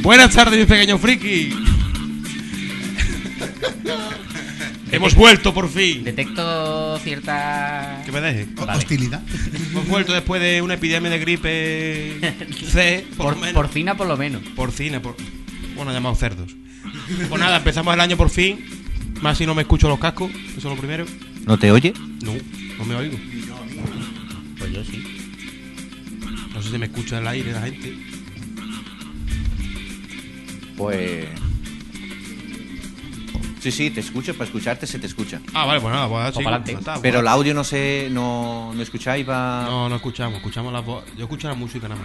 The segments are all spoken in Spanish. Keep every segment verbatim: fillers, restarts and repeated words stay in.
Buenas tardes, mi pequeño friki. Hemos vuelto por fin. Detecto cierta... Que me deje. Vale. Hostilidad. Hemos vuelto después de una epidemia de gripe C, por, por, lo menos. porcina por lo menos. Porcina, por... bueno, llamados cerdos. Pues nada, empezamos el año por fin. Más si no me escucho los cascos, eso es lo primero. ¿No te oye? No, no me oigo. Pues yo sí. No sé si me escucha el aire la gente. Pues... Sí, sí, te escucho, para escucharte se te escucha. Ah, vale, pues nada, pues sí. pa'lante. Está, Pero el pues. audio no sé, no, no escucháis, va... No, no escuchamos, escuchamos la voz. Yo escucho la música nada más.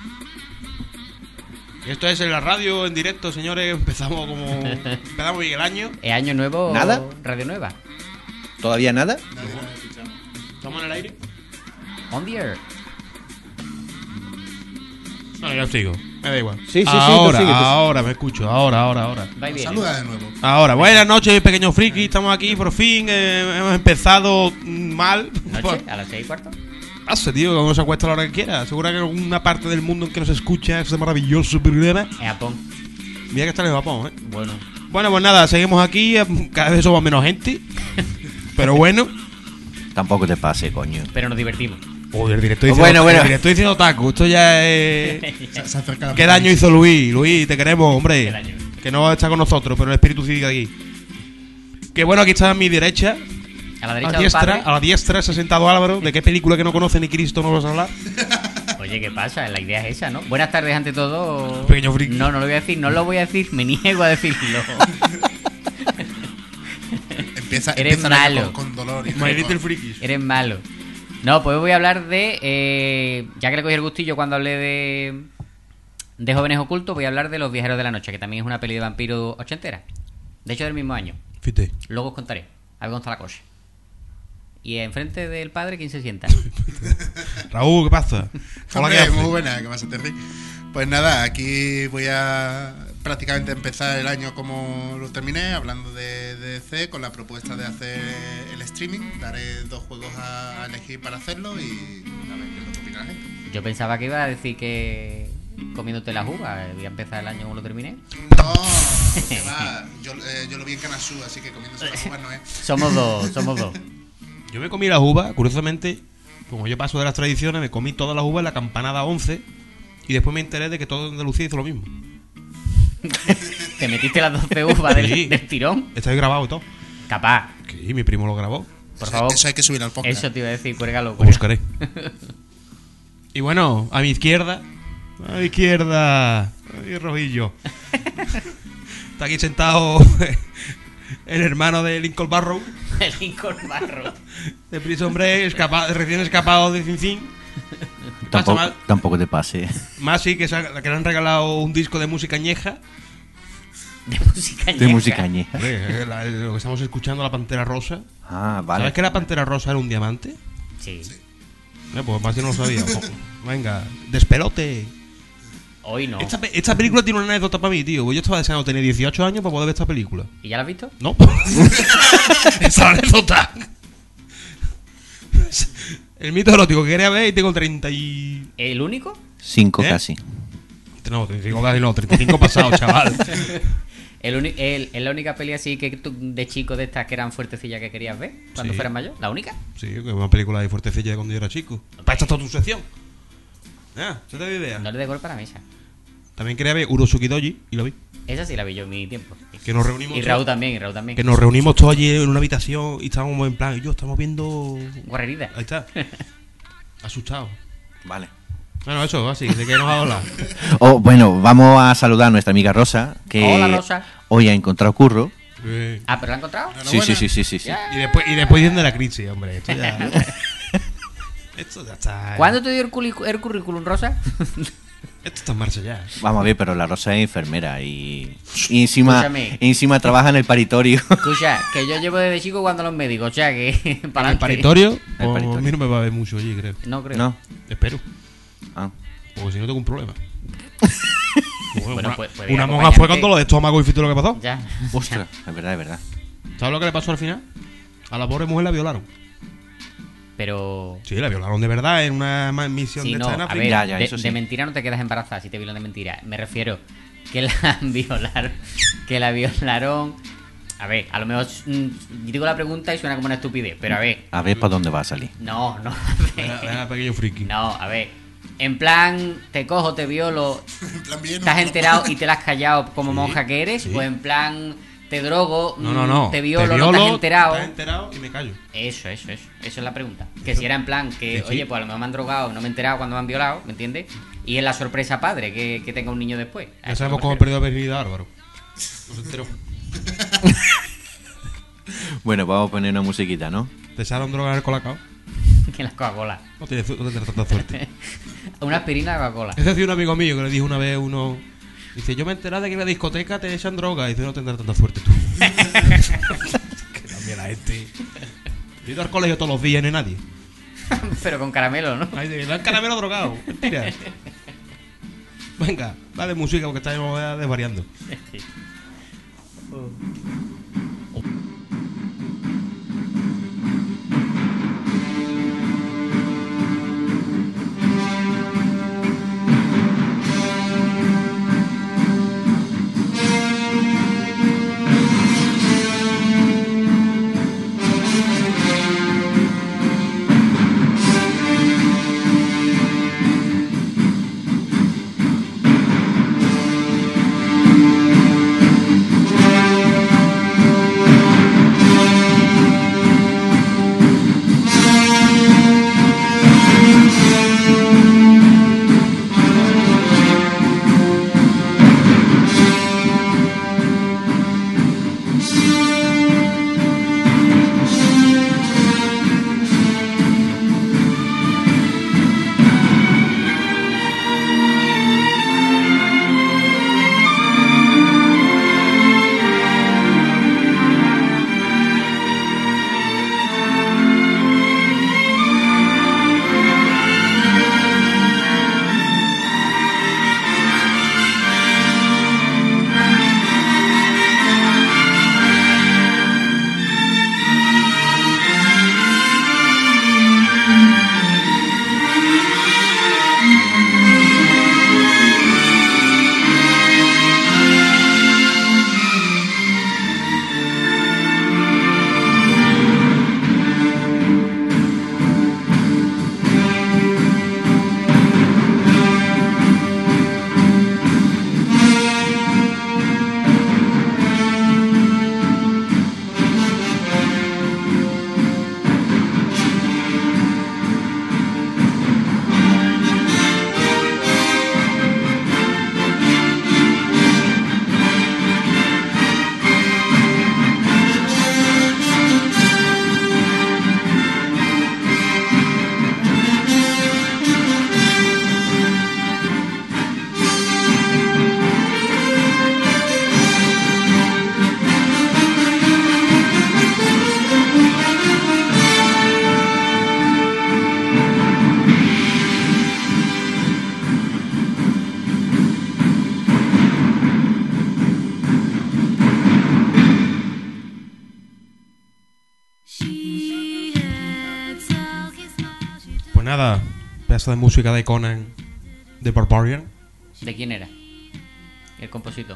Esto es en la radio, en directo, señores. Empezamos como... empezamos bien el año. ¿Es año nuevo? ¿Nada? Radio nueva. ¿Todavía nada? ¿Estamos en el aire? On the air. No, yo sigo. Me da igual. Sí, sí, sí, ahora, tú sigue, tú sigue. ahora me escucho. Ahora, ahora, ahora. Va y viene. Saluda de nuevo. Ahora, buenas noches, pequeño friki. Estamos aquí por fin. Eh, hemos empezado mal. ¿Noche? ¿A las seis y cuarto? Hace, tío, que uno se acuesta a la hora que quiera. Seguro que en alguna parte del mundo en que nos escucha este maravilloso programa. En Japón. Mira que está en Japón, ¿eh? Bueno. Bueno, pues nada, seguimos aquí. Cada vez somos menos gente. Pero bueno. Tampoco te pase, coño. Pero nos divertimos. Joder, directo diciendo- Bueno, bueno. Estoy diciendo taco. Esto ya es... Se, se acerca la ¿Qué daño hizo Luis? Luis, te queremos, hombre. ¿Qué daño? Que no está con nosotros, pero el espíritu sigue aquí. Que bueno, aquí está a mi derecha. A la A derecha la del diestra, padre. a la diestra se ha sentado Álvaro. ¿De qué película que no conoce ni Cristo no vas a hablar? Oye, ¿qué pasa? La idea es esa, ¿no? Buenas tardes ante todo. Pequeño friki. No, no lo voy a decir, no lo voy a decir, me niego a decirlo. Empieza, Eres empieza el año malo. Con, con dolor y My con- Little Freakies. Eres malo. No, pues voy a hablar de... eh, ya que le cogí el gustillo cuando hablé de... De Jóvenes Ocultos, voy a hablar de Los Viajeros de la Noche, que también es una peli de vampiro ochentera. De hecho, del mismo año. Fíjate. Luego os contaré. A ver cómo está la cosa. Y enfrente del padre, ¿quién se sienta? Raúl, ¿qué pasa? Hola, ¿qué Hombre, muy haces? buena, ¿qué pasa, Terry? Pues nada, aquí voy a prácticamente empezar el año como lo terminé, hablando de, de D C, con la propuesta de hacer el streaming. Daré dos juegos a, a elegir para hacerlo y a ver qué es lo que opina la gente. Yo pensaba que iba a decir que... Comiéndote las uvas. Voy a empezar el año como lo terminé. No, que va, yo, eh, yo lo vi en Canasú, así que comiéndose las uvas no es. Somos dos, somos dos. Yo me comí las uvas, curiosamente, como yo paso de las tradiciones, me comí todas las uvas en la campanada once y después me enteré de que todo Andalucía hizo lo mismo. ¿Te metiste las doce uvas del, Sí. del tirón? Está ahí grabado y todo. Capaz. Sí, mi primo lo grabó. Por Eso- favor. Eso hay que subir al podcast. Eso te iba a decir, cuélgalo. Lo buscaré. Y bueno, a mi izquierda. A mi izquierda. Ay, Rojillo. Está aquí sentado el hermano de Lincoln Barrow. El Lincoln Barro. De Prison Break, escapa- recién escapado de Cincín. Tampoco, Más, tampoco te pase. más sí que, se ha- que le han regalado un disco de música añeja. De música De ñeja. música añeja. Hombre, eh, la- lo que estamos escuchando, la Pantera Rosa. Ah, vale. ¿Sabes que la Pantera Rosa era un diamante? Sí. Eh, pues más que no lo sabía. Ojo. Venga, despelote. Hoy no. Esta, pe- esta película tiene una anécdota para mí, tío. Yo estaba deseando tener dieciocho años para poder ver esta película. ¿Y ya la has visto? No. Esa anécdota. El mito erótico que quería ver y tengo treinta y... ¿El único? Cinco ¿Eh? casi. No, treinta y cinco casi no, treinta y cinco pasados, chaval. El uni- el- ¿Es la única peli así que tú de chico de estas que eran fuertecillas que querías ver cuando Sí. fueras mayor? ¿La única? Sí, que es una película de fuertecilla de cuando yo era chico. Para esta es toda tu sección. Ah, ¿se te da idea? No le de golpe a la mesa. También quería ver Urosuki Doji y lo vi. Esa sí la vi yo en mi tiempo. Que nos reunimos Y todos- Raúl también, y Raúl también. Que nos reunimos todos allí en una habitación y estábamos en plan, yo estamos viendo... Guarrerida. Ahí está. Asustado. Vale. Bueno, eso, así, ¿de qué nos ha hablado? Oh, bueno, vamos a saludar a nuestra amiga Rosa, que Hola, Rosa. hoy ha encontrado curro. Eh, Ah, ¿pero la has encontrado? Sí, sí, sí, sí, sí, sí. Ya. y después y después diciendo la crisis, hombre. Esto ya... esto ya está... ¿Cuándo te dio el, culi- el currículum, Rosa? Esto está en marcha ya. Vamos a ver, pero la Rosa es enfermera y, y encima, Escúchame. y encima trabaja en el paritorio. Escucha, que yo llevo desde chico cuando a los médicos, o sea que... para ¿El adelante. paritorio? El Pues paritorio. a mí no me va a ver mucho allí, creo. No creo. ¿No? Espero. Ah. Porque si no tengo un problema. Bueno, Bueno, una, pues- puede ir una monja acompañante. fue cuando lo de estómago y fíjate lo que pasó. Ya. Ostras, es verdad, es verdad. ¿Sabes lo que le pasó al final? A la pobre mujer la violaron. Pero... Sí, la violaron de verdad en una ma- misión Sí, de no, esta en a África. ver, Ya, ya, de, eso sí. de mentira no te quedas embarazada si te violan de mentira. Me refiero que la violaron. Que la violaron. A ver, a lo mejor mm, digo la pregunta y suena como una estupidez, pero a ver. A ver para dónde va a salir. No, no. A Venga, ver. venga, pequeño friki. No, a ver. En plan, te cojo, te violo, En plan bien, te has ¿no? enterado y te la has callado como Sí, monja que eres, sí. o en plan, te drogo, No, no, no. te violo, no te has enterado. Te has enterado y me callo. Eso, eso, eso. Eso es la pregunta. Que si era en plan que, Sí, sí. oye, pues a lo mejor me han drogado, no me he enterado cuando me han violado, ¿me entiendes? Y es la sorpresa padre que, que tenga un niño después. A Ya eso sabemos me cómo refiero. perdió la virginidad Álvaro. No se enteró. Bueno, vamos a poner una musiquita, ¿no? ¿Te echaron droga en el colacao? Que la Coca-Cola. No tienes, no tendrás tanta suerte. Una aspirina de Coca-Cola. Es decir, un amigo mío que le dijo una vez uno. Dice, yo me he enterado de que en la discoteca te echan droga. Y dice, no tendrás tanta suerte tú. Que también la gente. Yo he ido al colegio todos los días, no hay nadie. Pero con caramelo, ¿no? Ay, de dan caramelo drogado. Mentira. Venga, dale música porque estamos ya desvariando. Pues nada, pedazo de música de Conan de Barbarian. ¿De quién era? El compositor.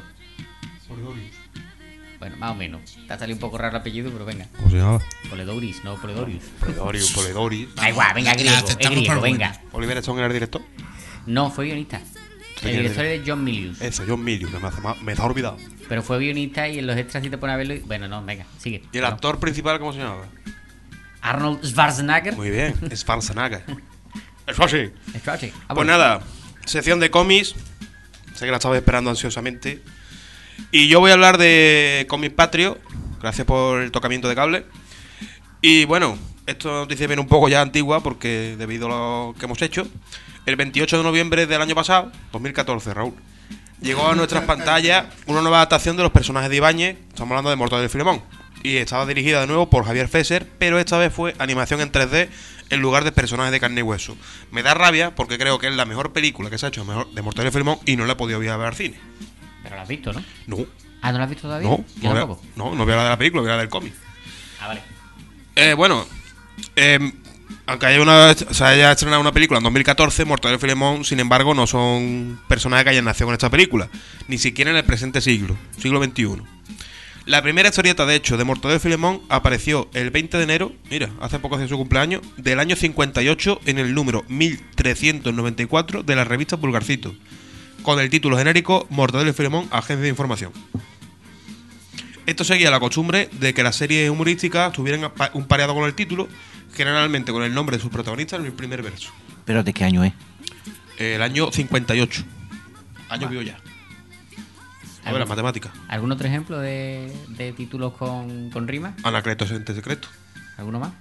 Bueno, más o menos. Te ha salido un poco raro el apellido, pero venga. ¿Cómo se llamaba? Poledouris, no Poledorius. Poledorius, Poledorius. Da igual, venga, La griego, es aceptamos griego, por venga. Oliver Stone era el director. No, fue guionista. El director es de John Milius. Eso, John Milius, que me, hace más- me está olvidado. Pero fue guionista y en los extras si te pones a verlo. y- Bueno, no, venga, sigue. ¿Y el No. actor principal cómo se llamaba? Arnold Schwarzenegger. Muy bien, es Schwarzenegger. Eso así. Esto así. Ah, Pues bueno. nada, sección de cómics. Sé que la estaba esperando ansiosamente. Y yo voy a hablar de Comic Patrio. Gracias por el tocamiento de cable. Y bueno, esta noticia viene un poco ya antigua porque debido a lo que hemos hecho. El veintiocho de noviembre del año pasado, dos mil catorce, Raúl, llegó a nuestras pantallas una nueva adaptación de los personajes de Ibáñez. Estamos hablando de Mortadelo y Filemón. Y estaba dirigida de nuevo por Javier Fesser, pero esta vez fue animación en tres D en lugar de personajes de carne y hueso. Me da rabia porque creo que es la mejor película que se ha hecho mejor de Mortadelo y Filemón y no la he podido ir a ver al cine. Pero lo has visto, ¿no? No, Ah, ¿no lo has visto todavía? no, Yo no, tampoco. veo- no, no voy a hablar de la película, voy a hablar del cómic. Ah, vale. Eh, bueno, eh, Aunque haya una, se haya estrenado una película en dos mil catorce, Mortadelo y Filemón, sin embargo, no son personajes que hayan nacido con esta película, ni siquiera en el presente siglo, siglo veintiuno. La primera historieta, de hecho, de Mortadelo y Filemón apareció el veinte de enero, mira, hace poco de su cumpleaños, del año cincuenta y ocho en el número mil trescientos noventa y cuatro de la revista Pulgarcito, con el título genérico Mortadelo y Filemón, Agencia de Información. Esto seguía la costumbre de que las series humorísticas tuvieran un pareado con el título, generalmente con el nombre de sus protagonistas en el primer verso. ¿Pero de qué año es? El año cincuenta y ocho. Año vivo ya. A ver, las matemáticas. ¿Algún otro ejemplo de, de títulos con, con rima? Anacleto, ente secreto. ¿Alguno más?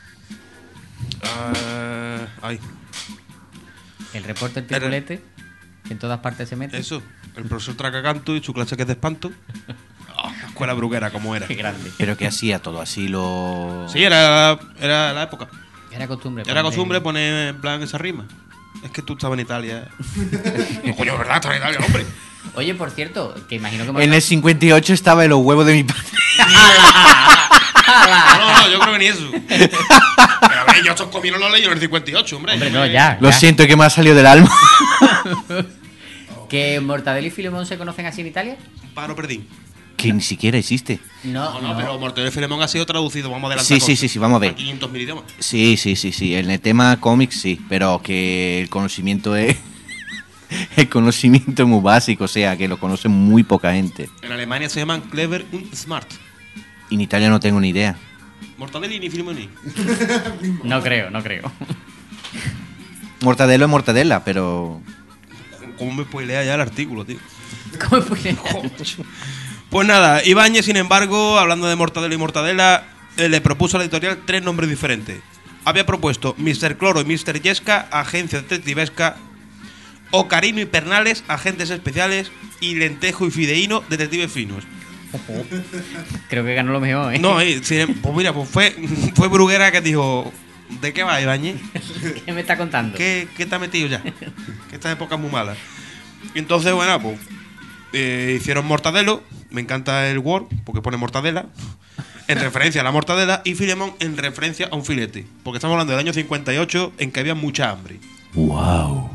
Uh, ay. El reporter tripulete, que en todas partes se mete. Eso. El profesor Tracacanto y su clase que es de espanto. Oh, la escuela bruguera, como era. Qué grande. ¿Pero qué hacía todo? Así lo... Sí, era, era la época. Era costumbre. Era costumbre poner en plan esa rima. Es que tú estabas en Italia. No, coño, ¿verdad? Estaba en Italia, hombre. Oye, por cierto, que imagino que... hemos- En el cincuenta y ocho estaba en los huevos de mi padre. No, no, no, yo creo que ni eso. Pero a ver, yo estos comieron los leí en el cincuenta y ocho, hombre. Hombre, no, ya. Lo ya. siento, que me ha salido del alma. ¿Que Mortadelo y Filemón se conocen así en Italia? Un pájaro perdín. Que ni siquiera existe. No, No, no, pero Mortadelo y Filemón ha sido traducido. Vamos a adelantar. Sí, sí, cosas. sí, sí, vamos a ver. A quinientos mil idiomas. Sí, sí, sí, sí. En el tema cómics sí, pero que el conocimiento es... El conocimiento es muy básico, o sea, que lo conoce muy poca gente. En Alemania se llaman Clever und Smart. Y en Italia no tengo ni idea. Mortadelo ni Filemón ni. No creo, no creo. Mortadelo es mortadela, pero... ¿Cómo me spoilea ya el artículo, tío? ¿Cómo fue? Pues nada, Ibáñez, sin embargo, hablando de Mortadelo y Mortadela, eh, le propuso a la editorial tres nombres diferentes. Había propuesto mister Cloro y mister Yesca, agencia detectivesca, Ocarino y Pernales, agentes especiales, y Lentejo y Fideíno, detectives finos. Creo que ganó lo mejor, ¿eh? No, eh, sí, pues mira, pues fue, fue Bruguera que dijo, ¿de qué va, Ibáñez? ¿Qué me está contando? ¿Qué, ¿Qué te ha metido ya? Que esta época es muy mala. Y entonces, bueno, pues eh, hicieron Mortadelo, me encanta el Word, porque pone mortadela, en referencia a la mortadela, y Filemón en referencia a un filete, porque estamos hablando del año cincuenta y ocho, en que había mucha hambre. ¡Wow!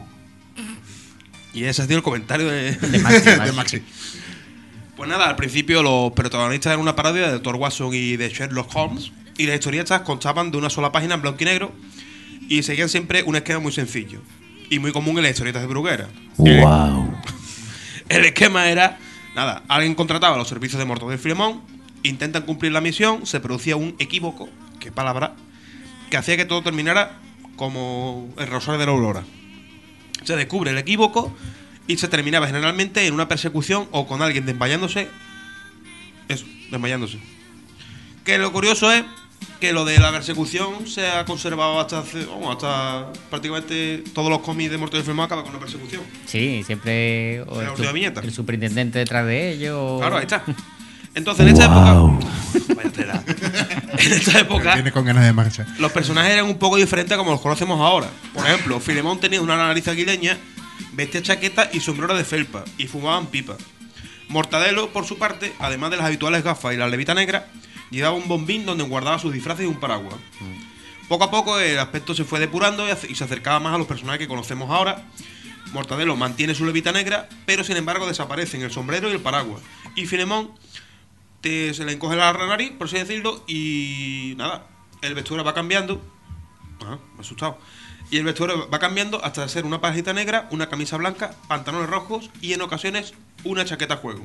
Y ese ha sido el comentario de, De Maxi, de Maxi. Maxi. Pues nada, al principio los protagonistas eran una parodia de doctor Watson y de Sherlock Holmes, y las historietas constaban de una sola página en blanco y negro, y seguían siempre un esquema muy sencillo, y muy común en las historietas de Bruguera. El, ¡Wow! el esquema era, nada, alguien contrataba los servicios de Mortadelo y Filemón, intentan cumplir la misión, se producía un equívoco, qué palabra, que hacía que todo terminara como el Rosario de la Aurora. Se descubre el equívoco y se terminaba generalmente en una persecución o con alguien desmayándose. Eso, desmayándose. Que lo curioso es que lo de la persecución se ha conservado hasta hace, vamos, hasta prácticamente todos los cómics de Mortadelo y Filemón acaban con una persecución. Sí, siempre... O La el, última viñeta. el superintendente detrás de ellos. o- Claro, ahí está. Entonces, en esta Wow. época. Vaya tela. En esta época, Viene con ganas de marcha. los personajes eran un poco diferentes a como los conocemos ahora. Por ejemplo, Filemón tenía una nariz aguileña, vestía chaqueta y sombrero de felpa, y fumaban pipa. Mortadelo, por su parte, además de las habituales gafas y la levita negra, llevaba un bombín donde guardaba sus disfraces y un paraguas. Poco a poco el aspecto se fue depurando y ace- y se acercaba más a los personajes que conocemos ahora. Mortadelo mantiene su levita negra, pero sin embargo desaparecen el sombrero y el paraguas. Y Filemón te, se le encoge la nariz, por así decirlo, y nada, el vestuario va cambiando. Ajá, me he asustado. Y el vestuario va cambiando hasta ser una pajita negra, una camisa blanca, pantalones rojos y en ocasiones una chaqueta a juego.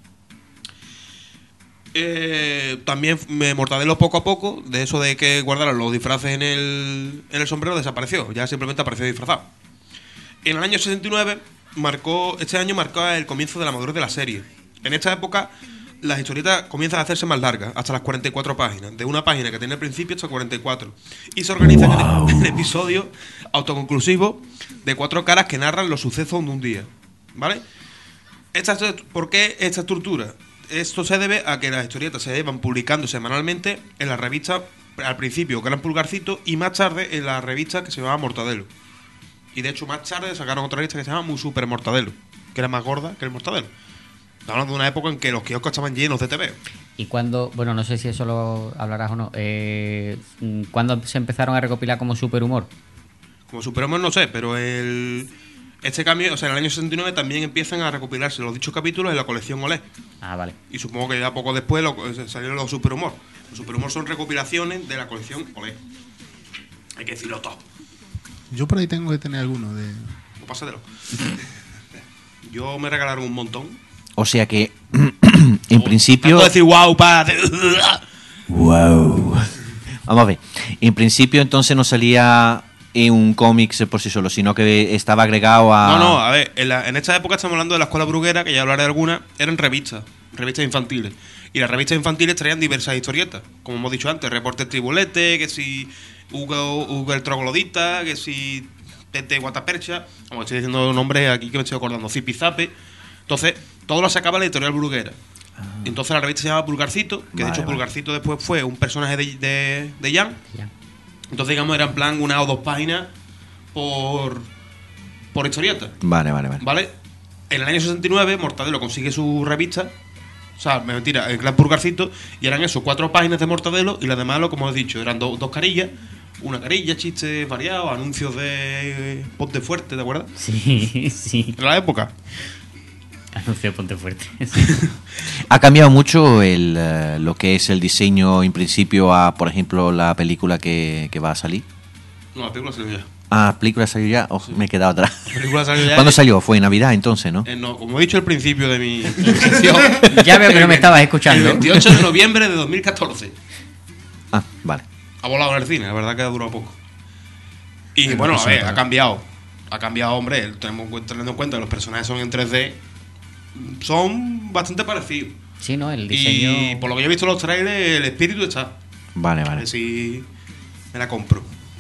Eh, también me Mortadelo poco a poco, de eso de que guardaran los disfraces en el, en el sombrero, desapareció. Ya simplemente apareció disfrazado. En el año sesenta y nueve, marcó, este año marcó el comienzo de la madurez de la serie. En esta época, las historietas comienzan a hacerse más largas, hasta las cuarenta y cuatro páginas. De una página que tiene el principio hasta cuarenta y cuatro. Y se organizan Wow. en, en episodios autoconclusivos de cuatro caras que narran los sucesos de un día. ¿Vale? Esta, ¿Por qué esta estructura? Esto se debe a que las historietas se van publicando semanalmente en las revistas, al principio Gran Pulgarcito, y más tarde en la revista que se llamaba Mortadelo. Y de hecho más tarde sacaron otra revista que se llama Muy Super Mortadelo, que era más gorda que el Mortadelo. Estamos hablando de una época en que los kioscos estaban llenos de T V. ¿Y cuándo, bueno, no sé si eso lo hablarás o no, eh, ¿cuándo se empezaron a recopilar como superhumor? Como superhumor no sé, pero el este cambio, o sea, en el año sesenta y nueve también empiezan a recopilarse los dichos capítulos en la colección Olé. Ah, vale. Y supongo que ya poco después lo, salieron los superhumor. Los superhumor son recopilaciones de la colección Olé. Hay que decirlo todo. Yo por ahí tengo que tener alguno de... Pues pásatelo. Yo me regalaron un montón. O sea que, en principio... Puedo decir wow, pa... Wow. Vamos a ver. En principio entonces no salía en un cómic por sí solo, sino que estaba agregado a... No, no, a ver, en, la, en esta época estamos hablando de la escuela bruguera, que ya hablaré de algunas, eran revistas, revistas infantiles. Y las revistas infantiles traían diversas historietas, como hemos dicho antes, Reporter Tribulete, que si Hugo, Hugo el Troglodita, que si Tete Guatapercha, como estoy diciendo nombres aquí que me estoy acordando, Zipizape. Entonces, todo lo sacaba la editorial bruguera. Y entonces la revista se llamaba Pulgarcito, que Vale, de hecho vale. Pulgarcito después fue un personaje de, de, de Jan. Ya. Entonces, digamos, era en plan una o dos páginas por, por historieta. Vale, vale, vale. ¿Vale? En el año sesenta y nueve, Mortadelo consigue su revista. O sea, me mentira, el Gran Pulgarcito. Y eran eso, cuatro páginas de Mortadelo. Y las demás, lo como he dicho, eran do- dos carillas. Una carilla, chistes variados, anuncios de eh, Ponte Fuerte, ¿te acuerdas? Sí, sí. En la época. Anuncio de Ponte Fuerte. Ha cambiado mucho el, eh, lo que es el diseño en principio a, por ejemplo, la película que, que va a salir. No, la película salió ya. Ah, ¿película salió ya? Oh, me he quedado atrás. La película salió ya. ¿Cuándo salió? Fue en Navidad entonces, ¿no? Eh, no, como he dicho al principio de mi sección. Ya veo que no me estabas El escuchando. veintiocho de noviembre de dos mil catorce. Ah, vale. Ha volado en el cine, la verdad que ha durado poco. Y Sí, bueno, no a pasa ver, nada. ha cambiado. Ha cambiado, hombre. Tenemos en cuenta- teniendo en cuenta que los personajes son en tres D. Son bastante parecidos. Sí, ¿no? El diseño... Y por lo que yo he visto en los trailers, el espíritu está. Vale, A vale. ver si me la compro.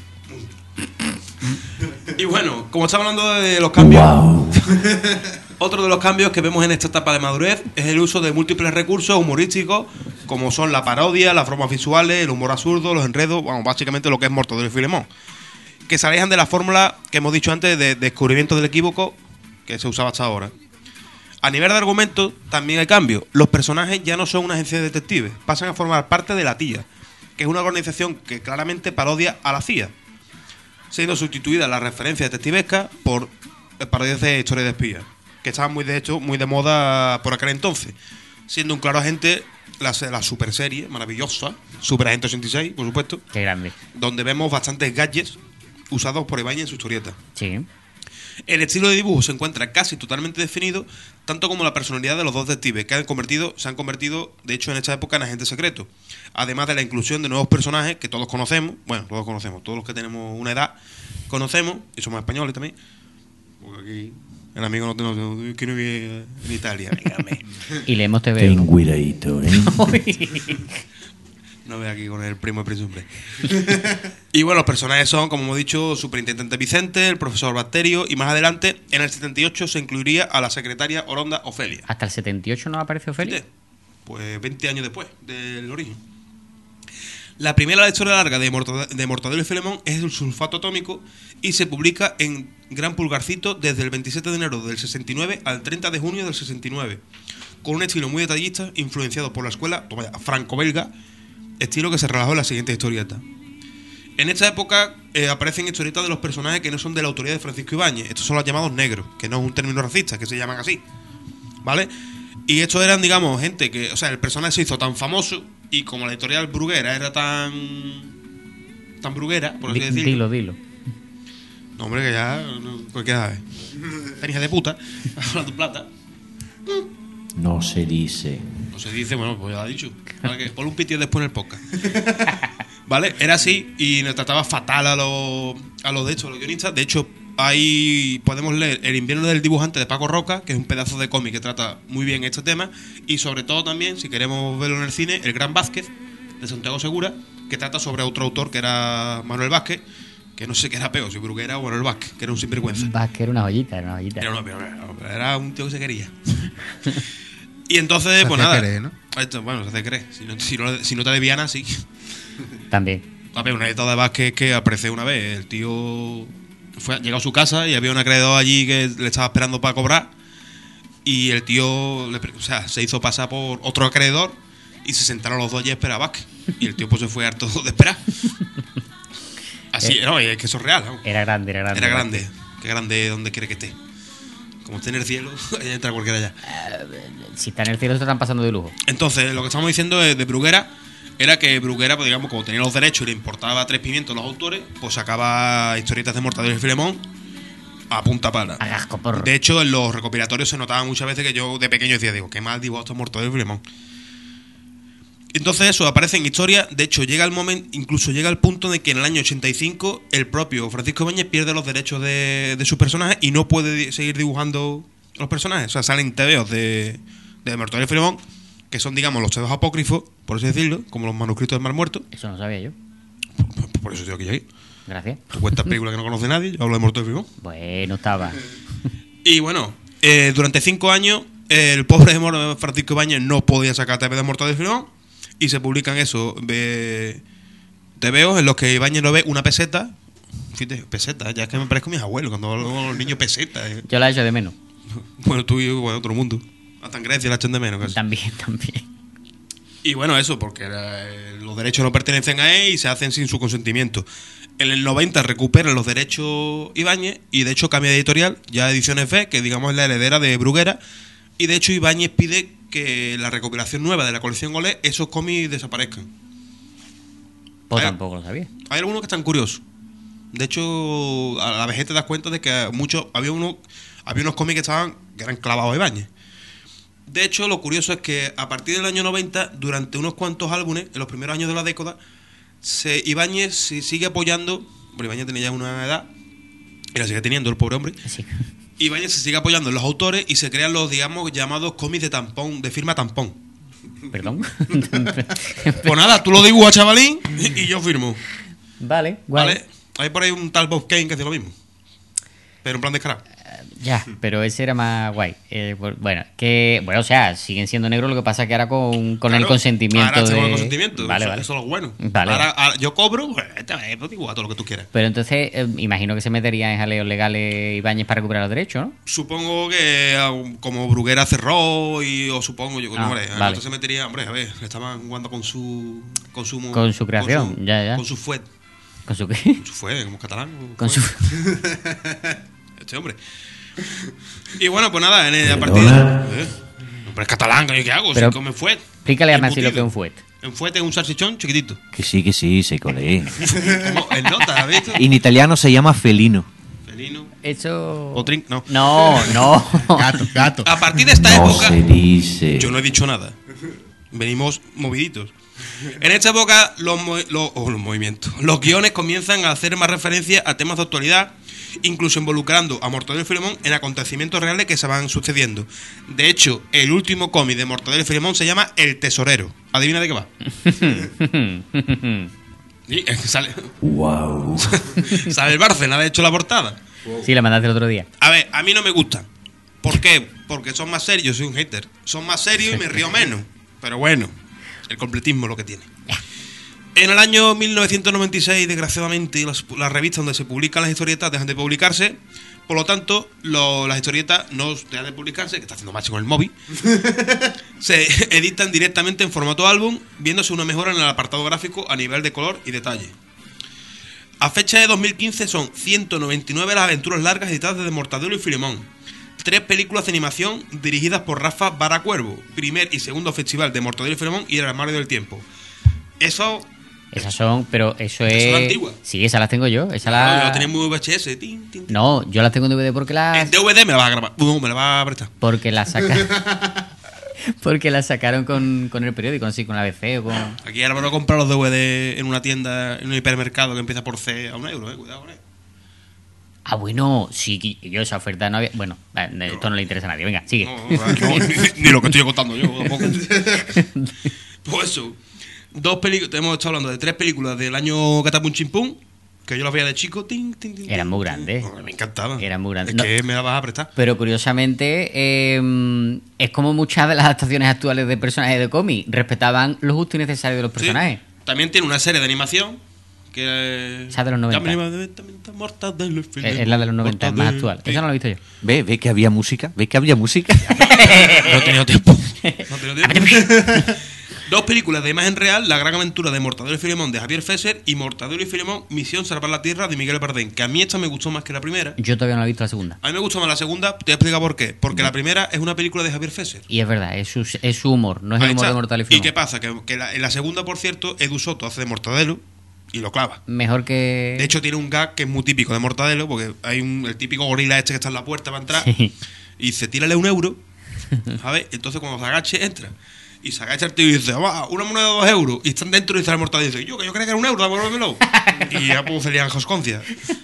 Y bueno, como estamos hablando de los cambios, otro de los cambios que vemos en esta etapa de madurez es el uso de múltiples recursos humorísticos, como son la parodia, las bromas visuales, el humor absurdo, los enredos, bueno, básicamente lo que es Mortadelo y Filemón, que se alejan de la fórmula que hemos dicho antes de descubrimiento del equívoco que se usaba hasta ahora. A nivel de argumento, también hay cambios. Los personajes ya no son una agencia de detectives, pasan a formar parte de la T I A, que es una organización que claramente parodia a la C I A, siendo sustituida la referencia detectivesca por parodias de historias de espías, que estaban muy de hecho muy de moda por aquel entonces, siendo un claro agente la, la super serie maravillosa, Super Agente ochenta y seis, por supuesto, Qué grande. donde vemos bastantes gadgets usados por Ibáñez en su historieta. Sí. El estilo de dibujo se encuentra casi totalmente definido, tanto como la personalidad de los dos detectives, que han convertido, se han convertido, de hecho, en esta época en agentes secretos. Además de la inclusión de nuevos personajes que todos conocemos, bueno, todos conocemos, todos los que tenemos una edad conocemos, y somos españoles también, porque aquí el amigo no tiene que no vive en Italia, dígame. Y leemos T V. Ten cuidadito, ¿eh? No ve aquí con el primo de Prisumbre. Y bueno, los personajes son, como hemos dicho, Superintendente Vicente, el profesor Bacterio, y más adelante, en el setenta y ocho, se incluiría a la secretaria Oronda Ofelia. ¿Hasta el setenta y ocho no aparece Ofelia? Fíjate, pues veinte años después del origen. La primera de la historia larga de, Mortadelo, de Mortadelo y Filemón es el sulfato atómico y se publica en Gran Pulgarcito desde el veintisiete de enero del sesenta y nueve al treinta de junio del sesenta y nueve, con un estilo muy detallista influenciado por la escuela toma ya, franco-belga, estilo que se relajó en la siguiente historieta. En esta época eh, aparecen historietas de los personajes que no son de la autoría de Francisco Ibáñez. Estos son los llamados negros, que no es un término racista, que se llaman así, ¿vale? Y estos eran, digamos, gente que, o sea, el personaje se hizo tan famoso y como la editorial bruguera era tan tan bruguera, por así Di- decirlo. Dilo, dilo. No, hombre, que ya no, cualquiera sabe. Hija de puta, hablando de plata. No se dice. No se dice, bueno, pues ya lo ha dicho. Para que ponle un pitido después en el podcast. ¿Vale? Era así y nos trataba fatal a los a los de hecho, a los guionistas. De hecho, ahí podemos leer El invierno del dibujante de Paco Roca, que es un pedazo de cómic que trata muy bien este tema. Y sobre todo también, si queremos verlo en el cine, El Gran Vázquez, de Santiago Segura, que trata sobre otro autor que era Manuel Vázquez, que no sé qué era peor, si Bruguera o Manuel Vázquez, que era un sinvergüenza. Va, que era una joyita, era una joyita. Era, una- era- era un tío que se quería. Y entonces, Se pues hacía nada. querer, ¿no? Esto, bueno, se hace creer. Si no, si no, si no te de Viana, sí. También. A ver, una anécdota de Vázquez que aparece una vez. El tío fue, llegó a su casa y había un acreedor allí que le estaba esperando para cobrar. y el tío le, o sea, se hizo pasar por otro acreedor y se sentaron los dos y esperaban. Y el tío pues se fue harto de esperar. Así, no, es que eso es real. ¿no? Era grande, era grande. Era grande. Qué grande donde quiere que esté. Como esté en el cielo, ahí entra cualquiera allá. Si está en el cielo, se están pasando de lujo. Entonces, lo que estamos diciendo de, de Bruguera era que Bruguera, pues digamos, como tenía los derechos y le importaba tres pimientos a los autores, pues sacaba historietas de Mortadelo y Filemón a punta pala. A casco porro. De hecho, en los recopilatorios se notaba muchas veces que yo de pequeño decía, digo, qué mal dibujo está Mortadelo y Filemón. Entonces eso aparece en historia. De hecho, llega el momento, incluso llega el punto de que en el año ochenta y cinco el propio Francisco Ibáñez pierde los derechos de, de sus personajes y no puede di- seguir dibujando los personajes. O sea, salen tebeos de, de Mortadelo y Filemón, que son, digamos, los tebeos apócrifos, por así decirlo, como los manuscritos del Mar Muerto. Eso no sabía yo. Por, por eso estoy aquí, aquí. Gracias. Tú cuentas películas que no conoce nadie, yo hablo de Mortadelo y Filemón. Bueno, estaba. Y bueno, eh, durante cinco años el pobre de Mor- Francisco Ibáñez no podía sacar T V de Mortadelo y Filemón y se publican eso, de tebeos en los que Ibáñez no ve una peseta. Fíjate, peseta, ya es que me parezco a mis abuelos cuando hablo con los niños peseta. eh. Yo la echo de menos. Bueno, tú y bueno, todo el mundo. Hasta en Grecia la echan de menos casi. También, también. Y bueno, eso, porque eh, los derechos no pertenecen a él y se hacen sin su consentimiento. En el noventa recuperan los derechos Ibáñez y de hecho cambia de editorial, ya Ediciones B, que digamos es la heredera de Bruguera, y de hecho Ibáñez pide que la recopilación nueva de la colección Olé, esos cómics desaparezcan. Pues Hay- tampoco lo sabía. Hay algunos que están curiosos. De hecho, a la vejez te das cuenta de que muchos había uno, había unos cómics que estaban que eran clavados a Ibáñez. De hecho, lo curioso es que a partir del año noventa, durante unos cuantos álbumes, en los primeros años de la década, se, Ibáñez se sigue apoyando. Bueno, Ibáñez tenía ya una edad y la sigue teniendo el pobre hombre. Sí. Ibáñez se sigue apoyando en los autores y se crean los, digamos, llamados cómics de tampón, de firma tampón. Perdón. Pues nada, tú lo dibujas, chavalín, y yo firmo. Vale, guay. ¿Vale? Hay por ahí un tal Bob Kane que hace lo mismo. Pero en plan descarado. Ya, pero ese era más guay. Eh, por- bueno, que bueno, o sea, siguen siendo negros, lo que pasa es que ahora con, con el Claro, consentimiento ahora está de... con el consentimiento. Vale, eso, vale. eso es lo bueno. Vale. Ahora, ahora yo cobro, pues, esta vez, pues, dibuja todo lo que tú quieras. Pero entonces, eh, imagino que se metería en jaleos legales Ibáñez para recuperar los derechos, ¿no? Supongo que ah, como Bruguera cerró y o supongo yo, Ah, hombre, vale. entonces se metería, hombre, a ver, estaban jugando con su con su Con su creación, con su, ya, ya. con su fuet, ¿Con su qué? con su fuet, como es catalán. Con su... Este hombre. Y bueno, pues nada, en el, a partir de, eh, hombre, es catalán, ¿qué hago? Pero- si come fuet. Explícale a Es Nancy lo que es embutido. un fuet. Un fuet es un salchichón chiquitito. Que sí, que sí, se colé. Como el nota, ¿has visto? En italiano se llama felino. Felino. Eso... O trin- no. No, no. Gato, gato. A partir de esta No época, se dice. yo no he dicho nada. Venimos moviditos. En esta época, los, mo- los, oh, los movimientos, los guiones comienzan a hacer más referencia a temas de actualidad, incluso involucrando a Mortadelo y Filemón en acontecimientos reales que se van sucediendo. De hecho, el último cómic de Mortadelo y Filemón se llama El Tesorero. ¿Adivina de qué va? Sí, es que sale, Wow. sale el Bárcena, de hecho, la portada. Sí, la mandaste el otro día. A ver, a mí no me gustan. ¿Por qué? Porque son más serios, yo soy un hater. Son más serios y me río menos. Pero bueno, el completismo es lo que tiene. En el año mil novecientos noventa y seis, desgraciadamente, las, las revistas donde se publican las historietas dejan de publicarse. Por lo tanto, lo- las historietas no dejan de publicarse, que está haciendo macho con el móvil. Se editan directamente en formato álbum, viéndose una mejora en el apartado gráfico a nivel de color y detalle. A fecha de dos mil quince son ciento noventa y nueve las aventuras largas editadas desde Mortadelo y Filemón. Tres películas de animación dirigidas por Rafa Baracuervo. Primer y segundo festival de Mortadelo y Filemón y El Armario del Tiempo. Eso... Esas son, pero eso Esas es... son antiguas. Sí, esas las tengo yo. Esa Claro, la... yo la tenía en V H S. tin, tin, tin. No, yo las tengo en D V D porque las... En D V D me la va a grabar. No, me la va a prestar. Porque las sacaron... porque las sacaron con, con el periódico, no sé, con la A B C o con... Aquí ahora van a comprar los D V D en una tienda, en un hipermercado que empieza por C a un euro, eh. Cuidado con él. Ah, bueno, sí, que yo esa oferta no había... Bueno, eh, esto no le interesa a nadie. Venga, sigue. No, no, no, ni, ni lo que estoy contando yo tampoco. Pues eso. Dos películas, hemos estado hablando de tres películas del año Catapum Chimpum, que yo las veía de chico. Tin, tin, tin, Eran tin, muy tin. grandes. No, me encantaban. Eran muy grandes. Es No. que me la vas a prestar. Pero curiosamente, eh, es como muchas de las adaptaciones actuales de personajes de cómic. Respetaban lo justo y necesario de los personajes. Sí. También tiene una serie de animación Que, Esa de los noventa. Llámame inmediatamente a Mortadelo y Filemón. Es, es la de los noventa, es más Mortadelo. actual. Esa no la he visto yo. ¿Ve? ¿Ve que había música? ¿Ve que había música? No he tenido tiempo. No he tenido tiempo. Dos películas de imagen real, La gran aventura de Mortadelo y Filemón de Javier Fesser y Mortadelo y Filemón, Misión Salvar la Tierra de Miguel Bardem, que a mí esta me gustó más que la primera. Yo todavía no la he visto la segunda. A mí me gustó más la segunda, te voy a explicar por qué. Porque la primera es una película de Javier Fesser. Y es verdad, es su, es su humor, no es Ahí el humor está. de Mortadelo y ¿Y Filemón. qué pasa? Que, que la- en la segunda, por cierto, Edu Soto hace de Mortadelo y lo clava. Mejor que... De hecho, tiene un gag que es muy típico de Mortadelo, porque hay un, el típico gorila este que está en la puerta para entrar Sí. y dice, tírale un euro, ¿sabes? Entonces cuando se agache, entra. Y se agacha el tío y dice, va, una moneda de dos euros. Y están dentro y dice el Mortadelo y dice, yo que yo creía que era un euro, devuélvemelo. Y ya pues serían josconcias.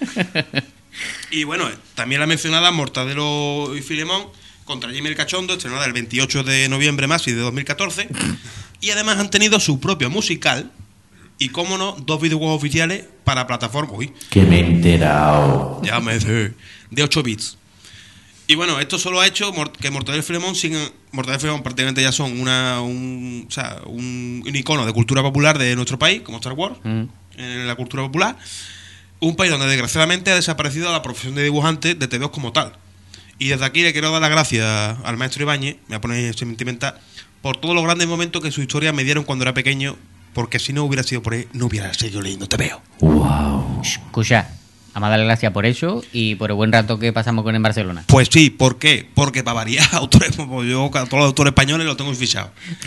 Y bueno, también la mencionada Mortadelo y Filemón contra Jimmy el Cachondo, estrenada el veintiocho de noviembre más y de dos mil catorce. Y además han tenido su propio musical y, cómo no, dos videojuegos oficiales para plataformas. Uy, Que me he enterado. ya me sé. De ocho bits. Y bueno, esto solo ha hecho mor- que Mortadelo y Filemón sigan. Mortadelo y Filemón prácticamente ya son una, un, o sea, un, un icono de cultura popular de nuestro país, como Star Wars, Mm. en la cultura popular. Un país donde desgraciadamente ha desaparecido la profesión de dibujante de T V como tal. Y desde aquí le quiero dar las gracias al maestro Ibáñez, me voy a poner sentimental, por todos los grandes momentos que su historia me dieron cuando era pequeño, porque si no hubiera sido por él, no hubiera seguido leyendo T V O. Wow. Escucha, vamos a darle gracias por eso y por el buen rato que pasamos con él en Barcelona. Pues sí, ¿por qué? Porque para variar, autores como yo, a todos los autores españoles los tengo fichados.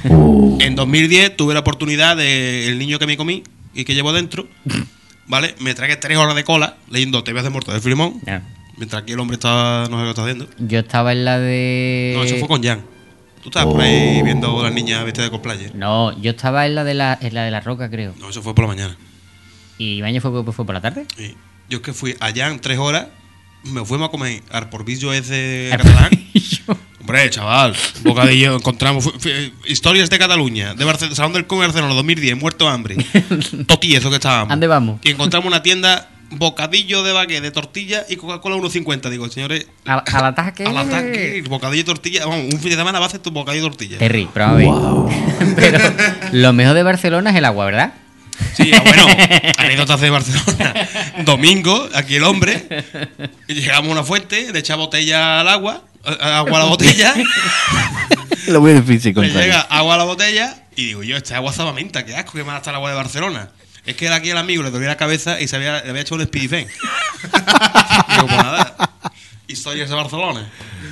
En dos mil diez tuve la oportunidad de El niño que me comí y que llevo dentro, ¿vale? Me tragué tres horas de cola leyendo T V de Mortadelo y Filemón, Ya. mientras aquí el hombre estaba, no sé qué está haciendo. Yo estaba en la de... No, eso fue con Jan. Tú estabas por ahí viendo a las niñas vestidas de cosplayer. No, yo estaba en la de la, en la de la Roca, creo. No, eso fue por la mañana. ¿Y Ibañez fue, fue por la tarde? Y yo es que fui a Jan tres horas, me fuimos a comer al porbillo ese catalán. Hombre, chaval, bocadillo, encontramos fu- fu- historias de Cataluña, de Barcelona, Salón del Comercio Barcelona, dos mil diez, muerto de hambre. Totiezo que estábamos. ¿Ande vamos? Y encontramos una tienda, bocadillo de baguette, de tortilla y Coca-Cola uno cincuenta. Digo, señores, ¿Al, al ataque? al ataque, bocadillo y tortilla. Vamos, un fin de semana va a hacer tu bocadillo y tortilla. Terry, pero vamos a ver. Pero lo mejor de Barcelona es el agua, ¿verdad? Sí, ah, bueno, anécdotas de Barcelona. Domingo, aquí el hombre, y llegamos a una fuente, le echa botella al agua, a- agua a la botella, Lo muy difícil le contar. llega agua a la botella, y digo yo, esta agua sabamenta, qué asco, qué mala está el agua de Barcelona. Es que aquí el amigo le dolía la cabeza y se había, le había hecho un Speedy Fen. Digo, pues nada, historias de Barcelona.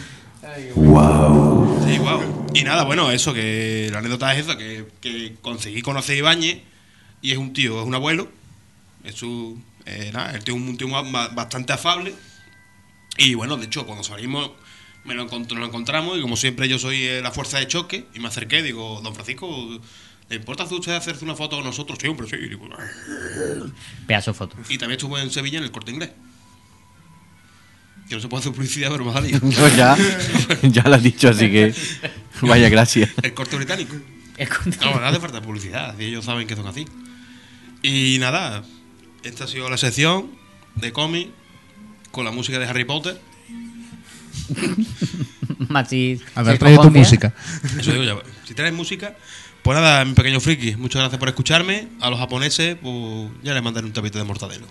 Wow. Sí, wow. Y nada, bueno, eso, que la anécdota es esa, que, que conseguí conocer a Ibáñez y es un tío, es un abuelo. Es su, eh, nada, el tío es un tío ba- bastante afable. Y bueno, de hecho, cuando salimos me lo, encont- nos lo encontramos y como siempre yo soy eh, la fuerza de choque y me acerqué, digo, don Francisco, ¿le importa a usted hacerse una foto con nosotros? Sí, hombre, sí. Digo, Pedazo de foto. y también estuvo en Sevilla en el Corte Inglés. Que no se puede hacer publicidad, pero me ha salido. Yo ya, ya lo has dicho, así que vaya gracias. El Corte Británico. El control. No, no hace falta publicidad, y ellos saben que son así. Y nada, esta ha sido la sección de cómic con la música de Harry Potter. Más si- Haber si traído tu confía. música. Eso digo ya. Si traes música, pues nada, mi pequeño friki, muchas gracias por escucharme. A los japoneses, pues ya les mandaré un tapete de mortadelo.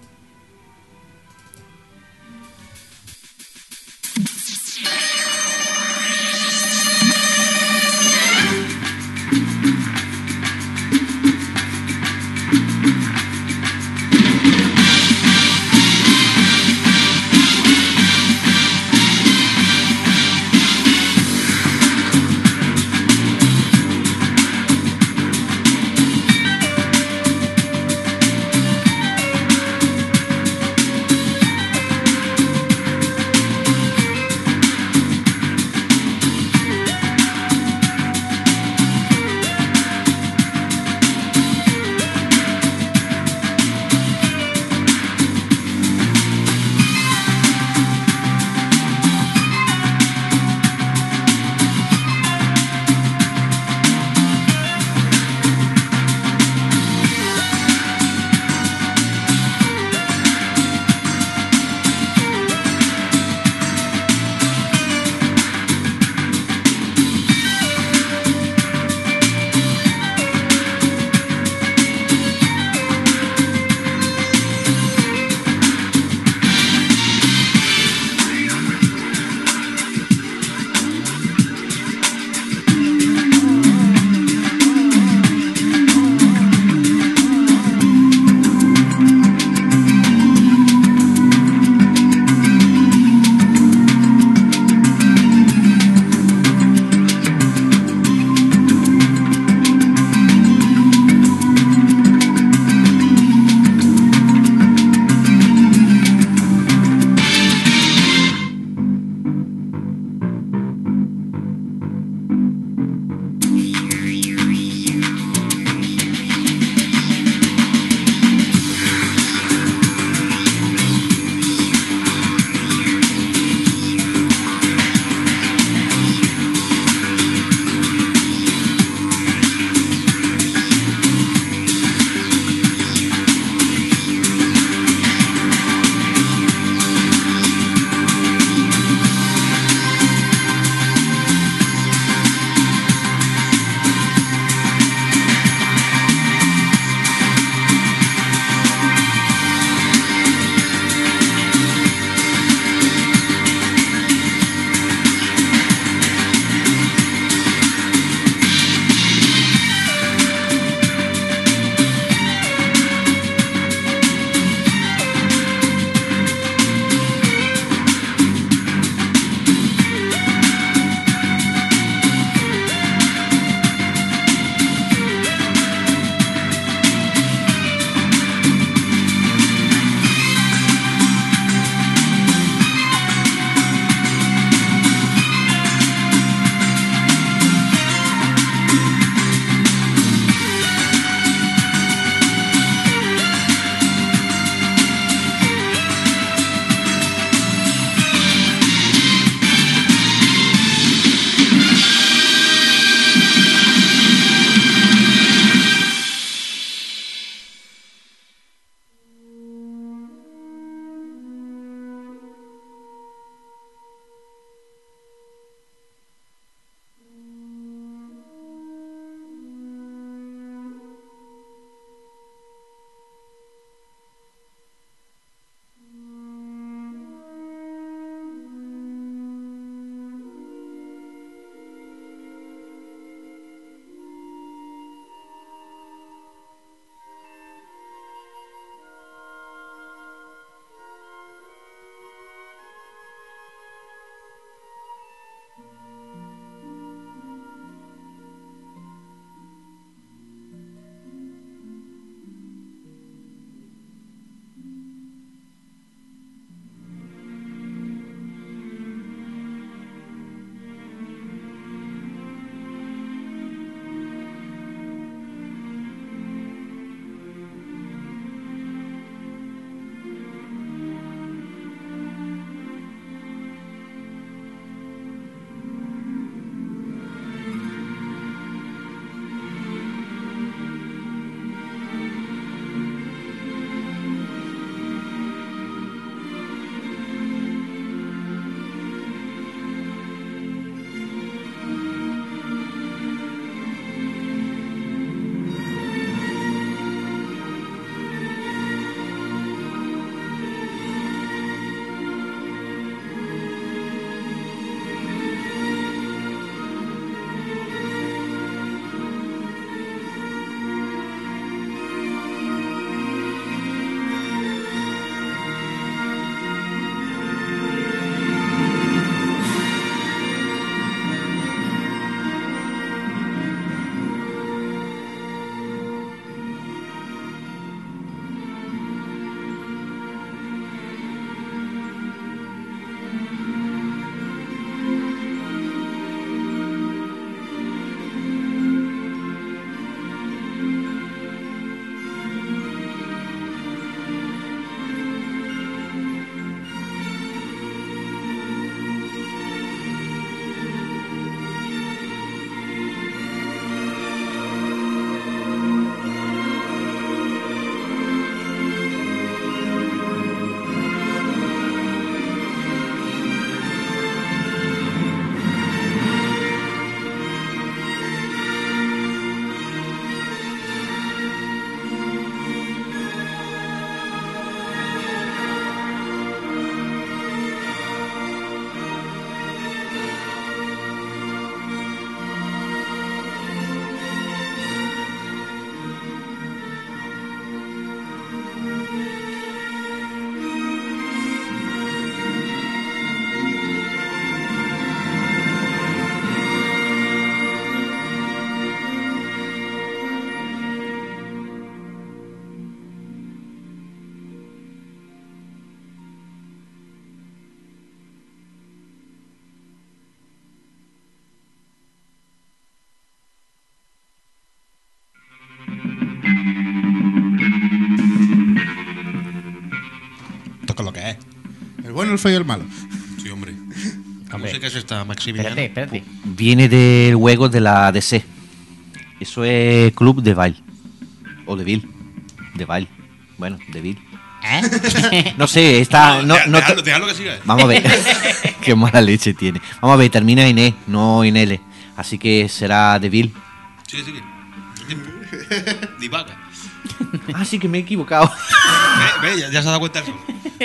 bueno, el feo y el malo. Sí, hombre. ¿Qué Hombre. música es esta, Maximiliano? Espérate, espérate. Viene del juego de la D C. Eso es Club de Bail. O de Bill. De Bail. Bueno, de Bill. ¿Eh? No sé, está. No, deja- no dejadlo, te- dejadlo que siga. Vamos a ver. Qué mala leche tiene. Vamos a ver, termina en E, no en L. Así que será de Bill. Sigue, sigue. Tiempo. Divaga. Ah, sí que me he equivocado. Ve, ve, ya, ya se ha dado cuenta eso.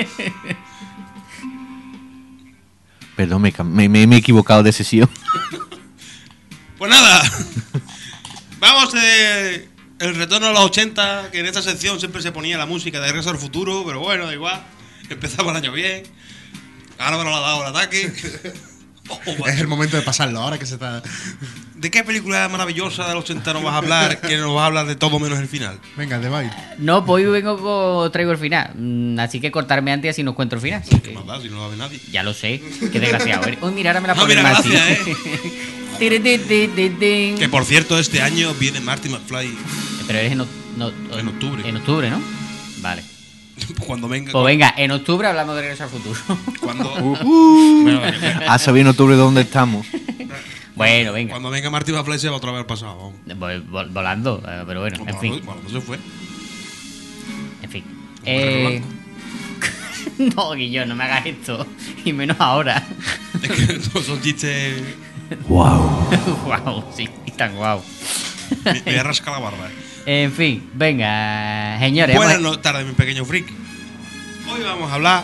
Perdón, me, cam- me- me- me he equivocado de sesión. Pues nada. Vamos, eh, el retorno a los ochenta, que en esta sección siempre se ponía la música de Regreso al Futuro, pero bueno, da igual. Empezamos el año bien. Ahora me lo ha dado el ataque. Oh, macho. Es el momento de pasarlo, ahora que se está... ¿De qué película maravillosa del ochenta nos vas a hablar? Que nos vas a hablar de todo menos el final. Venga, de baile. No, pues hoy vengo con- traigo el final. Mm, Así que cortarme antes y así no encuentro el final. ¿Qué más da si no lo va a ver nadie? Ya lo sé. Qué desgraciado eres. Uy, mira, ahora me la Ah, ponen mira, mal, sí. gracias, eh. Tiri, ti, ti, ti, ti. Que por cierto, este año viene Marty McFly. Pero eres en, o- no- En octubre. En octubre, ¿no? Vale. Cuando venga. Pues venga, en octubre hablamos de Regreso al Futuro. Cuando, Uh, Bueno, venga, a saber en octubre dónde estamos. Bueno, venga. cuando venga Marty McFly se va otra vez al pasado. Vamos. Vol- vol- volando, eh, pero bueno, en fin. Cuando se fue. En fin. Como Eh... Perro no, Guillo, no me hagas esto. Y menos ahora. Es que no son chistes. Wow. Guau, sí, tan guau. Me, me voy a rascar la barba. En fin, venga, señores. Buenas vamos a- no- tardes, mi pequeño freak. Hoy vamos a hablar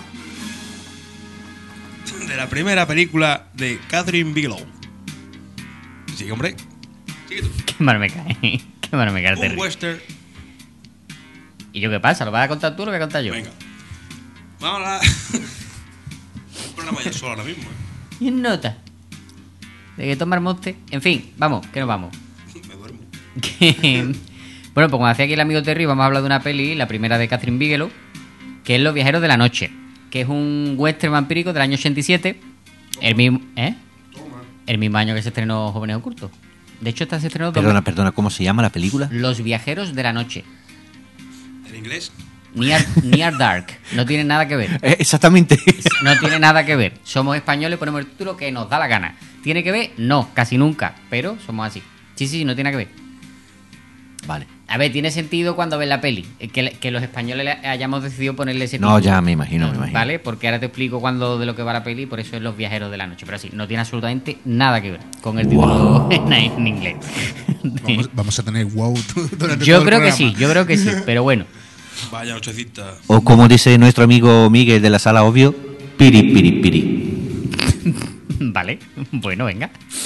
de la primera película de Catherine Bigelow. Sí, hombre. Sigue tú. Qué mal me cae. Qué mal me cae el Un Terry. western. ¿Y yo qué pasa? ¿Lo vas a contar tú o lo voy a contar yo? Venga. Vamos a hablar. Un programa ya solo ahora mismo. ¿eh? Y en nota. De que tomar monte. En fin, vamos, que nos vamos. Me duermo. Que- bueno, pues como decía aquí el amigo Terry, vamos a hablar de una peli, la primera de Catherine Bigelow, que es Los Viajeros de la Noche, que es un western vampírico del año ochenta y siete, el mismo, ¿eh? El mismo año que se estrenó Jóvenes Ocultos. De hecho, esta se estrenó dos- Perdona, perdona, ¿cómo se llama la película? Los Viajeros de la Noche. ¿En inglés? Near, Near Dark. No tiene nada que ver. Eh, exactamente. No tiene nada que ver. Somos españoles, ponemos el título que nos da la gana. ¿Tiene que ver? No, casi nunca. Pero somos así. Sí, sí, no tiene nada que ver. Vale. A ver, tiene sentido cuando ves la peli. eh, Que, que los españoles le hayamos decidido ponerle ese No, título. ya me imagino, me imagino. ¿Vale? Porque ahora te explico cuando de lo que va la peli, por eso es Los Viajeros de la Noche. Pero sí, no tiene absolutamente nada que ver con el título en, en inglés. Vamos, vamos a tener wow durante Yo todo el creo que programa. sí, yo creo que sí. Pero bueno. Vaya nochecita. O como dice nuestro amigo Miguel de la Sala Obvio, piri, piri, piri. Vale. Bueno, venga.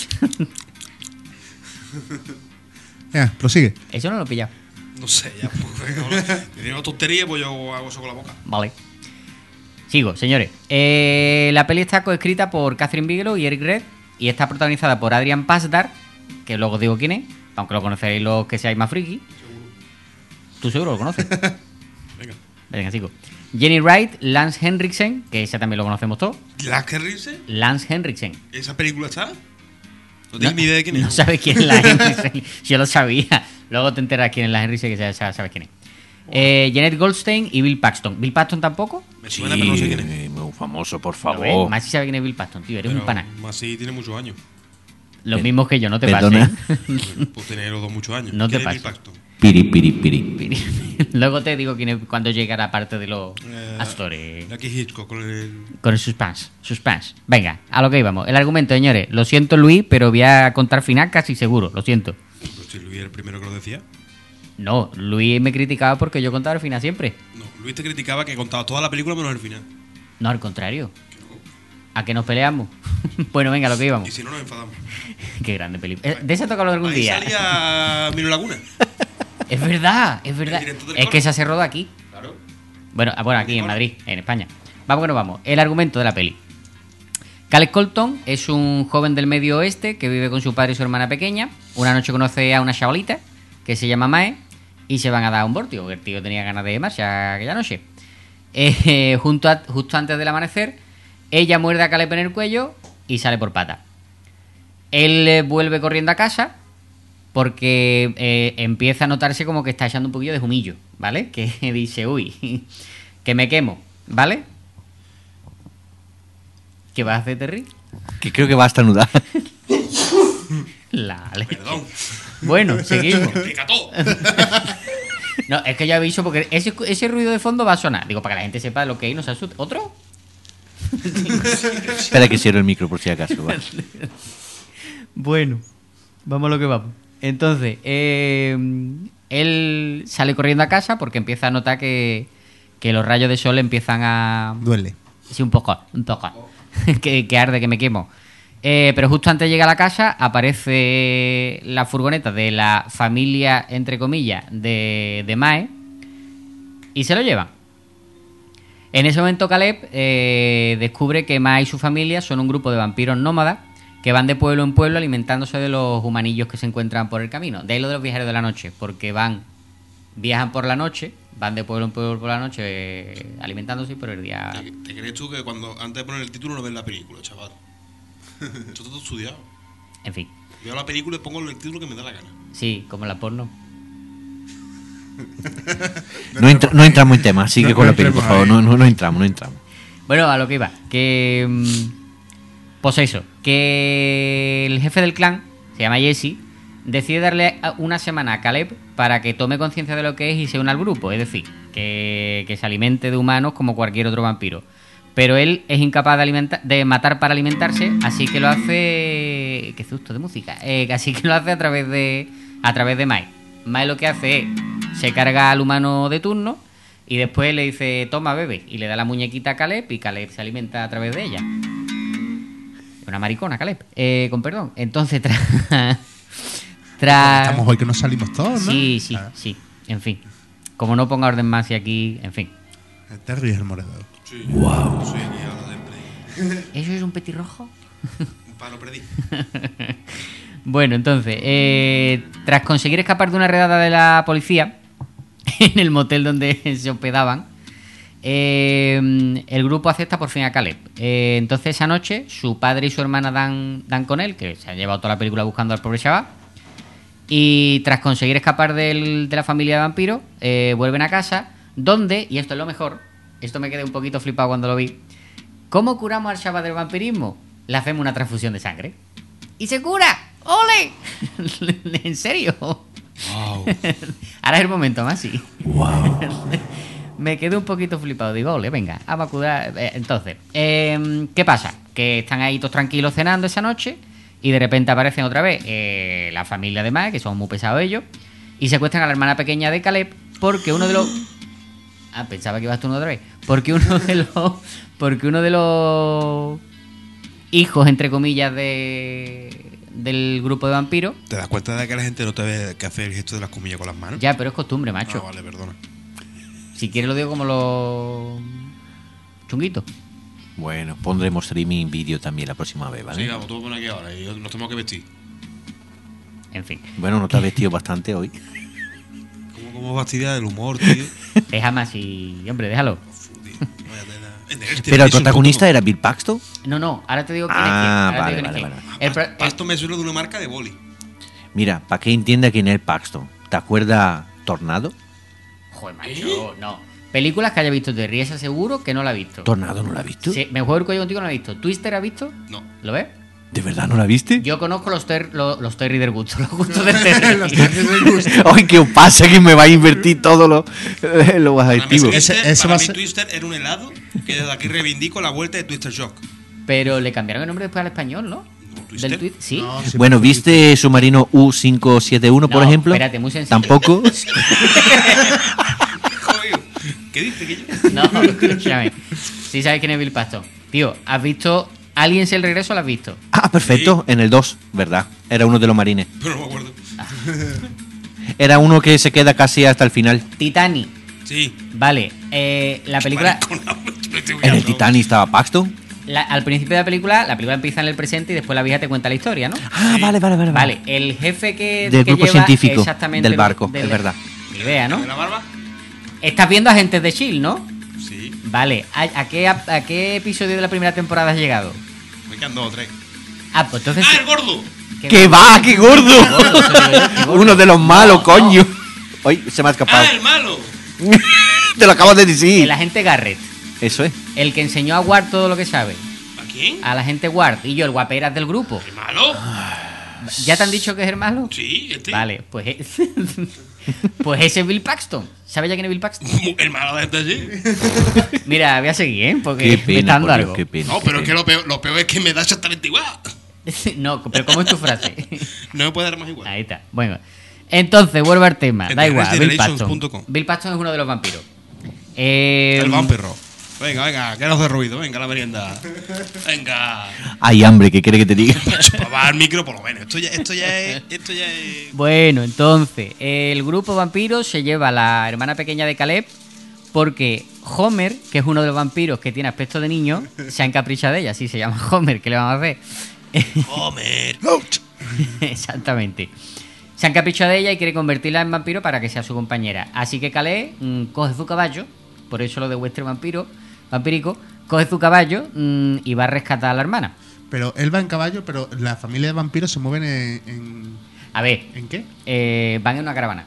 Venga, prosigue. Eso no lo he pillado. No sé, ya. Pues, venga, si tiene una tontería, pues yo hago eso con la boca. Vale. Sigo, señores. Eh, la peli está coescrita por Catherine Bigelow y Eric Red y está protagonizada por Adrian Pasdar, que luego digo quién es, aunque lo conoceréis los que seáis más friki. ¿Tú seguro lo conoces? Venga. Venga, sigo. Jenny Wright, Lance Henriksen, que ese también lo conocemos todos. ¿La que rise? Lance Henriksen. ¿Esa película está? No tengo ni idea de quién es. No sabes quién es Lance Henriksen. Yo lo sabía. Luego te enteras quién es Lance Henriksen, que ya ya sabes quién es. Eh, Janet Goldstein y Bill Paxton. ¿Bill Paxton tampoco? Me suena, pero no sé quién es. Sí, muy famoso, por ¿Lo ves? favor. Más si sabe quién es Bill Paxton, tío. Eres Pero un pana. más sí tiene muchos años. Los Per- mismos que yo, no te perdona. pases. Pues tener los dos muchos años. No te ¿Quién es Bill pases. Paxton? Piri, piri, piri. Luego te digo quién es cuando llega la parte de los Eh, actores. Jackie Hitchcock con el. Con el suspense. Suspense. Venga, a lo que íbamos. El argumento, señores. Lo siento, Luis, pero voy a contar final casi seguro. Lo siento. Pues si Luis era el primero que lo decía. No, Luis me criticaba porque yo contaba el final siempre. No, Luis te criticaba que contaba toda la película menos el final. No, al contrario. ¿A que nos peleamos? Bueno, venga, a lo que Y íbamos. si no, nos enfadamos. Qué grande película. Eh, De esa toca hablar algún Ahí día. salía Mino Laguna. Es verdad, es verdad. El director del Es coro. que esa se roda aquí. Claro. Bueno, ah, bueno, aquí ¿El en coro? Madrid, en España. Vamos que nos vamos. El argumento de la peli. Caleb Colton es un joven del medio oeste que vive con su padre y su hermana pequeña. Una noche conoce a una chavalita que se llama Mae y se van a dar un bórtigo. El tío tenía ganas de marcha aquella noche. Eh, junto a- justo antes del amanecer, ella muerde a Caleb en el cuello y sale por pata. Él eh, vuelve corriendo a casa porque eh, empieza a notarse como que está echando un poquillo de humillo, ¿vale? Que dice, uy, que me quemo, ¿vale? ¿Qué vas a hacer, Terry? Que creo que va a estornudar. La leche. Perdón. Bueno, seguimos. ¡Que cató! No, es que ya aviso porque ese, ese ruido de fondo va a sonar. Digo, para que la gente sepa lo que hay, no se asuste. ¿Otro? Espera que cierro el micro por si acaso. Va. Bueno, vamos a lo que vamos. Entonces, eh, él sale corriendo a casa porque empieza a notar que, que los rayos de sol empiezan a... Duele. Sí, un poco, un poco. que, que arde, que me quemo. Eh, pero justo antes de llegar a la casa aparece la furgoneta de la familia, entre comillas, de, de Mae y se lo llevan. En ese momento Caleb eh, descubre que Mae y su familia son un grupo de vampiros nómadas que van de pueblo en pueblo alimentándose de los humanillos que se encuentran por el camino. De ahí lo de los viajeros de la noche, porque van, viajan por la noche, van de pueblo en pueblo por la noche eh, alimentándose y por el día... ¿Te, te crees tú que cuando antes de poner el título no ves la película, chaval? Esto está todo estudiado. En fin, Veo la película y pongo el título que me da la gana. sí, como la porno. No, entra- no entramos en tema. Sigue No, con no la peli, por entremos favor. ahí. No, no, no entramos, no entramos. Bueno, a lo que iba, que... mm, Pues eso, que el jefe del clan, se llama Jesse, decide darle a- una semana a Caleb para que tome conciencia de lo que es y se una al grupo. Es decir, que, que se alimente de humanos como cualquier otro vampiro. Pero él es incapaz de, alimenta- de matar para alimentarse, así que lo hace... Qué susto de música. Eh, así que lo hace a través de a través de Mae. Mae lo que hace es, se carga al humano de turno y después le dice, toma, bebe. Y le da la muñequita a Caleb y Caleb se alimenta a través de ella. Una maricona, Caleb. Eh, con perdón. Entonces, tras... tras... Estamos hoy que nos salimos todos, ¿no? Sí, sí, Ah, sí. En fin. Como no ponga orden más y aquí... En fin. Terry es el moredor. Sí. Wow. Soy aquí ahora siempre. ¿Eso es un petirrojo? Un palo perdí. Bueno, entonces, eh, tras conseguir escapar de una redada de la policía en el motel donde se hospedaban, eh, el grupo acepta por fin a Caleb. Eh, entonces, esa noche, su padre y su hermana dan, dan con él, que se ha llevado toda la película buscando al pobre chaval. Y tras conseguir escapar del- de la familia de vampiros, eh, vuelven a casa, donde, y esto es lo mejor, esto me quedé un poquito flipado cuando lo vi. ¿Cómo curamos al chaval del vampirismo? Le hacemos una transfusión de sangre. ¡Y se cura! ¡Ole! ¿En serio? Wow. Ahora es el momento más, sí. Me quedé un poquito flipado. Digo, ole, venga, vamos a curar. Eh, Entonces, eh, ¿qué pasa? Que están ahí todos tranquilos cenando esa noche y de repente aparecen otra vez eh, la familia de Mae, que son muy pesados ellos, y secuestran a la hermana pequeña de Caleb porque uno de los... Ah, pensaba que ibas tú otra vez. Porque uno de los... Porque uno de los hijos, entre comillas, de del grupo de vampiros... ¿Te das cuenta de que la gente no te ve que hacer el gesto de las comillas con las manos? Ya, pero es costumbre, macho. Ah, vale, perdona. Si quieres lo digo como los chunguitos. Bueno, pondremos streaming vídeo también la próxima vez, ¿vale? Sí, vamos, tú vas a poner aquí ahora y nos tenemos que vestir. En fin. Bueno, no te has vestido bastante hoy. ¿Cómo, cómo fastidia del humor, tío? Deja más y... Hombre, déjalo. Joder, vaya tela. En este Pero el piso, protagonista puto. era Bill Paxton. No, no, ahora te digo quién Ah, es quién. Ahora te vale, digo quién vale, es quién. Ah, El pro- Pas- Pasto me suena de una marca de boli. Mira, para que entienda quién es el Paxton. ¿Te acuerdas Tornado? Joder, macho, no. Películas que haya visto de Riesa seguro que no la ha visto. ¿Tornado no la has visto? Sí, me juego el cuello contigo, no la he visto. ¿Twister ha visto? No. ¿Lo ves? ¿De verdad no la viste? Yo conozco los, ter los, los Terry del gusto, los gustos del Terry. Los Terry del gusto. Ay, ¿qué os pasa? Que me va a invertir todo lo, lo Para mí, adjetivo. Ese- Twister, ese para va a mí ser- Twister era un helado que desde aquí reivindico la vuelta de Twister Shock. Pero le cambiaron el nombre después al español, ¿no? No, ¿Twister? Del tweet, sí. No, sí, Bueno, porque- ¿viste Submarino U cinco siete uno, por No, ejemplo? espérate, muy sencillo. ¿Tampoco? Joder, ¿qué dice que yo? No, escúchame. Sí sabes quién es Bill Paxton. Tío, ¿has visto Aliens el regreso? ¿Lo has visto? Ah, perfecto. En el dos, ¿verdad? Era uno de los marines. Pero no me acuerdo. Era uno que se queda casi hasta el final. Titanic. Sí. Vale, eh, la película... Mariconao, me estoy En el pillando. Titanic estaba Paxton. la- al principio de la película, la película empieza en el presente y después la vieja te cuenta la historia, ¿no? Ah, vale, vale, vale. Vale, el jefe que, Del que grupo lleva científico exactamente del barco, del- es verdad. Ni idea, ¿no? ¿De la barba? Estás viendo Agentes de S H I E L D, ¿no? Sí. Vale, ¿a, a qué, a, a qué episodio de la primera temporada has llegado? Me quedan dos o tres. Ah, pues entonces... ¡Ah, el gordo! ¿qué- ¡Que va, qué gordo! gordo, qué gordo. Uno de los malos, No, coño. Hoy se me ha escapado. ¡Ah, el malo! Te lo acabo de decir. El agente Garrett, Eso es. el que enseñó a Ward todo lo que sabe. ¿A ¿Quién? A la gente Ward. Y yo, el guaperas del grupo. ¿El malo? ¿Ya te han dicho que es el malo? Sí, este. Vale, pues... es- pues ese es Bill Paxton. ¿Sabes ya quién es Bill Paxton? El malo de este sí. Mira, voy a seguir, ¿eh? Porque Qué me está pena, dando por Dios, algo. qué pena. No, pero qué es que pena. lo peor, lo peor es que me da exactamente igual. No, pero ¿cómo es tu frase? No me puede dar más igual. Ahí está. Bueno, entonces vuelvo al tema. En Da igual, Bill regenerations Paxton. punto com. Bill Paxton es uno de los vampiros. Eh, El vampiro. Venga, venga, que no hace ruido. Venga, la merienda. Venga. Hay hambre, ¿qué quiere que te diga? Para el micro, por lo menos. Esto ya, esto ya es. Esto ya es. Bueno, entonces, el grupo vampiro se lleva a la hermana pequeña de Caleb porque Homer, que es uno de los vampiros que tiene aspecto de niño, se ha encaprichado de ella. Sí, se llama Homer, ¿qué le vamos a hacer? Homer. Exactamente. Se ha encaprichado de ella y quiere convertirla en vampiro para que sea su compañera. Así que Caleb mm, coge su caballo, por eso lo de vuestro vampiro, vampírico, coge su caballo mm, y va a rescatar a la hermana. Pero él va en caballo, pero la familia de vampiros se mueven en... ¿En, A ver, ¿en qué? eh, van en una caravana.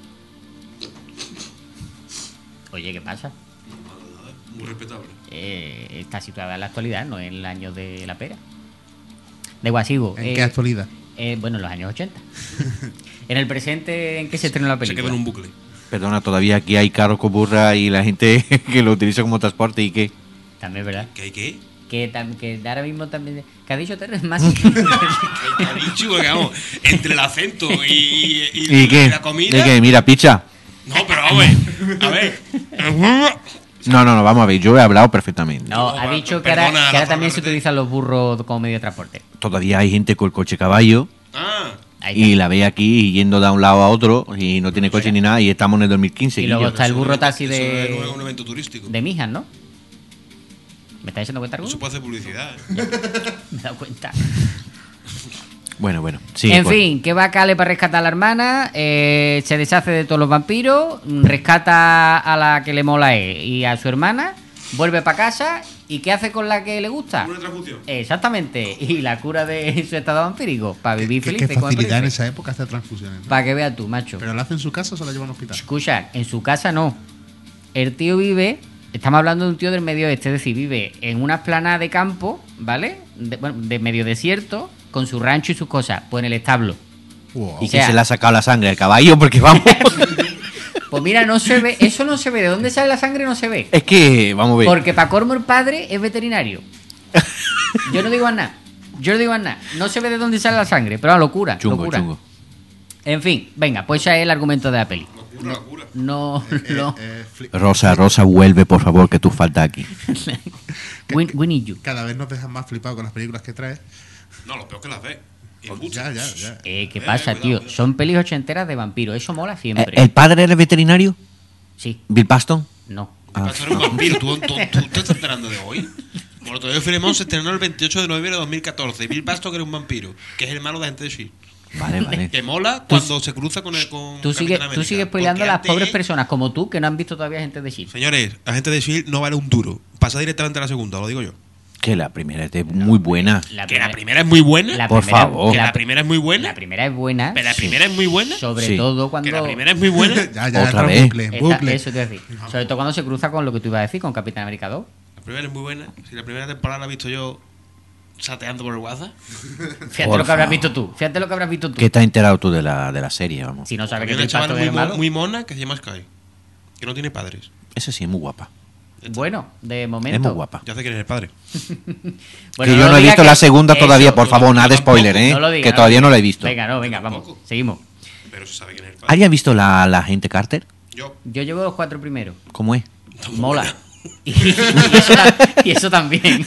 Oye, ¿qué pasa? Muy respetable. Eh, está situada en la actualidad, no en el año de la pera. De Guasigo. ¿En qué actualidad? Eh, bueno, en los años ochenta. En el presente, ¿en qué se estrenó la Se película? queda en un bucle. Perdona, todavía aquí hay carros con burra y la gente que lo utiliza como transporte y que... También, ¿verdad? ¿Qué hay qué? Que, tam- que ahora mismo también... ¿Qué ha dicho Terry? Más... ¿Qué ha dicho? Porque, vamos, entre el acento y, y, ¿Y qué? la comida. ¿Y qué? Mira, picha. No, pero vamos a ver. A ver. No, no, no, vamos a ver, yo he hablado perfectamente. No, No, ha dicho que perdona ahora, la que ahora también se palabra. utilizan los burros como medio de transporte. Todavía hay gente con el coche caballo Ah, Ahí y está. la ve aquí yendo de un lado a otro y no tiene coche ni nada y estamos en el dos mil quince. Y luego Guillo. está el eso burro es- taxi eso de- es un evento turístico. De Mijas, ¿no? ¿Me estáis dando cuenta No alguno? se puede hacer publicidad. ¿eh? Me he dado cuenta. Bueno, bueno, sí. en pues, fin, que va Cale para rescatar a la hermana, eh, se deshace de todos los vampiros, mm, rescata a la que le mola a él y a su hermana, vuelve para casa y ¿qué hace con la que le gusta? Una transfusión. Exactamente, y la cura de su estado vampírico, para vivir ¿Qué, feliz. qué facilidad en esa época hacer transfusiones, ¿no? Para que veas tú, macho. ¿Pero la hace en su casa o se la lleva a un hospital? Escucha, en su casa no. El tío vive, estamos hablando de un tío del medio oeste, es decir, vive en una esplanada de campo, ¿vale? De, bueno, de medio desierto, con su rancho y sus cosas, pues en el establo. Wow. ¿Y o sea- que se le ha sacado la sangre al caballo? Porque vamos. Pues mira, no se ve, eso no se ve, ¿de dónde sale la sangre? No se ve. es que, vamos a ver. Porque Pacormo el padre es veterinario. Yo no digo a nada. Yo no digo a nada. No se ve de dónde sale la sangre, pero la locura. Chungo, locura. chungo. En fin, venga, pues ese es el argumento de la peli. Locura, locura. No, Eh, no. eh, fli- Rosa, Rosa, vuelve, por favor, que tú faltas aquí. We, we need you. Cada vez nos dejan más flipados con las películas que traes. No, lo peor que las ve. Y Pues muchas. ya, ya, ya. Eh, ¿qué Eh, pasa, cuidado, tío? cuidado. Son pelis ochenteras de vampiros. Eso mola Eh, siempre. ¿El padre era veterinario? Sí, ¿Bill Paston? no. ¿Qué pasa? Eres un vampiro. ¿Tú, tú, tú te estás enterando de hoy? Bueno, todavía Filemón se estrenó el veintiocho de noviembre de dos mil catorce. Y Bill Paxton, que era un vampiro, que es el malo de Agente de Shield. Vale, vale. Que mola cuando se cruza con el con Tú Capitán sigues, tú América. sigues spoileando a Porque las antes- pobres personas como tú que no han visto todavía gente de Shield. Señores, Agente de Shield no vale un duro. Pasa directamente a la segunda, lo digo yo. Que la primera es de muy buena. Que la primera es muy buena. la Por primera- favor. que la, la primera es muy buena. la primera es buena. Pero la sí. primera es muy buena. Sobre Sí. todo cuando. Que la primera es muy buena. Ya, ya, Otra entra en vez. bucle, en Está- bucle. eso te iba a decir. Sobre todo cuando se cruza con lo que tú ibas a decir, con Capitán América dos. La primera es muy buena. Si la primera temporada la he visto yo sateando por el WhatsApp. Fíjate Por lo que habrás favor. visto tú. Fíjate lo que habrás visto tú. ¿Qué te has enterado tú de la, de la serie? Vamos. Si no sabes que Había una el chavala impacto muy, es mo- malo. muy mona que se llama Sky. Que no tiene padres. Esa sí es muy guapa. Bueno, de momento. Es muy guapa. Ya sé quién es el padre. Bueno, que yo lo no he digas visto que- la segunda eso, todavía, por yo favor, tampoco, nada de yo tampoco. spoiler, ¿eh? no lo digas, que no todavía lo no la he digas. visto. Venga, no, venga, vamos. Tampoco. Seguimos. Pero se sabe quién es el padre. ¿Alguien ha visto la, la gente Carter? Yo. Yo llevo los cuatro primeros. ¿Cómo es? Mola. Y, y eso, ta- y eso también.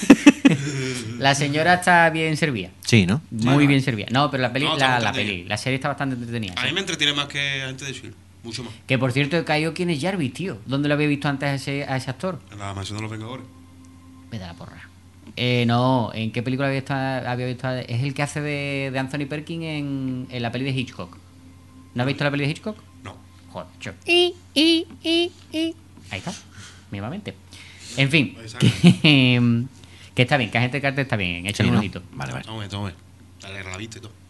La señora está bien servida. Sí, ¿no? Muy bien servida. No, pero la peli, No, está la, muy la entretenida. peli, la serie está bastante entretenida. A sí. mí me entretiene más que Agente de Shield. Mucho más. Que por cierto he caído quién es Jarvis, tío. ¿Dónde lo había visto antes a ese, a ese actor? En la mansión de los Vengadores. Me da la porra. Eh, no, ¿en qué película había visto? Había visto es el que hace de, de Anthony Perkins en, en la peli de Hitchcock. ¿No has visto la peli de Hitchcock? No. Joder, cho. Ahí está, mismamente. En fin, Ahí sale. que, que está bien, que Agente Carter está bien, échale Sí, un ¿no? ojito. Vale, vale. Toma, toma. Dale la vista y todo.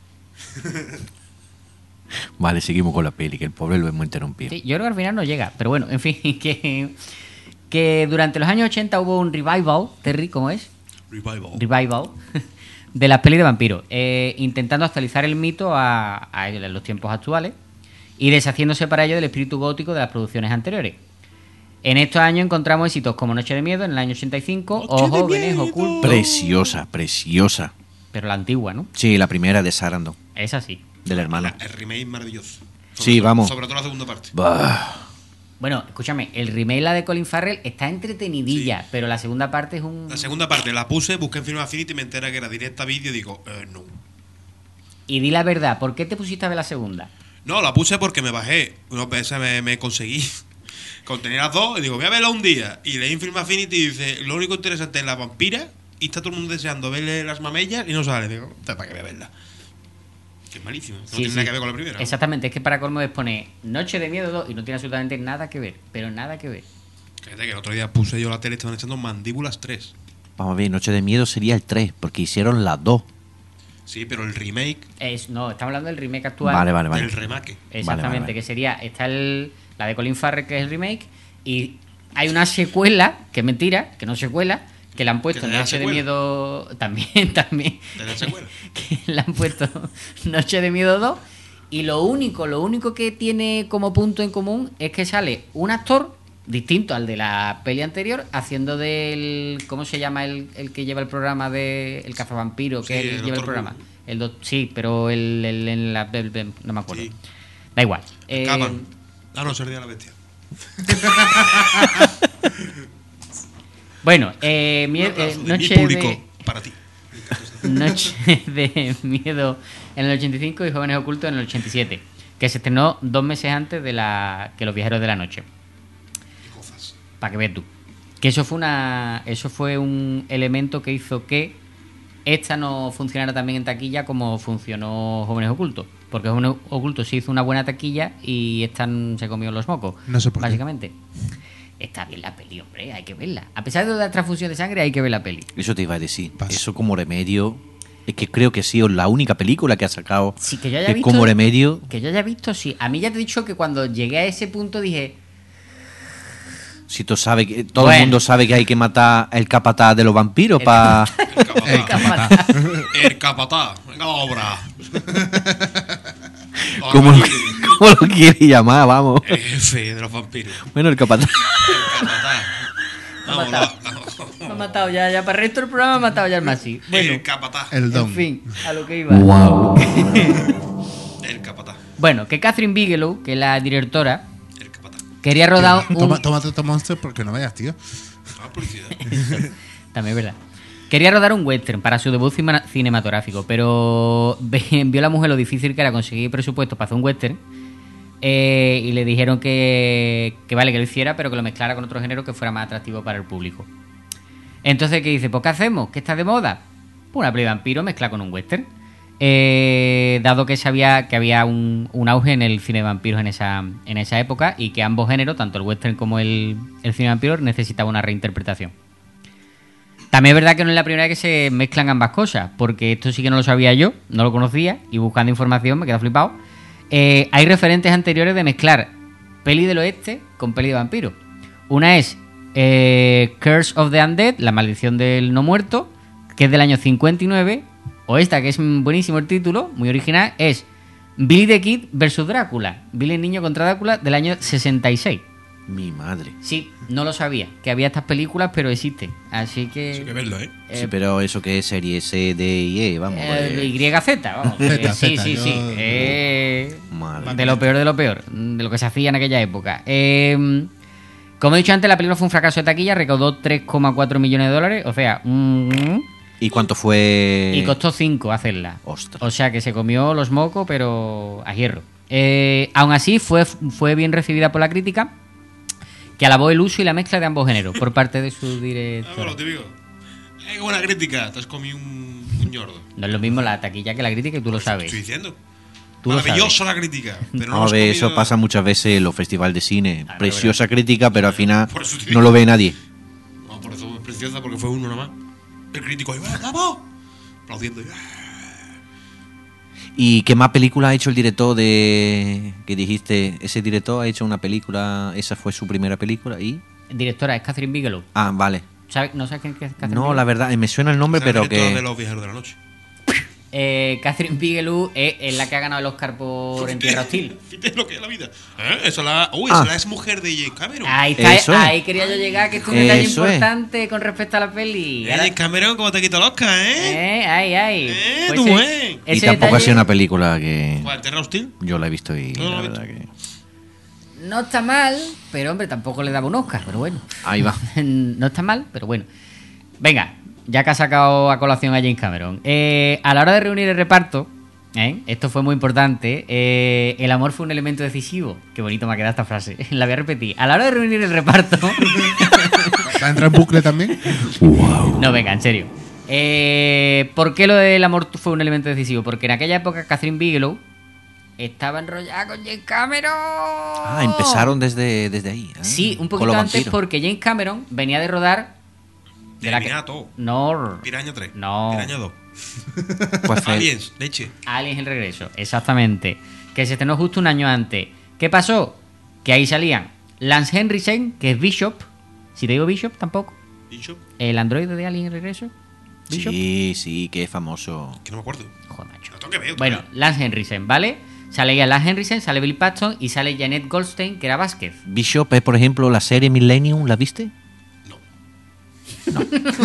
Vale, seguimos con la peli, que el pobre lo hemos interrumpido. Sí, yo creo que al final no llega, pero bueno, en fin, que, que durante los años ochenta hubo un revival, Terry, ¿cómo es? Revival. revival de las pelis de vampiros, eh, intentando actualizar el mito a, a los tiempos actuales y deshaciéndose para ello del espíritu gótico de las producciones anteriores. En estos años encontramos éxitos como Noche de Miedo en el año ochenta y cinco o Noche de Jóvenes Miedo. Ocultos, Preciosa, preciosa. pero la antigua, ¿no? Sí, la primera de Sarandon, Es así. de la hermana. El remake maravilloso. Sobre Sí, todo- vamos. Sobre todo la segunda parte. Bah. Bueno, escúchame, el remake la de Colin Farrell está entretenidilla, Sí. pero la segunda parte es un... La segunda parte la puse, busqué en Film Affinity y me entera que era directa a vídeo y digo, eh, no. Y di la verdad, ¿por qué te pusiste a ver la segunda? No, la puse porque me bajé. Unos veces me, me conseguí. Contenía las dos y digo, voy a verla un día. Y leí en Film Affinity y dice, lo único interesante es la vampira. Y está todo el mundo deseando verle las mamellas y no sale. Digo, ¿para qué voy a verla? Que es malísima. No Sí, tiene sí. nada que ver con la primera. ¿no? Exactamente, es que para colmo es poner Noche de Miedo dos y no tiene absolutamente nada que ver, pero nada que ver. Fíjate que el otro día puse yo la tele, estaban echando Mandíbulas tres. Vamos a ver, Noche de Miedo sería el tres, porque hicieron las dos. Sí, pero el remake Es, no, estamos hablando del remake actual. Vale, vale, vale. del remake. Exactamente, Vale, vale, vale. que sería, está el, la de Colin Farrell, que es el remake, y hay una secuela, que es mentira, que no es secuela, que le han puesto Que tenía Noche de secuela. Miedo también, también. Tenía secuela. Que le han puesto Noche de Miedo dos, y lo único, lo único que tiene como punto en común es que sale un actor distinto al de la peli anterior, haciendo del... ¿Cómo se llama el, el que lleva el programa de El Cazavampiro? Que Sí, él el lleva el doctor programa. Who. El doc- sí, pero el, el- en la... el- el- no me acuerdo. Sí. Da igual. Eh, Caban. Ah, no, sería la bestia. bueno, eh, Un mie- aplauso eh, de mi Noche público de... para ti. Noche de Miedo en el ochenta y cinco y Jóvenes Ocultos en el ochenta y siete, que se estrenó dos meses antes de la que Los Viajeros de la Noche. Qué cosas. Para que veas tú. Que eso fue una eso fue un elemento que hizo que esta no funcionara también en taquilla como funcionó Jóvenes Ocultos. Porque Jóvenes Ocultos sí hizo una buena taquilla y esta n- se comió los mocos. No sé por qué. Básicamente. Está bien la peli, hombre, hay que verla. A pesar de la transfusión de sangre, hay que ver la peli. Eso te iba a decir. Paso. Eso como remedio. Es que creo que ha sido la única película que ha sacado Sí, que yo haya que visto. como remedio. Que yo haya visto, sí. A mí ya te he dicho que cuando llegué a ese punto dije. Si tú sabes que todo Bueno. el mundo sabe que hay que matar el capataz de los vampiros El para El capataz. "Capataz". El capataz. Venga, la obra. ¿Cómo, Vamos, cómo lo quiere llamar? Vamos. El jefe de los vampiros. Bueno, el capataz. El capataz. Me ha Vamos, matado. la- Me ha matado ya, ya para el resto del programa me ha matado ya el Masi. Bueno, El capataz. El don. en fin, a lo que iba. Wow. El capataz. Bueno, que Catherine Bigelow, que es la directora, El capataz. quería rodar un... Toma, tómate otro monster porque no vayas, tío. Ah, publicidad. También es verdad. Quería rodar un western para su debut cima- cinematográfico, pero ve- vio la mujer lo difícil que era conseguir presupuesto para hacer un western, eh, y le dijeron que, que vale que lo hiciera, pero que lo mezclara con otro género que fuera más atractivo para el público. Entonces, ¿qué dice? Pues ¿qué hacemos? ¿Qué está de moda? Pues una peli de vampiro mezcla con un western. Eh, dado que sabía que había un, un auge en el cine de vampiros en esa, en esa época y que ambos géneros, tanto el western como el, el cine de vampiros, necesitaban una reinterpretación. También es verdad que no es la primera vez que se mezclan ambas cosas, porque esto sí que no lo sabía yo, no lo conocía, y buscando información me quedé flipado. Eh, hay referentes anteriores de mezclar peli del oeste con peli de vampiros. Una es eh, Curse of the Undead, la maldición del no muerto, que es del año cincuenta y nueve, o esta, que es buenísimo el título, muy original, es Billy the Kid versus Drácula, Billy el niño contra Drácula, del año sesenta y seis. Mi madre. Sí, no lo sabía, que había estas películas, pero existen. Así que... Hay que verlo, ¿eh? eh, Sí, pero eso que es serie C, D y E, vamos. eh, eh, Y Z, vamos. Z, eh, sí, Z, sí, yo- sí. eh, Madre de lo peor de lo peor, de lo que se hacía en aquella época. Eh, como he dicho antes, la película fue un fracaso de taquilla, recaudó tres coma cuatro millones de dólares, o sea, un... ¿Y cuánto fue? Y costó cinco hacerla. Ostras. O sea que se comió los mocos, pero a hierro. Eh, aún así, fue, fue bien recibida por la crítica, que alabó el uso y la mezcla de ambos géneros por parte de su Ah, director. bueno, típico. Eh, qué buena crítica. Te has comido un, un ñordo. No es lo mismo la taquilla que la crítica, y tú lo Estoy sabes. diciendo. Tú lo Maravillosa la crítica. Pero no Vamos a has ver, eso comido- pasa muchas veces en los festivales de cine. Claro, Preciosa crítica, pero al final Por eso te no digo. lo ve nadie. No, por eso es preciosa, porque fue uno nada más. El crítico ahí, ¡vamos! Aplaudiendo. ¿Y qué más película ha hecho el director de que dijiste? Ese director ha hecho una película, esa fue su primera película y Directora es Catherine Bigelow. ah, vale. ¿Sabe- ¿No sabes quién es Catherine No, Bigelow? la verdad, me suena el nombre, Es el pero director que... de Los Viajeros de la Noche. Eh, Catherine Bigelow es, es la que ha ganado el Oscar por En Tierra Hostil. Fíjate lo que es la vida. ¿Eh? Eso la... Uy, esa Ah. la ex mujer de James Cameron. Ahí está, Eso es. ahí quería yo llegar, que esto es un detalle Eso es. importante con respecto a la peli. Eh, Ahora- James Cameron, ¿cómo te quitó el Oscar, eh? Eh, ay, ay. Eh, Pues tú, ese- eh. Y ese tampoco ha detalle sido una película que ¿Cuál, Terra Hostil? yo la he visto y No, no la lo he verdad que... No está mal, pero hombre, tampoco le daba un Oscar, pero bueno. Ahí va. No está mal, pero bueno. Venga, ya que ha sacado a colación a James Cameron. Eh, a la hora de reunir el reparto, ¿eh? Esto fue muy importante, eh, el amor fue un elemento decisivo. Qué bonito me ha quedado esta frase. La voy a repetir. A la hora de reunir el reparto... ¿Va a entrar en bucle también? No, venga, en serio. Eh, ¿Por qué lo del amor fue un elemento decisivo? Porque en aquella época Catherine Bigelow estaba enrollada con James Cameron. Ah, empezaron desde, desde ahí. ah, Sí, un con poquito los antes vampiros. porque James Cameron venía de rodar... de la que- Terminator todo. No, Piraña tres. No. Piraña dos. Pues fue- Aliens, leche. Aliens el regreso, exactamente. Que se estrenó justo un año antes. ¿Qué pasó? Que ahí salían Lance Henriksen, que es Bishop. Si te digo Bishop, tampoco. Bishop, El androide de Alien el regreso. Bishop. Sí, sí, que es famoso. que no me acuerdo. Joder, macho. No tengo que ver. Bueno, Lance Henriksen, ¿vale? Sale ya Lance Henriksen, sale Bill Paxton y sale Janet Goldstein, que era Vázquez. Bishop es, por ejemplo, la serie Millennium, ¿la viste? No.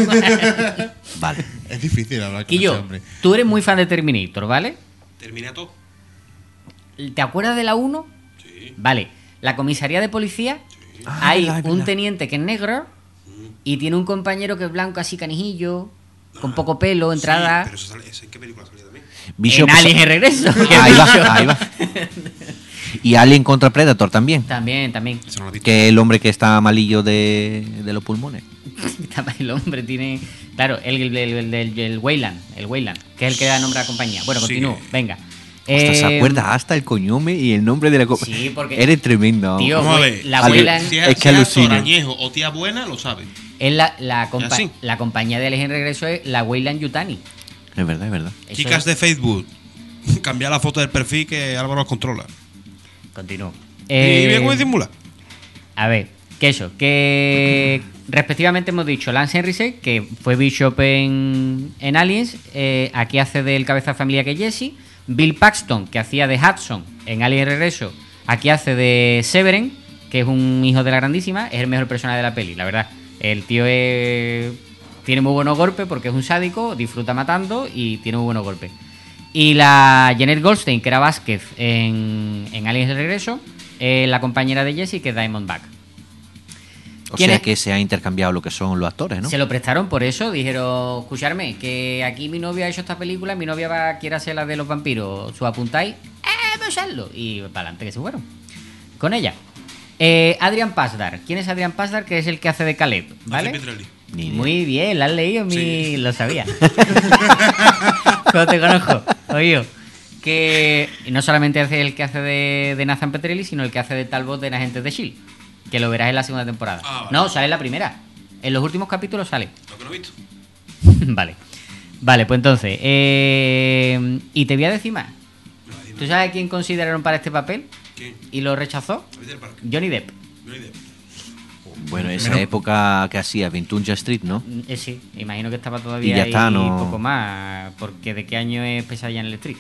Vale. Es difícil hablar con Y ese yo, hombre. tú eres muy fan de Terminator, ¿vale? Terminator. ¿Te acuerdas de la uno? Sí. Vale. La comisaría de policía, Ah, hay verdad, es un verdad. teniente que es negro y tiene un compañero que es blanco, así canijillo, con poco pelo, entrada. Sí, pero eso sale, ¿eso ¿en qué película salía también? Bishop. En Aliens el regreso. Ahí va, ahí va. Y Alien contra Predator también. También, también. Eso no lo he visto. Que el hombre que está malillo de, de los pulmones. El hombre tiene. Claro, el, el, el, el- el Weyland, el Weyland, que es el que da nombre a la compañía. Bueno, Sí. continúo, venga. Hasta se Eh, acuerda hasta el coñome y el nombre de la copa. Sí, porque- Eres tremendo. Tío, Vamos a güey, ver. la Ale- Weyland Si Es es, que si es alucina. actor añejo o tía buena, lo sabe. es la, la, compa- así? la compañía de Aliens en regreso es la Weyland Yutani. Es verdad, es verdad. Eso Chicas es- de Facebook, cambiar la foto del perfil que Álvaro los controla. Continúo. ¿Y Eh, bien cómo disimula? A ver, que eso, que respectivamente hemos dicho Lance Henriksen, que fue Bishop en, en Aliens, eh, aquí hace del cabeza de familia que es Jesse. Bill Paxton, que hacía de Hudson en Alien Regreso, aquí hace de Severin, que es un hijo de la grandísima, es el mejor personaje de la peli, la verdad. El tío es- tiene muy buenos golpes porque es un sádico, disfruta matando y tiene muy buenos golpes. Y la Janet Goldstein, que era Vázquez en, en Aliens el Regreso, eh, la compañera de Jesse, que es Diamondback. O ¿Quién sea es? que se ha intercambiado lo que son los actores, ¿no? Se lo prestaron por eso, dijeron, escucharme, que aquí mi novia ha hecho esta película, mi novia va quiere hacer la de los vampiros, ¿su apuntáis? ¡Eh, voy a usarlo! Y para adelante que se fueron. Con ella. Eh, Adrian Pasdar. ¿Quién es Adrian Pasdar? Que es el que hace de Caleb, ¿vale? Hace Petrelli. Ni idea. Muy bien, la has leído, mi... Sí. lo sabía. ¿Cómo te conozco? Oído. Que no solamente hace el que hace de, de Nathan Petrelli, sino el que hace de Talbot de Agentes de S H I E L D. Que lo verás en la segunda temporada. Ah, vale. No, sale en la primera. En los últimos capítulos sale. Lo que no he visto. Vale. Vale, pues entonces. eh, y te voy a decir más. No, dime. ¿Tú sabes quién consideraron para este papel? ¿Quién? Y lo rechazó. David del Parque. Johnny Depp. No hay idea. Bueno, esa Menos- época que hacía Vintunja Street, ¿no? Mm, eh, sí, imagino que estaba todavía Y ya ahí está, no- poco más. Porque ¿de qué año es Pesadilla en el Street?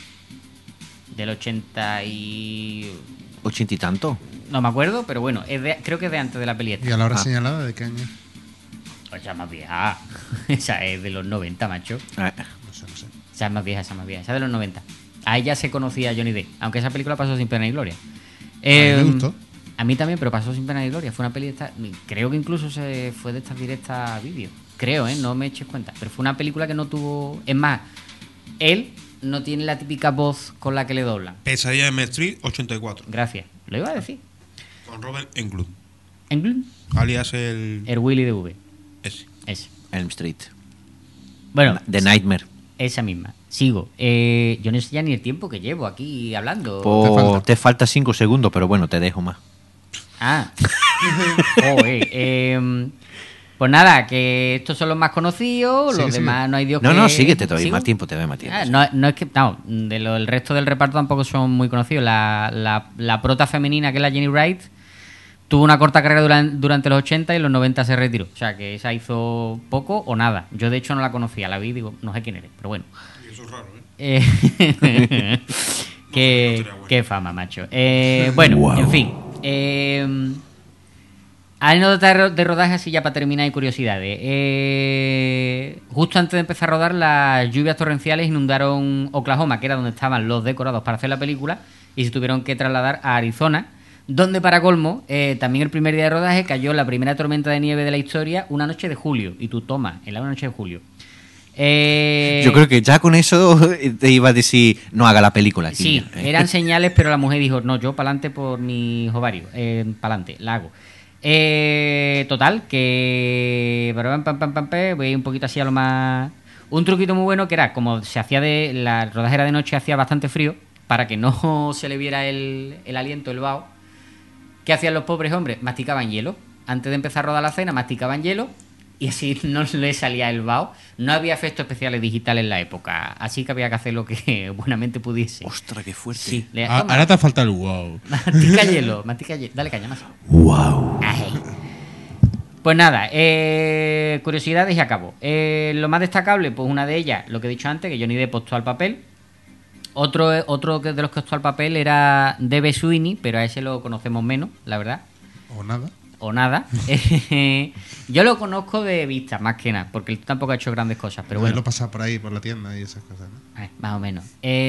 Del ochenta y... Ochenta y tanto. No me acuerdo, pero bueno, es de- creo que es de antes de la peli esta. ¿Y a la hora Ah. señalada de qué año? O sea, más vieja. Esa es de los noventa, macho. Eh, No sé, no sé. Esa es más vieja, esa es más vieja. Esa es de los noventa. Ahí ya se conocía a Johnny Depp. Aunque esa película pasó sin pena ni gloria. A mí me Em, gustó. A mí también, pero pasó sin pena ni gloria. Fue una peli de esta... Creo que incluso se fue de estas directas a vídeo. Creo, ¿eh? No me eches cuenta. Pero fue una película que no tuvo... Es más, él no tiene la típica voz con la que le doblan. Pesadilla en Street ochenta y cuatro. Gracias. Lo iba a decir. Con Robert Englund. Englund. Alias el. El Willy de V. Ese. Ese. Elm Street. Bueno, The Nightmare. esa misma. Sigo. Eh, yo no sé ya ni el tiempo que llevo aquí hablando. Po- Te falta. te falta cinco segundos, pero bueno, te dejo más. Ah. Joder. Eh, pues nada, que estos son los más conocidos, Sigue, los sigue. demás no hay Dios No, que... no, síguete, te doy ¿Sigo? más tiempo, te doy más tiempo. Ah, sí. no, no es que... No, de lo, el resto del reparto tampoco son muy conocidos. La, la, la prota femenina, que es la Jenny Wright, tuvo una corta carrera duran- durante los ochenta y en los noventa se retiró. O sea, que esa hizo poco o nada. Yo, de hecho, no la conocía. La vi y digo, no sé quién eres, pero bueno. Y eso es raro, ¿eh? Eh, qué, qué fama, macho. Eh, bueno, en fin. Eh, anécdota de ro- de rodaje, así ya para terminar, y curiosidades. Eh, justo antes de empezar a rodar, las lluvias torrenciales inundaron Oklahoma, que era donde estaban los decorados para hacer la película, y se tuvieron que trasladar a Arizona, donde, para colmo, eh, también el primer día de rodaje cayó la primera tormenta de nieve de la historia, una noche de julio. Y tú, toma, en la noche de julio. Eh, Yo creo que ya con eso te iba a decir, no haga la película. Aquí, Sí, ¿eh? eran señales, pero la mujer dijo, no, yo pa'lante por mis ovarios, eh, pa'lante, la hago. Eh, total, que pam, pam, pam, pam, pam, voy un poquito así a lo más... Un truquito muy bueno que era, como se hacía de... La rodajera de noche hacía bastante frío, para que no se le viera el, el aliento, el vaho. ¿Qué hacían los pobres hombres? Masticaban hielo. Antes de empezar a rodar la cena, masticaban hielo y así no le salía el vaho. No había efectos especiales digitales en la época, así que había que hacer lo que buenamente pudiese. Ostras, qué fuerte. Sí, le, Ah, toma, ahora te falta el wow. mastica hielo, mastica hielo. Dale caña más. Wow. Ay. Pues nada, eh, curiosidades y acabo. Eh, lo más destacable, pues una de ellas, lo que he dicho antes, que Johnny Depp optó al papel. Otro, otro que de los que optó al papel era Debe Sweeney, pero a ese lo conocemos menos, la verdad. O nada. O nada. Yo lo conozco de vista, más que nada, porque él tampoco ha hecho grandes cosas, pero bueno. Lo pasa por ahí, por la tienda y esas cosas, ¿no? Eh, más o menos.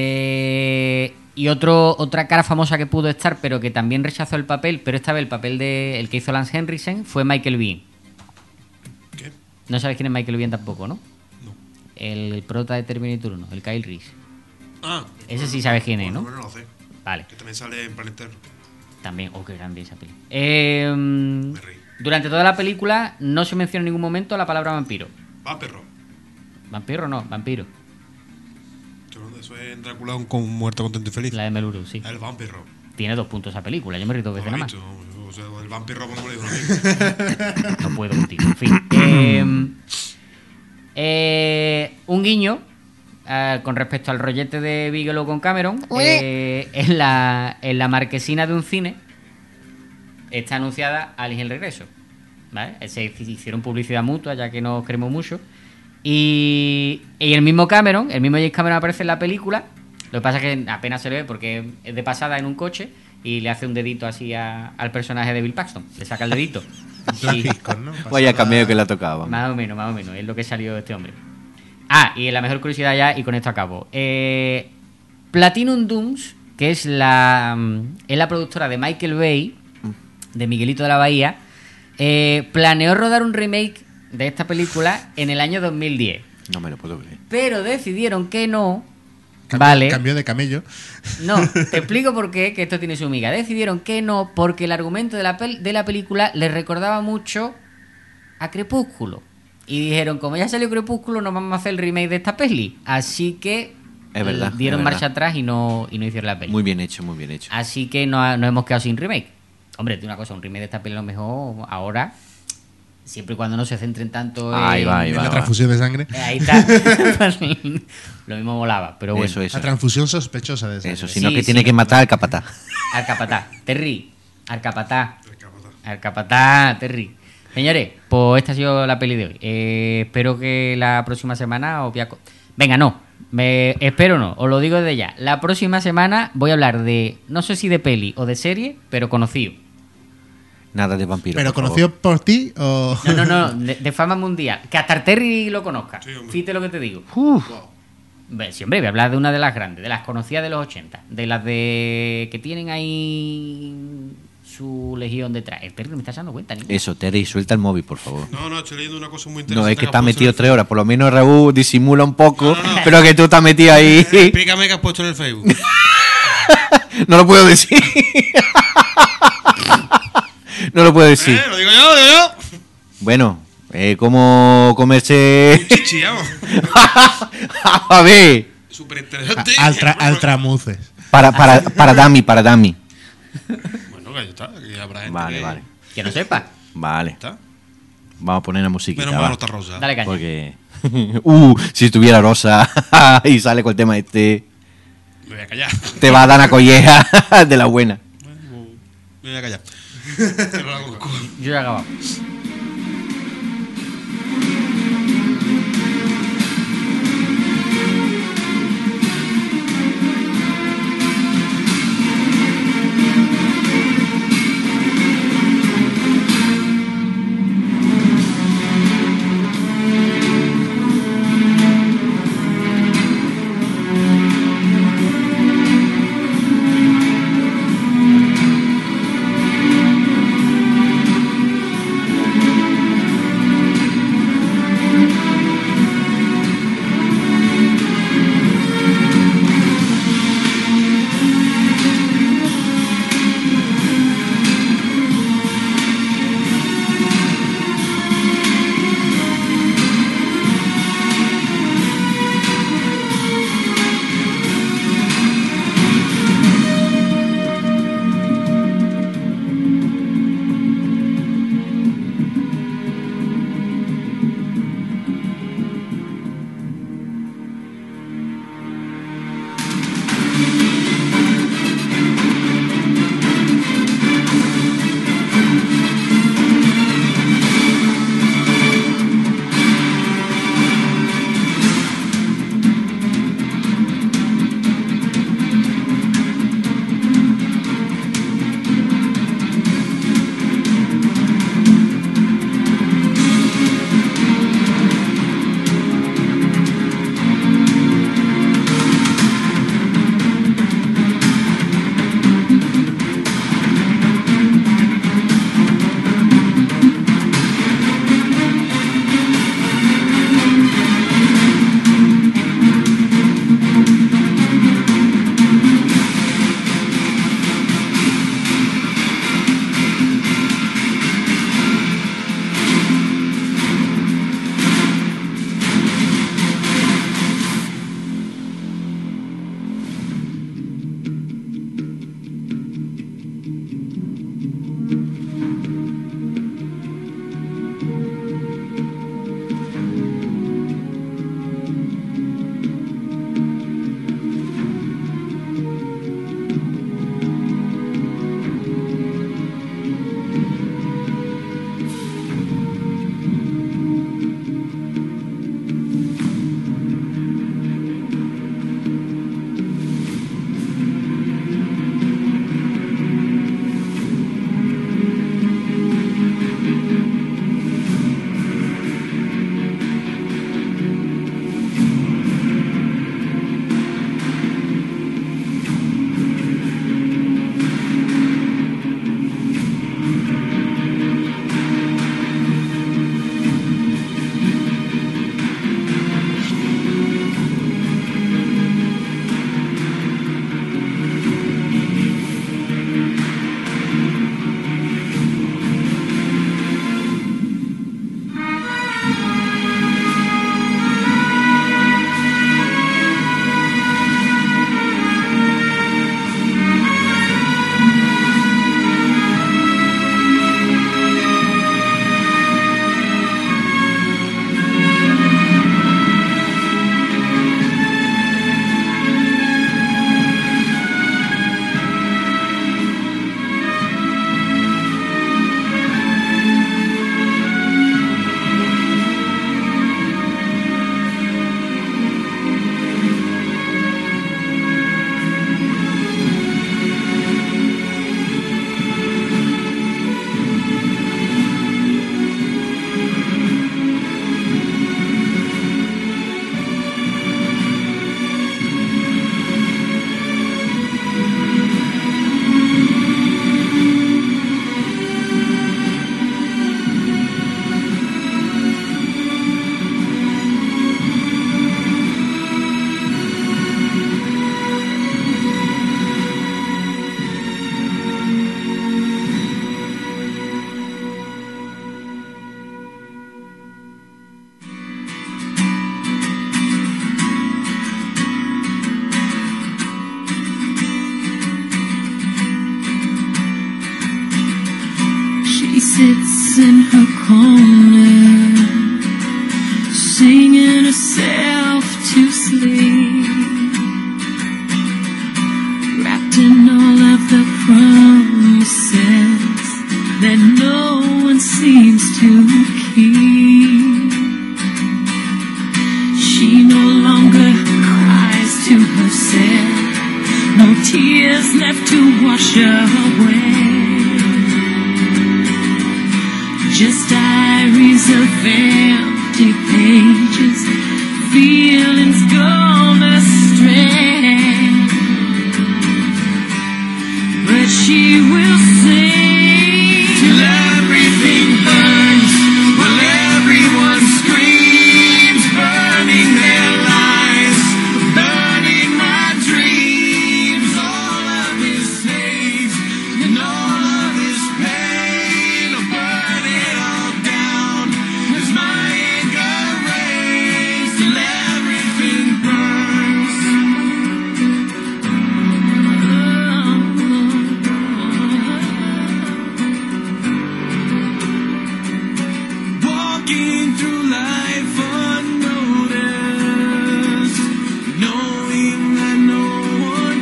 Eh, y otro, otra cara famosa que pudo estar, pero que también rechazó el papel, pero esta vez el papel de el que hizo Lance Henriksen fue Michael Biehn. ¿Qué? No sabes quién es Michael Biehn tampoco, ¿no? No. El prota de Terminator uno, el Kyle Reese. Ah. Ese sí sabes quién es, ¿no? Bueno, no lo sé. Vale. Que también sale en Planeta Terror. También, oh, qué grande esa peli. Eh, Me reí. durante toda la película no se menciona en ningún momento la palabra vampiro. Va, perro. Vampiro no, vampiro. Eso es en Drácula un- con muerto contento y feliz. La de Meluru, sí. El vampiro. Tiene dos puntos esa película, yo me río dos veces No lo nada he más. visto, o sea, el vampiro como le digo a un amigo. No puedo contigo. En fin. Eh, eh, un guiño eh, con respecto al rollete de Bigelow con Cameron. Eh, en, la, en la marquesina de un cine está anunciada Alice el regreso. ¿Vale? Se hicieron publicidad mutua, ya que nos queremos mucho. Y, y el mismo Cameron, el mismo James Cameron aparece en la película. Lo que pasa es que apenas se le ve porque es de pasada en un coche y le hace un dedito así a- al personaje de Bill Paxton. Le saca el dedito. Plan Sí. Hitchcock, ¿no? Vaya Pasada- cameo que la tocaba. Más o menos, más o menos. Es lo que salió de este hombre. Ah, y la mejor curiosidad ya, y con esto acabo. Eh, Platinum Dunes, que es la, mm, es la productora de Michael Bay, de Miguelito de la Bahía, eh, planeó rodar un remake de esta película en el año dos mil diez. No me lo puedo creer. Pero decidieron que no. Cambio- Vale. Cambio de camello. No, te explico por qué, que esto tiene su miga. Decidieron que no, porque el argumento de la, pel- de la película les recordaba mucho a Crepúsculo. Y dijeron, como ya salió Crepúsculo, no vamos a hacer el remake de esta peli. Así que Es verdad, eh, dieron es marcha verdad. atrás y no, y no hicieron la peli. Muy bien hecho, muy bien hecho. Así que no- nos hemos quedado sin remake. Hombre, te una cosa, un remake de esta peli a lo mejor ahora, siempre y cuando no se centren tanto en... Ahí va, ahí En va. la va. transfusión de sangre. Eh, Ahí está. Lo mismo volaba, pero bueno. Eso, eso. La transfusión sospechosa de sangre. Eso, sino Sí, que sí. tiene que matar al capataz. Al capatá, Terry. Al capatá. Al capatá, Terry. Señores, pues esta ha sido la peli de hoy. Eh, espero que la próxima semana os voy a... co- Venga, no. Me... Espero no. Os lo digo desde ya. La próxima semana voy a hablar de... No sé si de peli o de serie, pero conocido. Nada de vampiro. ¿Pero por favor. conocido por ti o...? No, no, no. De, de fama mundial. Que hasta el Terry lo conozca. Sí, hombre. Fíjate lo que te digo. Uf. Ve, sí, hombre, voy a hablar de una de las grandes, de las conocidas de los ochenta, de las de que tienen ahí su legión detrás. El Terry me está dando cuenta, niño. Eso, Terry, suelta el móvil, por favor. No, no, estoy leyendo una cosa muy interesante. No, es que has está puesto metido en el tres horas. Por lo menos Raúl disimula un poco, No, no, no. pero que tú estás metido ahí. Facebook. Explícame qué has puesto en el Facebook. No lo puedo decir. No lo puedo decir. ¿Eh? Lo digo yo, lo digo yo. Bueno, eh, ¿cómo comerse? Chichi, vamos. A ver, Súper interesante. Altra, altramuces. para, para, para Dami, para Dami. Bueno, que ya está. Que habrá gente Vale, que... vale. Que no sepa. Vale. ¿Está? Vamos a poner la musiquita. Menos mal va. no está rosa. Dale caña. Porque. Uh, si estuviera Rosa y sale con el tema este, Me voy a callar. te va a dar una colleja de la buena. Me voy a callar. Pero la busco. Yo ya he acabado. sits in her corner, singing herself to sleep, wrapped in all of the promises that no one seems to keep. She no longer cries to herself, no tears left to wash away. Just diaries of empty pages, feelings gone astray. But she will sing till everything burns, while everyone screams, burning their lives, burning my dreams. All of this hate and all of this pain, I'll burn it all down as my anger rains till everything burns. Walking through life unnoticed, knowing that no one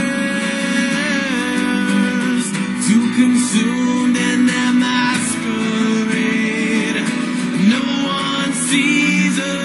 cares, too consumed in their masquerade, no one sees her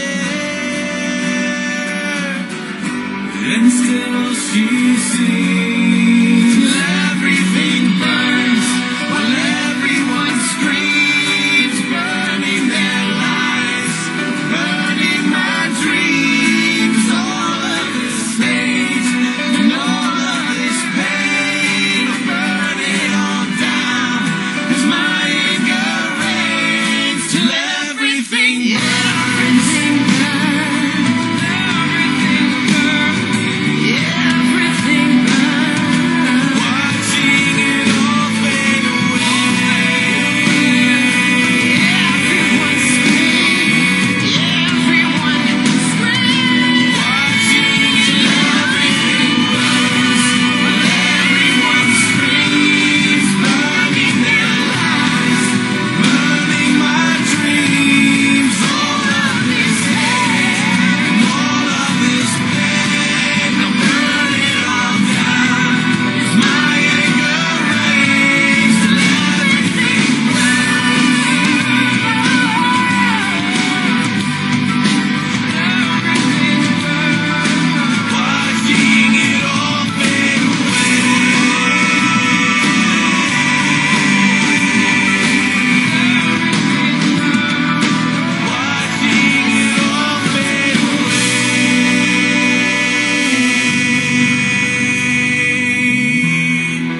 there, and still she sings till everything burns, while everyone screams, burning their lives, burning my dreams. All of this hate and all of this pain, I'll burn it all down as my anger reigns till everything burns. Everything burns. Everything burns. Watching it all fade away. Everyone screams. Everyone screams. Watching till everything burns. While everyone screams, burning their lives, burning my dreams. All of this hate and all of this pain, I'll burn it all down as my anger reigns till everything burns. Watching it all fade away. Watching it all fade away.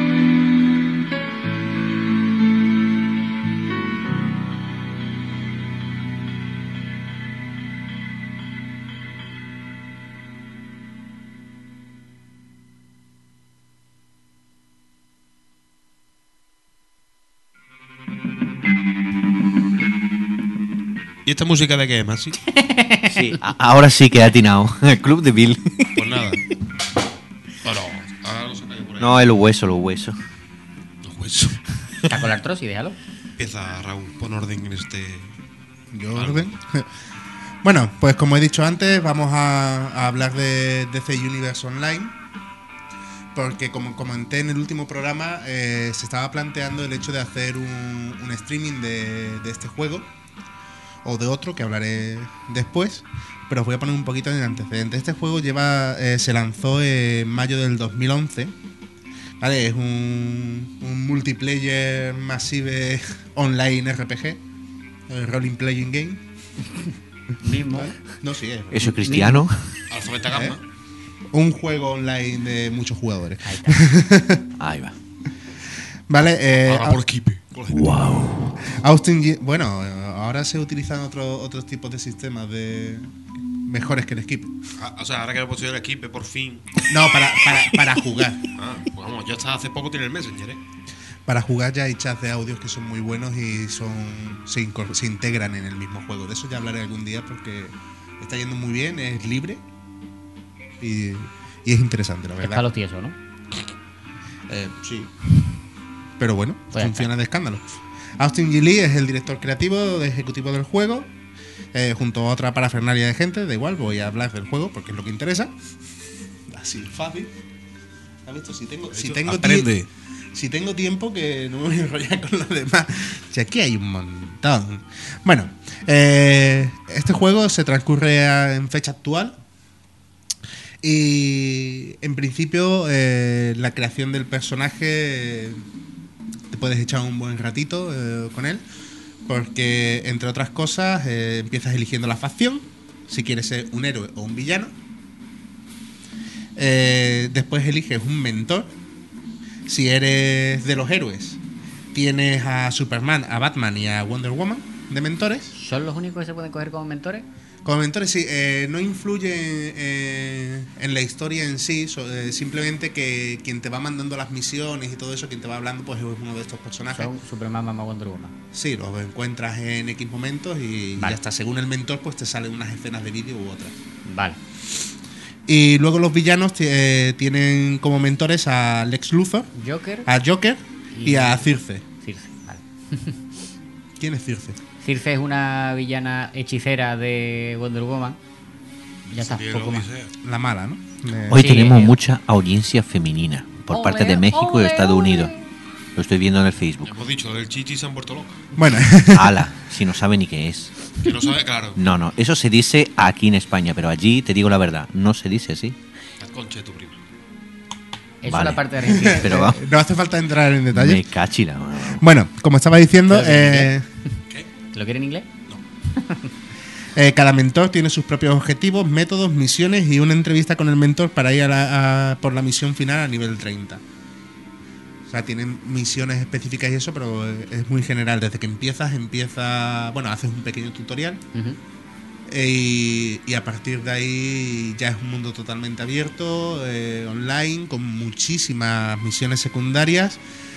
¿Y esta música de qué es, Maxi? Sí, a- ahora sí que ha atinado. El club de Bill. Pues nada. Bueno, ahora lo sacaré por ahí. No, el hueso, los huesos. Los huesos. Está con la artrosis, déjalo. Empieza, Raúl, pon orden en este. Yo orden. Bueno, pues como he dicho antes, vamos a, a hablar de D C Universe Online. Porque como comenté en el último programa, eh, se estaba planteando el hecho de hacer un, un streaming de, de este juego. O de otro, que hablaré después. Pero os voy a poner un poquito en antecedente. Este juego lleva eh, se lanzó en mayo del dos mil once. Vale, es un, un multiplayer massive online R P G. El Rolling Playing Game. Mismo. ¿Vale? No, sí, es Eso es cristiano. Alfabeta Gamma. ¿Eh? Un juego online de muchos jugadores. Ahí está. Ahí va. Vale, eh, Ahora por equipe. Con la gente. Wow. Austin, G- bueno, ahora se utilizan otros otros tipos de sistemas de mejores que el skip. Ah, o sea, ahora que lo he puesto yo el equipo, por fin. No, para, para, para jugar. Ah, pues vamos, yo hasta hace poco tiene el Messenger, ¿eh? Para jugar ya hay chats de audios que son muy buenos y son se, incor- se integran en el mismo juego. De eso ya hablaré algún día porque está yendo muy bien, es libre y, y es interesante, la Es verdad. palos tiesos, ¿no? Eh, sí. Pero bueno, Pues ya funciona de escándalo. Austin G. Lee es el director creativo de ejecutivo del juego, eh, junto a otra parafernalia de gente. Da igual, voy a hablar del juego porque es lo que interesa. Así fácil. ¿Has visto? Si tengo, si tengo Aprende. Si tengo tiempo, que no me voy a enrollar con los demás. Si aquí hay un montón. Bueno, eh, este juego se transcurre a- en fecha actual. Y en principio, eh, la creación del personaje, eh, te puedes echar un buen ratito eh, con él. Porque, entre otras cosas, eh, empiezas eligiendo la facción. Si quieres ser un héroe o un villano. Eh, después eliges un mentor. Si eres de los héroes, tienes a Superman, a Batman y a Wonder Woman de mentores. ¿Son los únicos que se pueden coger como mentores? Como mentores, sí, eh, no influye eh, en la historia en sí, so- eh, simplemente que quien te va mandando las misiones y todo eso, quien te va hablando, pues es uno de estos personajes. Son Superman, Mamá, Wonder Woman. Sí, los encuentras en X momentos y Vale. ya está. Según el mentor, pues te salen unas escenas de vídeo u otras. Vale. Y luego los villanos t- eh, tienen como mentores a Lex Luthor, Joker a Joker y, Y- a Circe. Circe. Vale. ¿Quién es Circe? Circe es una villana hechicera de Wonder Woman. Ya está, Sería poco lo más. que sea. La mala, ¿no? Eh, Hoy Sí, tenemos eh. mucha audiencia femenina por Ole, parte de México y ole, Estados ole. Unidos. Lo estoy viendo en el Facebook. Hemos dicho, el chichi se han vuelto locos. Bueno, Ala, si no sabe ni qué es. Que no sabe, claro. No, no, eso se dice aquí en España, pero allí, te digo la verdad, no se dice así. La concha de tu prima. Eso Vale. es la parte de Argentina. Pero va, no hace falta entrar en detalle. me cachila. Bueno, como estaba diciendo, Pero que eh, ¿Te lo quiere en inglés? eh, cada mentor tiene sus propios objetivos, métodos, misiones y una entrevista con el mentor para ir a la- a- por la misión final a nivel treinta. O sea, tienen misiones específicas y eso, pero eh, es muy general. Desde que empiezas, empieza... Bueno, haces un pequeño tutorial Ujú. eh, y, y a partir de ahí ya es un mundo totalmente abierto, eh, online, con muchísimas misiones secundarias.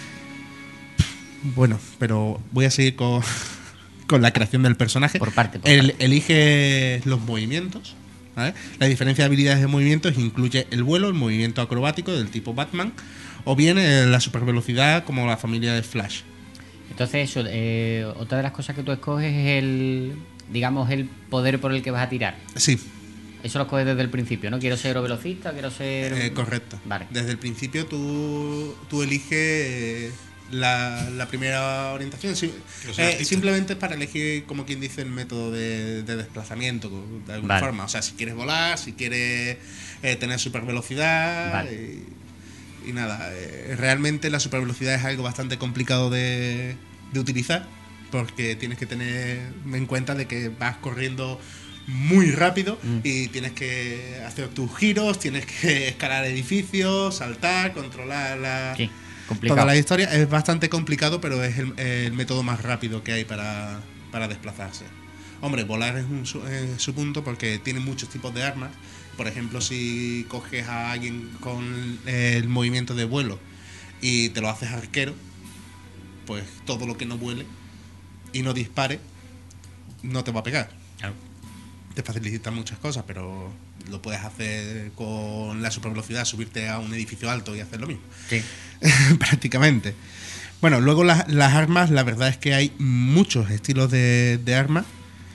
Bueno, pero voy a seguir con, con la creación del personaje. Por parte, por El- parte. Elige los movimientos. ¿Vale? La diferencia de habilidades de movimientos incluye el vuelo, el movimiento acrobático del tipo Batman, o bien eh, la supervelocidad como la familia de Flash. Entonces, eso, eh, otra de las cosas que tú escoges es el, digamos, el poder por el que vas a tirar. Sí, Eso lo escoges desde el principio, ¿no? Quiero ser velocista, quiero ser... eh, correcto. Vale. Desde el principio tú, tú eliges eh, la, la primera orientación. Sí, Quiero ser eh, artista. simplemente es para elegir, como quien dice, el método de, de desplazamiento, de alguna Vale. forma. O sea, si quieres volar, si quieres eh, tener super velocidad. Vale. Y, y nada, eh, realmente la super velocidad es algo bastante complicado de, de utilizar, porque tienes que tener en cuenta de que vas corriendo muy rápido Mm. y tienes que hacer tus giros, tienes que escalar edificios, saltar, controlar la, Sí, complicado. toda la historia. Es bastante complicado, pero es el, el método más rápido que hay para, para desplazarse. Hombre, volar es un, su, es su punto porque tiene muchos tipos de armas. Por ejemplo, si coges a alguien con el movimiento de vuelo y te lo haces arquero, pues todo lo que no vuele y no dispare no te va a pegar. Claro. Te facilita muchas cosas, pero lo puedes hacer con la supervelocidad, subirte a un edificio alto y hacer lo mismo. Sí. Prácticamente. Bueno, luego las, las armas, la verdad es que hay muchos estilos de, de armas.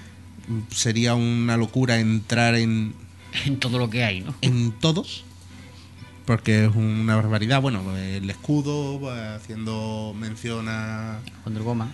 Sería una locura entrar en, En todo lo que hay, ¿no? en todos, porque es una barbaridad. Bueno, el escudo, haciendo mención a... Wonder Woman.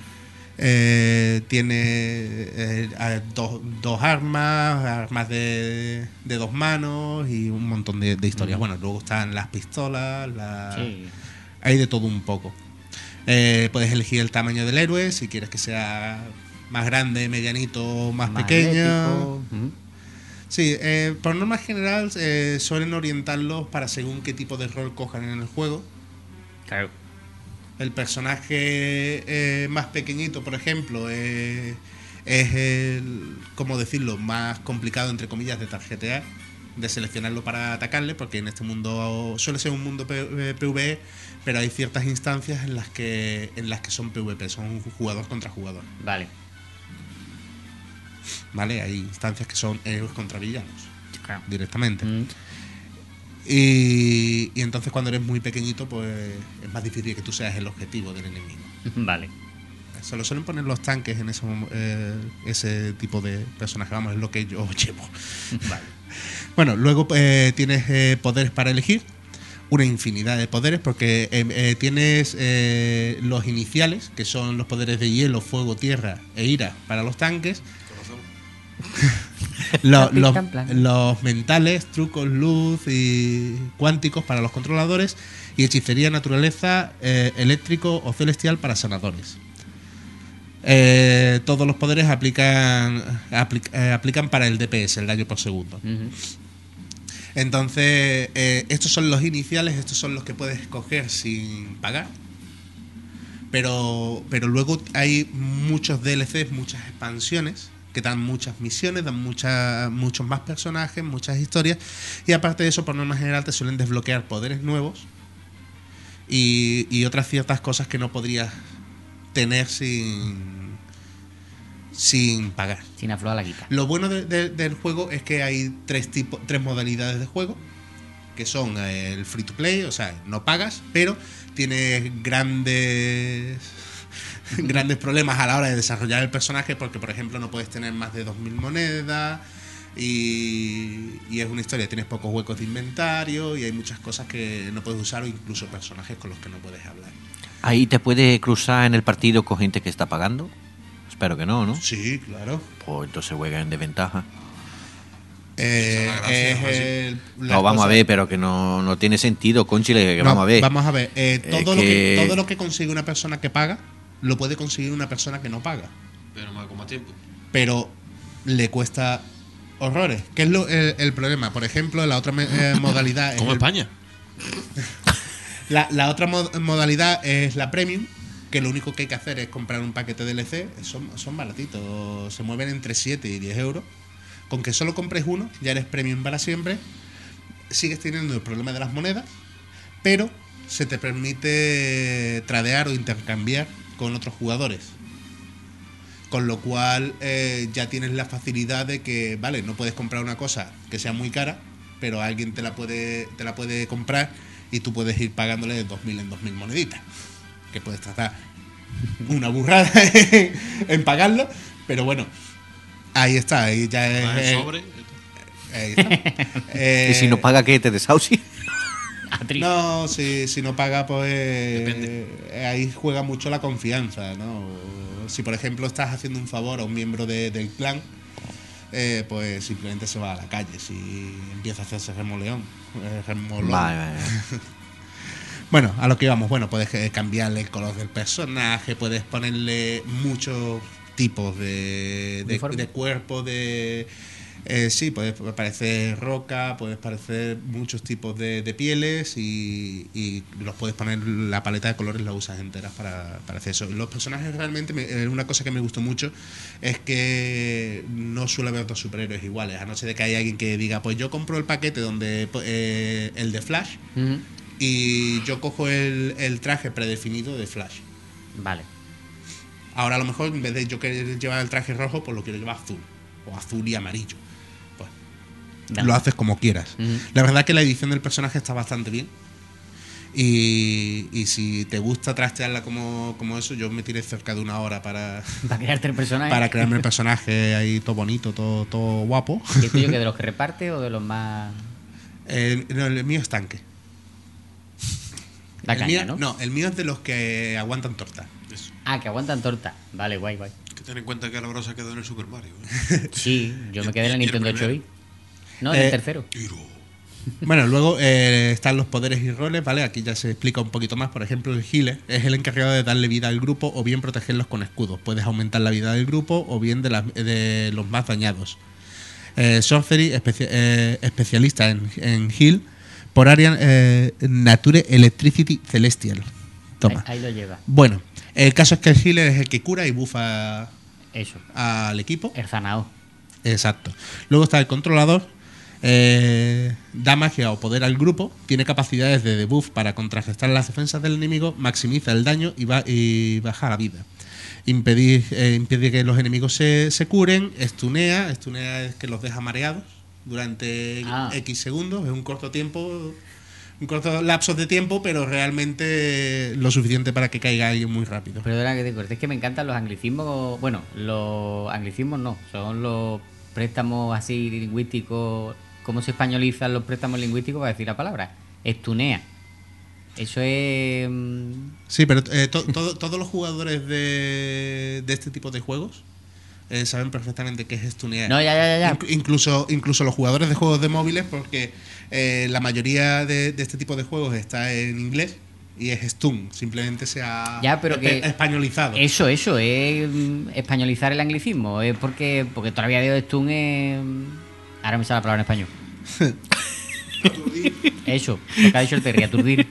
Eh, tiene eh, a- dos, dos armas, armas de, de dos manos y un montón de, de historias. Mm. Bueno, luego están las pistolas, la- Sí. hay de todo un poco. Eh, puedes elegir el tamaño del héroe, si quieres que sea más grande, medianito, más, pequeño. atlético. Ujú. Sí, eh, por norma general eh, suelen orientarlos para según qué tipo de rol cojan en el juego. Claro. El personaje eh, más pequeñito, por ejemplo, eh, es el, ¿cómo decirlo?, más complicado, entre comillas, de tarjetear, de seleccionarlo para atacarle, porque en este mundo suele ser un mundo P- eh, PvE, pero hay ciertas instancias en las que en las que son PvP, son jugador contra jugador, Vale. ¿vale? Hay instancias que son héroes contra villanos, Claro. directamente. Mm. Y, y entonces cuando eres muy pequeñito, pues es más difícil que tú seas el objetivo del enemigo. Vale. Se lo suelen poner los tanques en ese, mom- eh, ese tipo de personaje, vamos, es lo que yo llevo. Vale. Bueno, luego eh, tienes eh, poderes para elegir. una infinidad de poderes porque eh, eh, tienes eh, los iniciales, que son los poderes de hielo, fuego, tierra e ira para los tanques. Los, los, los mentales, trucos, luz y cuánticos para los controladores y hechicería, naturaleza, eh, eléctrico o celestial para sanadores. Eh, todos los poderes aplican apli- eh, aplican para el D P S, el daño por segundo. Ujú. Entonces, eh, estos son los iniciales, estos son los que puedes escoger sin pagar. Pero, pero luego hay muchos D L Cs, muchas expansiones que dan muchas misiones, dan mucha, muchos más personajes, muchas historias. Y aparte de eso, por norma general, te suelen desbloquear poderes nuevos y, y otras ciertas cosas que no podrías tener sin, sin pagar. Sin aflojar la guita. Lo bueno de- de- del juego es que hay tres tipos, tres modalidades de juego, que son eh, el free to play, o sea, no pagas, pero tienes grandes grandes problemas a la hora de desarrollar el personaje, porque por ejemplo no puedes tener más de dos mil monedas y, y es una historia, tienes pocos huecos de inventario y hay muchas cosas que no puedes usar o incluso personajes con los que no puedes hablar. Ahí te puede cruzar en el partido con gente que está pagando. Espero que no, ¿no? Sí, claro. Pues entonces juega en desventaja. Eh, Esa es la gracia, es ¿no? Sí. el- las No, vamos a cosas- ver, pero que no, no tiene sentido, Conchile, que No, vamos a ver. Vamos a ver. eh, Es todo, lo que, que- todo lo que consigue una persona que paga, lo puede conseguir una persona que no paga. Pero más con más tiempo. Pero le cuesta horrores. ¿Qué es lo, el, el problema? Por ejemplo, la otra me- eh, modalidad es Como el- España. la, la otra mod- modalidad es la premium, que lo único que hay que hacer es comprar un paquete de D L C. Son, son baratitos, se mueven entre siete y diez euros. Con que solo compres uno, ya eres premium para siempre. Sigues teniendo el problema de las monedas, pero se te permite tradear o intercambiar con otros jugadores. Con lo cual eh, ya tienes la facilidad de que, vale, no puedes comprar una cosa que sea muy cara, pero alguien te la puede, te la puede comprar y tú puedes ir pagándole de dos mil en dos mil moneditas. Que puedes tratar una burrada en, en pagarlo, pero bueno, ahí está, ahí ya es... Más el eh, sobre. ahí está. Eh, ¿Y si no paga qué? ¿Te desahucia? Atriz. No, si, si no paga, pues Depende. eh, ahí juega mucho la confianza, ¿no? Si por ejemplo estás haciendo un favor a un miembro de- del clan, eh, pues simplemente se va a la calle. Si empieza a hacerse remoleón, eh, remolón. Vale, vale. Bueno, a lo que íbamos, bueno, puedes eh, cambiarle el color del personaje, puedes ponerle muchos tipos de, de, Uniforme. de cuerpo, de... Eh, sí, puede parecer roca, puedes parecer muchos tipos de, de pieles y, y los puedes poner, la paleta de colores la usas enteras para, para hacer eso. Los personajes realmente, me- eh, una cosa que me gustó mucho es que no suele haber otros superhéroes iguales, a no ser de que haya alguien que diga, pues yo compro el paquete donde eh, el de Flash Ujú. y yo cojo el, el traje predefinido de Flash. Vale. Ahora a lo mejor en vez de yo querer llevar el traje rojo, pues lo quiero llevar azul, o azul y amarillo. Pues Vale. lo haces como quieras. Ujú. La verdad que la edición del personaje está bastante bien. Y, y si te gusta trastearla como, como eso, yo me tiré cerca de una hora para, Para crearte el personaje. para crearme el personaje ahí todo bonito, todo, todo guapo. ¿Y esto yo que de los que reparte o de los más. Eh, no, el mío es tanque. La el caña, mío, ¿no? No, el mío es de los que aguantan torta. Eso. Ah, que aguantan torta. Vale, guay, guay. Hay que tener en cuenta que la brosa quedó en el Super Mario. ¿eh? Sí, yo me quedé en la Y el Nintendo ocho primero. bit. No, en el Eh, tercero. Tiro. Bueno, luego eh, están los poderes y roles, ¿vale? Aquí ya se explica un poquito más. Por ejemplo, el healer es el encargado de darle vida al grupo o bien protegerlos con escudos. Puedes aumentar la vida del grupo o bien de, las- de los más dañados. Eh, Sorcery, especia- eh, especialista en, en heal, por área eh, Nature Electricity Celestial. Toma. Ahí, ahí lo lleva. Bueno, el caso es que el healer es el que cura y bufa Eso. al equipo. El zanao. Exacto. Luego está el controlador. Eh, da magia o poder al grupo. Tiene capacidades de debuff para contrarrestar las defensas del enemigo. Maximiza el daño y, va, y baja la vida. Impedir, eh, impide que los enemigos se, se curen. Estunea. Estunea es que los deja mareados durante Ah. X segundos. Es un corto tiempo. Un corto lapso de tiempo, pero realmente lo suficiente para que caiga alguien muy rápido. Perdona que te corte, es que me encantan los anglicismos. Bueno, los anglicismos no, son los préstamos así lingüísticos. ¿Cómo se españolizan los préstamos lingüísticos para decir la palabra? Estunea. Eso es... mm, Sí, pero eh, to- todo- todos los jugadores de, de este tipo de juegos eh, saben perfectamente qué es stunear. No, ya, ya, ya, ya. Inc- incluso, incluso los jugadores de juegos de móviles, porque eh, la mayoría de, de este tipo de juegos está en inglés y es stun, simplemente se ha Ya, pero que- espa- españolizado. Eso, eso, es mm, españolizar el anglicismo. Es porque, porque todavía de Stun es... Ahora me sale la palabra en español. Eso, lo que ha dicho el Terry, aturdir.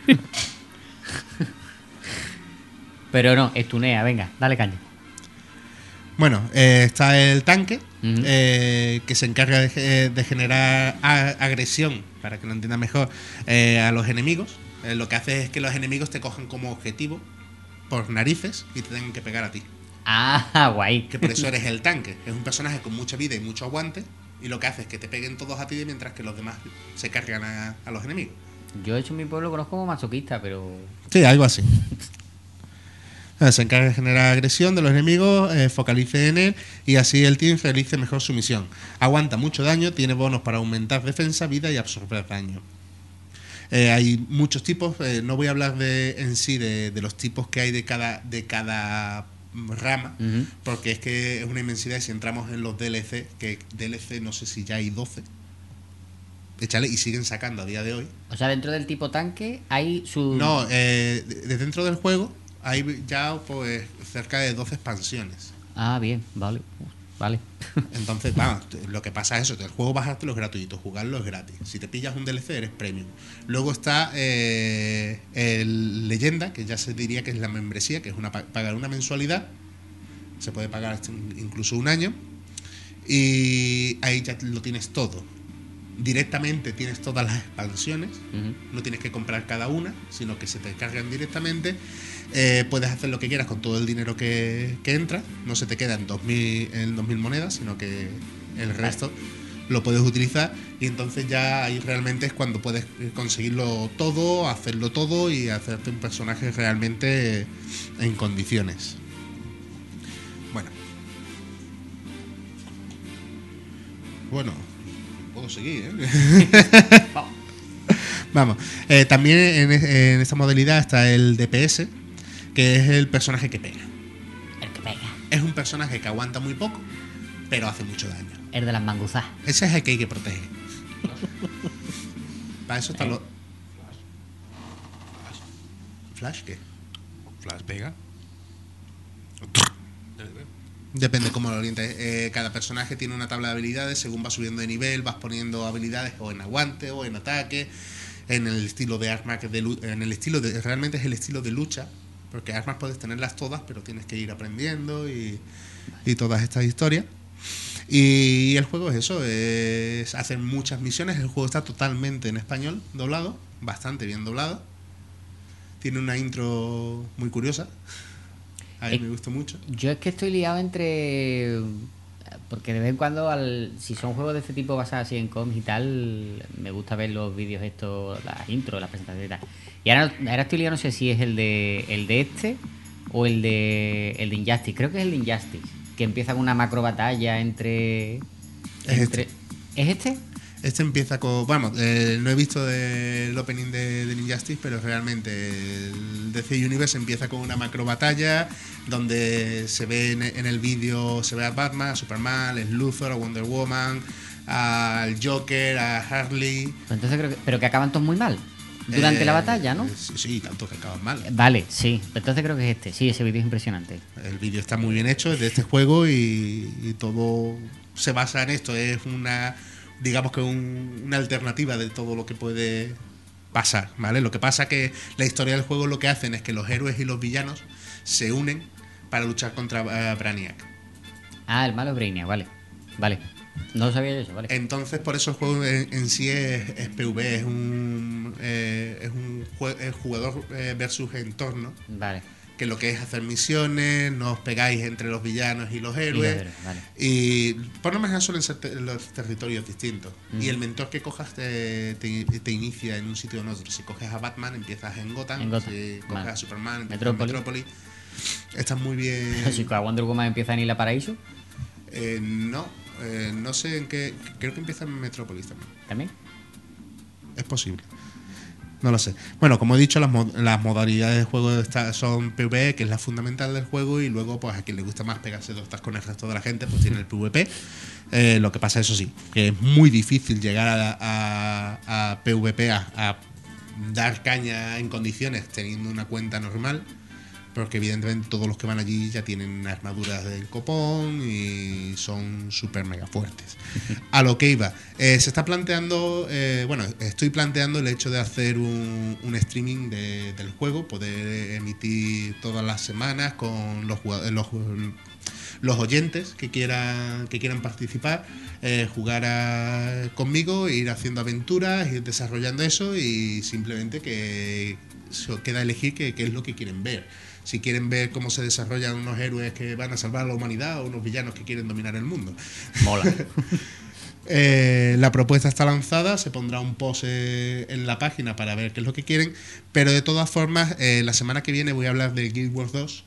Pero no, estunea, venga, dale caña. Bueno, eh, está el tanque, Ujú. eh, que se encarga de, ge- de generar a- agresión, para que lo entienda mejor, eh, a los enemigos. Eh, lo que hace es que los enemigos te cojan como objetivo por narices y te tengan que pegar a ti. Ah, guay. Que por eso eres el tanque. Es un personaje con mucha vida y mucho aguante, y lo que hace es que te peguen todos a ti mientras que los demás se cargan a, a los enemigos. Yo, de hecho, en mi pueblo conozco como masoquista, pero... Sí, algo así. Eh, Se encarga de generar agresión de los enemigos, eh, focalice en él y así el team realice mejor su misión. Aguanta mucho daño, tiene bonos para aumentar defensa, vida y absorber daño. Eh, hay muchos tipos, eh, no voy a hablar de en sí de, de los tipos que hay de cada, de cada rama, Ujú. porque es que es una inmensidad y si entramos en los D L C, que D L C no sé si ya hay doce, échale, y siguen sacando a día de hoy. O sea, dentro del tipo tanque hay su... No, eh, de, de dentro del juego hay ya pues cerca de doce expansiones. Ah, bien, vale. Vale. Entonces, vamos, te- lo que pasa es eso, el juego bajártelo es gratuito, jugarlo es gratis. Si te pillas un D L C eres premium. Luego está eh, el Leyenda, que ya se diría que es la membresía, que es una pa- pagar una mensualidad. Se puede pagar hasta un- incluso un año. Y ahí ya lo tienes todo. Directamente tienes todas las expansiones. Ujú. No tienes que comprar cada una, sino que se te cargan directamente. Eh, puedes hacer lo que quieras con todo el dinero que, que entra. No se te queda en dos mil, en dos mil monedas, sino que el resto lo puedes utilizar. Y entonces ya ahí realmente es cuando puedes conseguirlo todo, hacerlo todo y hacerte un personaje realmente en condiciones. Bueno. Bueno, puedo seguir, ¿eh? Vamos, eh, también en, en esta modalidad está el D P S, que es el personaje que pega. El que pega. Es un personaje que aguanta muy poco, pero hace mucho daño. El de las manguzas. Ese es el que hay que proteger. Para eso está Eh. lo... ¿Flash qué? Flash pega. Depende cómo lo orientes. Eh, cada personaje tiene una tabla de habilidades. Según va subiendo de nivel, vas poniendo habilidades o en aguante o en ataque, en el estilo de armas, de lu- en el estilo de realmente es el estilo de lucha, porque armas puedes tenerlas todas, pero tienes que ir aprendiendo y, y todas estas historias. Y el juego es eso, es hacer muchas misiones. El juego está totalmente en español, doblado, bastante bien doblado. Tiene una intro muy curiosa. A mí Eh, me gustó mucho. Yo es que estoy liado entre... Porque de vez en cuando, al, si son juegos de este tipo basados así en cómics y tal, me gusta ver los vídeos estos, las intros, las presentaciones y tal. Y ahora, ahora estoy liado, no sé si es el de el de este o el de el de Injustice. Creo que es el de Injustice, que empieza con una macro batalla entre... Es entre este. ¿Es este? Este empieza con... Vamos, eh, no he visto de- el opening de, de Injustice, pero realmente el D C Universe empieza con una macro batalla donde se ve en, en el vídeo, se ve a Batman, a Superman, a Luthor, a Wonder Woman, al Joker, a Harley. Pues entonces creo que, pero que acaban todos muy mal durante Eh, la batalla, ¿no? Sí, sí, tanto que acaban mal. Vale, sí. Entonces creo que es este. Sí, ese vídeo es impresionante. El vídeo está muy bien hecho, es de este juego y, y todo se basa en esto. Es una, digamos que un- una alternativa de todo lo que puede pasar, ¿vale? Lo que pasa que la historia del juego lo que hacen es que los héroes y los villanos se unen para luchar contra eh, Brainiac. Ah, el malo es Brainiac, vale. Vale. No lo sabía yo eso, vale. Entonces, por eso el juego en, en sí es, es P V, es un, eh, es un jue- es jugador eh, versus entorno, Vale. que lo que es hacer misiones, no os pegáis entre los villanos y los Y los héroes. héroes, vale. Y por lo menos suelen ser te- los territorios distintos. Mm. Y el mentor que cojas te, te, te inicia en un sitio o en otro. Si coges a Batman, empiezas en Gotham. En Gotham, Si coges vale. a Superman, empiezas Metrópoli. en Metrópoli. Estás muy bien. Si con Wonder Woman empieza en Isla Paraíso, Eh, no, eh, no sé en qué. Creo que empieza en Metrópolis también. también. Es posible. No lo sé. Bueno, como he dicho, las, mod- las modalidades de juego está- son PvE, que es la fundamental del juego, y luego, pues a quien le gusta más pegarse tortas con el resto de la gente, pues tiene el PvP. Eh, lo que pasa, eso sí, que es muy difícil llegar a, a, a PvP, a, a dar caña en condiciones teniendo una cuenta normal, porque evidentemente todos los que van allí ya tienen armaduras del copón y son súper mega fuertes. A lo que iba, eh, se está planteando, eh, bueno, estoy planteando el hecho de hacer un, un streaming de- del juego, poder emitir todas las semanas con los jugadores, los, los oyentes que quieran, que quieran participar, eh, jugar a- conmigo, ir haciendo aventuras, ir desarrollando eso, y simplemente que se queda elegir qué qué es lo que quieren ver. Si quieren ver cómo se desarrollan unos héroes que van a salvar a la humanidad o unos villanos que quieren dominar el mundo. Mola. Eh, la propuesta está lanzada, se pondrá un post eh, en la página para ver qué es lo que quieren, pero de todas formas, eh, la semana que viene voy a hablar de Guild Wars dos,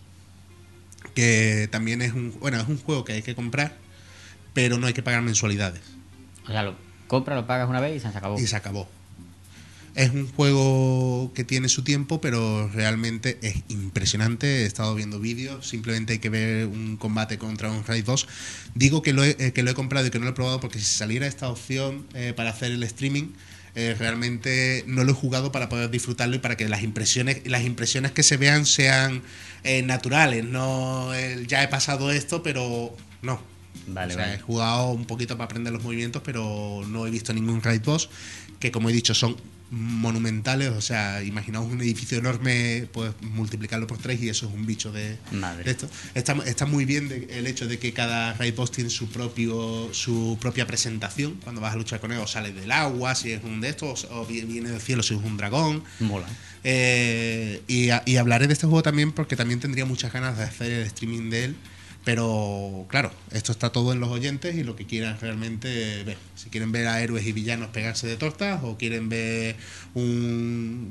que también es un, bueno, es un juego que hay que comprar, pero no hay que pagar mensualidades. O sea, lo compras, lo pagas una vez y se acabó. Y se acabó. Es un juego que tiene su tiempo, pero realmente es impresionante. He estado viendo vídeos, simplemente hay que ver un combate contra un Raid dos. Digo que lo he, eh, que lo he comprado y que no lo he probado porque si saliera esta opción eh, para hacer el streaming, eh, realmente no lo he jugado para poder disfrutarlo y para que las impresiones, las impresiones que se vean sean eh, naturales. No, el, ya he pasado esto, pero no. Vale, O sea, vale. he jugado un poquito para aprender los movimientos, pero no he visto ningún Raid boss, que como he dicho son monumentales. O sea, imaginaos un edificio enorme, pues multiplicarlo por tres y eso es un bicho de, Madre. de esto. Está, está muy bien de- el hecho de que cada Raid boss tiene su propio su propia presentación. Cuando vas a luchar con él, o sale del agua, si es un de estos, o vi- viene del cielo si es un dragón. Mola. Eh, y, y hablaré de este juego también porque también tendría muchas ganas de hacer el streaming de él. Pero claro, esto está todo en los oyentes y lo que quieran realmente ver. Si quieren ver a héroes y villanos pegarse de tortas, o quieren ver un,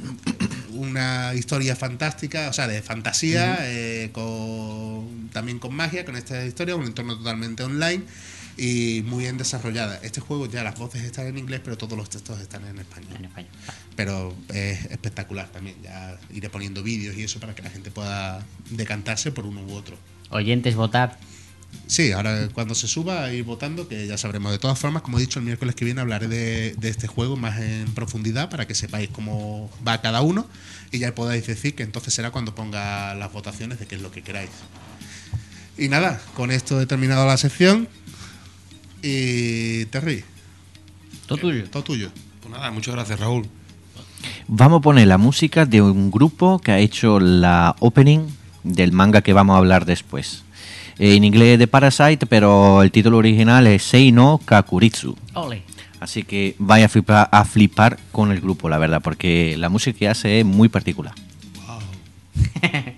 una historia fantástica, o sea, de fantasía, eh, con, también con magia, con esta historia, un entorno totalmente online y muy bien desarrollada. Este juego ya las voces están en inglés, pero todos los textos están en español. En español. Pero es espectacular también. Ya iré poniendo vídeos y eso para que la gente pueda decantarse por uno u otro. Oyentes, votad. Sí, ahora cuando se suba, ir votando, que ya sabremos. De todas formas, como he dicho, el miércoles que viene hablaré de, de este juego más en profundidad para que sepáis cómo va cada uno y ya podáis decir que entonces será cuando ponga las votaciones de qué es lo que queráis. Y nada, con esto he terminado la sección. Y Terry, Todo tuyo. todo tuyo. Pues nada, muchas gracias, Raúl. Vamos a poner la música de un grupo que ha hecho la opening del manga que vamos a hablar después. En inglés de Parasite, pero el título original es Sei no Kakuritsu. Ole. Así que vaya a flipar, a flipar con el grupo, la verdad, porque la música que hace es muy particular. Wow.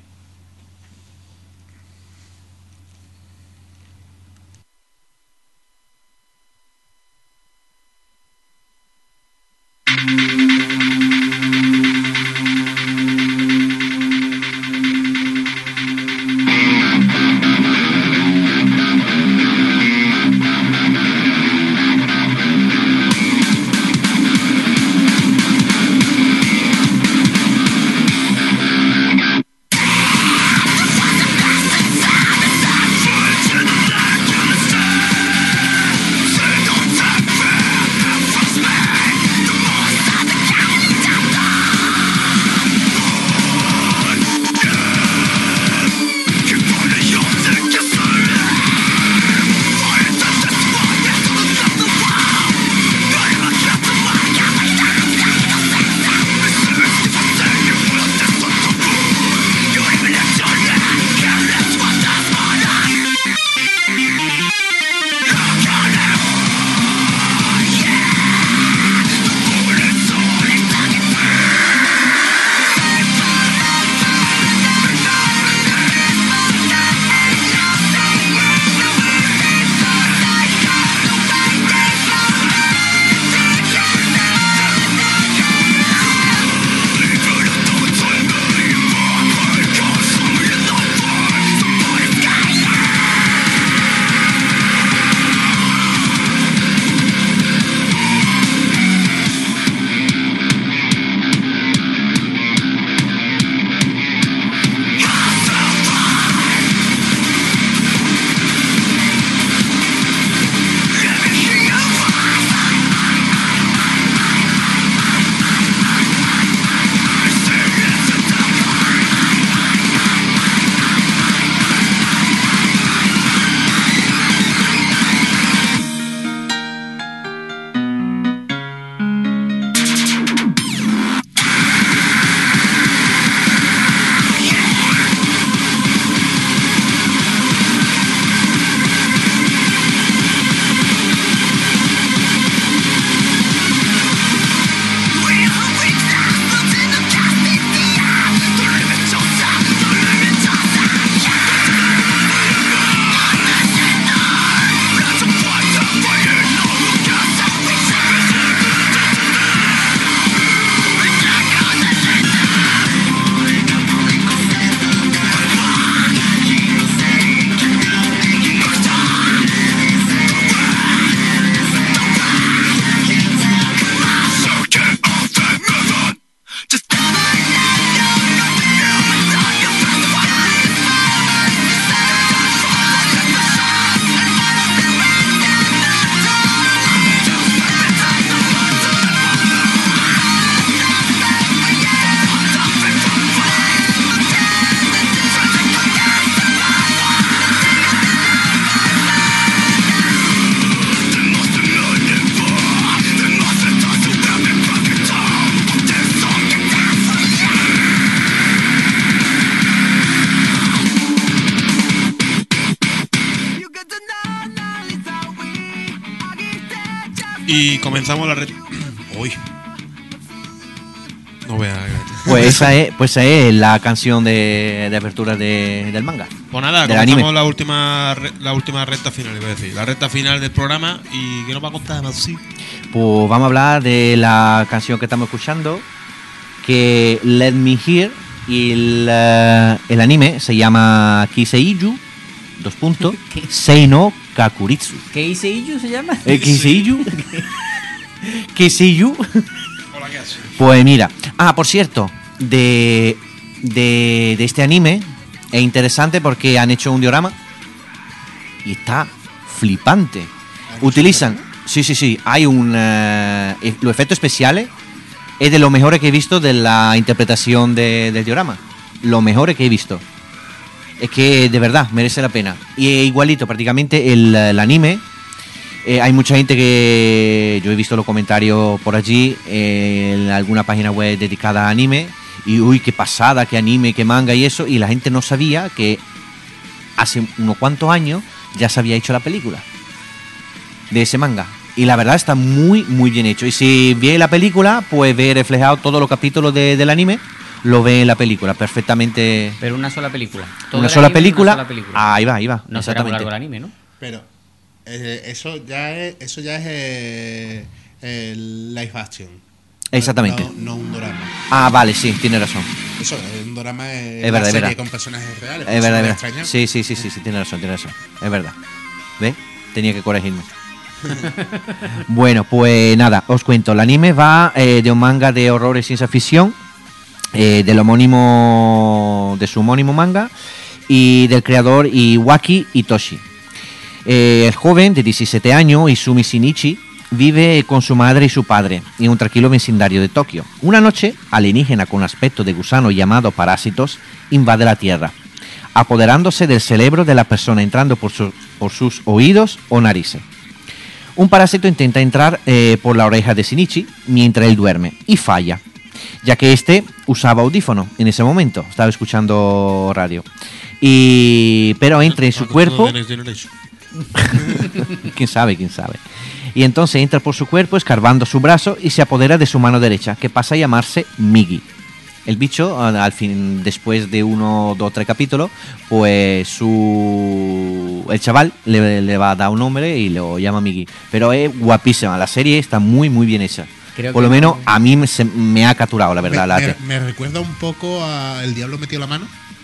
Thank Y comenzamos la red. Uy. No veas. Pues esa es, pues esa es la canción de, de apertura de, del manga. Pues nada, del comenzamos anime. la última re- la última recta final, iba a decir. La recta final del programa. ¿Y qué nos va a contar Maxi? Pues vamos a hablar de la canción que estamos escuchando, que Let Me Hear, y el, eh, el anime se llama Kiseiyu, dos puntos, ¿Qué? Seino Kakuritsu. ¿Qué Iseiyu se llama? ¿Eh, Kiseiyu? Kiseiyu. Hola, ¿qué haces? Pues mira, ah, por cierto, de, de, de este anime es interesante porque han hecho un diorama y está flipante. Utilizan, sí, sí, sí, hay un... eh, eh, los efectos especiales es de lo mejores que he visto de la interpretación de, del diorama. Lo mejores que he visto. Es que de verdad merece la pena. Y es igualito, prácticamente el, el anime. Eh, hay mucha gente que yo he visto los comentarios por allí eh, en alguna página web dedicada a anime y uy, qué pasada, qué anime, qué manga y eso, y la gente no sabía que hace unos cuantos años ya se había hecho la película de ese manga. Y la verdad está muy, muy bien hecho. Y si ve la película, pues ve reflejado todos los capítulos de- del anime, lo ve en la película perfectamente. Pero una sola película. Todo Una el sola, anime en película, Una sola película. ahí va, ahí va, No será muy exactamente. largo el anime, ¿no? Pero eh, eso ya es, eso ya es eh, el live action. Exactamente. No, no un drama. Ah, vale, sí, tiene razón. Eso, un drama es, Es verdad, una es serie verdad. con personajes reales. Es verdad, es me verdad. extraña. Sí, sí, sí, sí, sí, tiene razón, tiene razón. Es verdad. ¿Ves? Tenía que corregirme. Bueno, pues nada, os cuento. El anime va eh, de un manga de horror y ciencia ficción, eh, del homónimo, de su homónimo manga, y del creador Iwaki Itoshi. Eh, el joven de diecisiete años, Izumi Shinichi, vive con su madre y su padre en un tranquilo vecindario de Tokio. Una noche, alienígena con aspecto de gusano llamado parásitos invade la Tierra, apoderándose del cerebro de la persona, entrando por, su- por sus oídos o narices. Un parásito intenta entrar eh, por la oreja de Shinichi mientras él duerme y falla, ya que este usaba audífono en ese momento, estaba escuchando radio. Y pero entra en su cuerpo, quién sabe, quién sabe. Y entonces entra por su cuerpo escarbando su brazo y se apodera de su mano derecha, que pasa a llamarse Migi. El bicho, al al fin, después de uno, dos, tres capítulos, pues su el chaval le, le va a dar un nombre y lo llama Migi. Pero es guapísima, la serie está muy, muy bien hecha. Creo Por que lo menos no- a mí me, se- me ha capturado, la verdad. me, la me- te- me recuerda un poco a El Diablo metió la mano.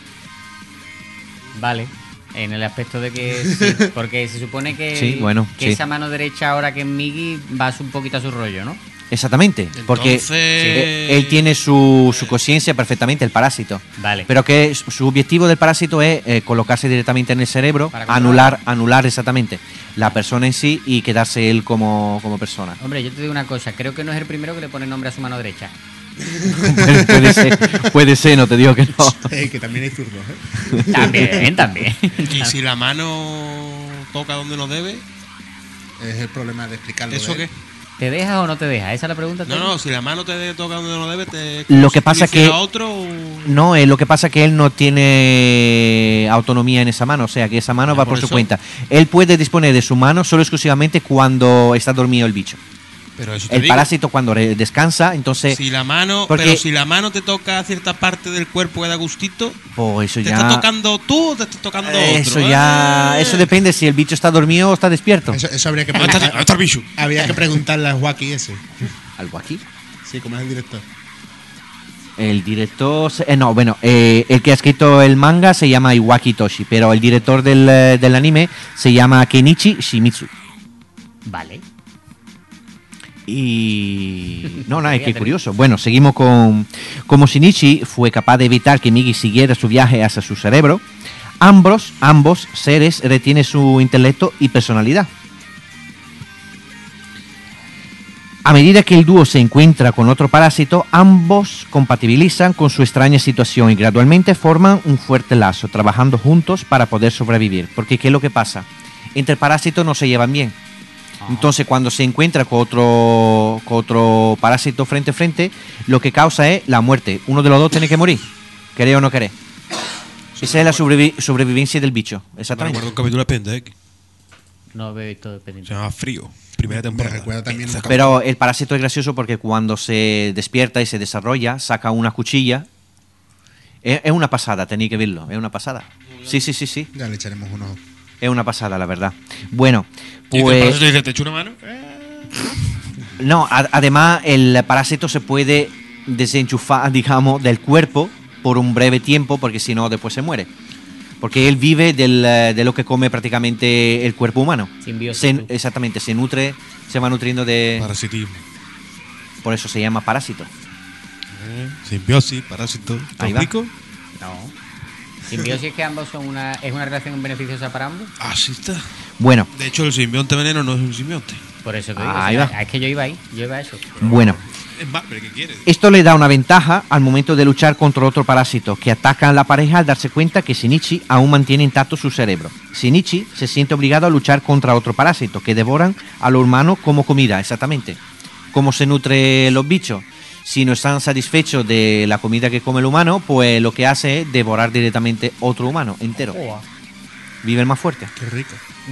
Vale. En el aspecto de que sí, porque se supone que, Sí, bueno, que sí. esa mano derecha ahora que es Migi va un poquito a su rollo, ¿no? Exactamente, porque Entonces- eh, él tiene su, su conciencia perfectamente, el parásito. Vale. Pero que su su objetivo del parásito es eh, colocarse directamente en el cerebro, Para anular, controlarlo. anular exactamente la persona en sí y quedarse él como, como persona. Hombre, yo te digo una cosa, creo que no es el primero que le pone nombre a su mano derecha. puede, puede ser, puede ser, no te digo que no. Eh, que también hay zurdos, ¿eh? También, también. Y si la mano toca donde no debe, Es el problema de explicarlo. ¿eso ¿eh? qué? ¿Te dejas o no te dejas? Esa es la pregunta. No, Tony. no, si la mano te toca donde no debe, te. Lo como que si pasa tú le hicieras que- a otro o- No, eh, lo que pasa es que él no tiene autonomía en esa mano, o sea que esa mano Ah, va por por su eso. cuenta. Él puede disponer de su mano solo exclusivamente cuando está dormido el bicho. Pero eso te El digo. parásito cuando re- descansa, entonces, Si la mano, porque- pero si la mano te toca cierta parte del cuerpo que da gustito, pues eso ¿te ya... está tocando tú o te está tocando otro? Eso ya, Eh. eso depende si el bicho está dormido o está despierto. Eso, eso habría que ¿Dónde está, preguntar- dónde está el bicho? Habría que preguntarle a Wacky ese. Algo aquí. Sí, como es el director. El director, se- eh, no, bueno, eh, el que ha escrito el manga se llama Iwaki Toshi, pero el director del, eh, del anime se llama Kenichi Shimizu. Vale. Y no, nada, es que Fíjate. curioso. Bueno, seguimos con como Shinichi fue capaz de evitar que Migi siguiera su viaje hacia su cerebro. Ambos, ambos seres retienen su intelecto y personalidad. A medida que el dúo se encuentra con otro parásito, ambos compatibilizan con su extraña situación y gradualmente forman un fuerte lazo, trabajando juntos para poder sobrevivir. Porque ¿qué es lo que pasa? Entre parásitos no se llevan bien. Entonces, cuando se encuentra con otro, con otro parásito frente a frente, lo que causa es la muerte. Uno de los dos tiene que morir, querés o no querés. Esa es la sobrevi- sobrevivencia del bicho, Me exactamente. recuerdo un capítulo de Pendex. No he visto de pendiente. Se llama Frío. Pero primera Me temporada. recuerda también un Pero el parásito es gracioso porque cuando se despierta y se desarrolla, saca una cuchilla. Es, es una pasada, tenéis que verlo. Es una pasada. Sí, sí, sí, sí. Ya le echaremos unos. Es una pasada, la verdad. Bueno, Y que el pues. parásito dice, ¿te echo una mano? No, a- además el parásito se puede desenchufar, digamos, del cuerpo por un breve tiempo, porque si no, después se muere. Porque él vive del, eh, de lo que come prácticamente el cuerpo humano. Simbiosis, Se- tú. exactamente, se nutre, se va nutriendo de. Parasitismo. Por eso se llama parásito. Eh, Simbiosis, parásito. Ahí va. ¿Tópico? No. Simbiosis es que ambos son una. Es una relación beneficiosa para ambos. Así está. Bueno, De hecho, el simbionte veneno no es un simbionte. Por eso te digo. Ahí o sea, va. Es que yo iba ahí. Yo iba a eso. bueno. Es más, pero ¿qué quieres? Esto le da una ventaja al momento de luchar contra otro parásito que ataca a la pareja al darse cuenta que Shinichi aún mantiene intacto su cerebro. Shinichi se siente obligado a luchar contra otro parásito que devoran a lo humano como comida, exactamente. ¿Cómo se nutren los bichos? Si no están satisfechos de la comida que come el humano, pues lo que hace es devorar directamente otro humano entero. Vive el más fuerte. Qué rico.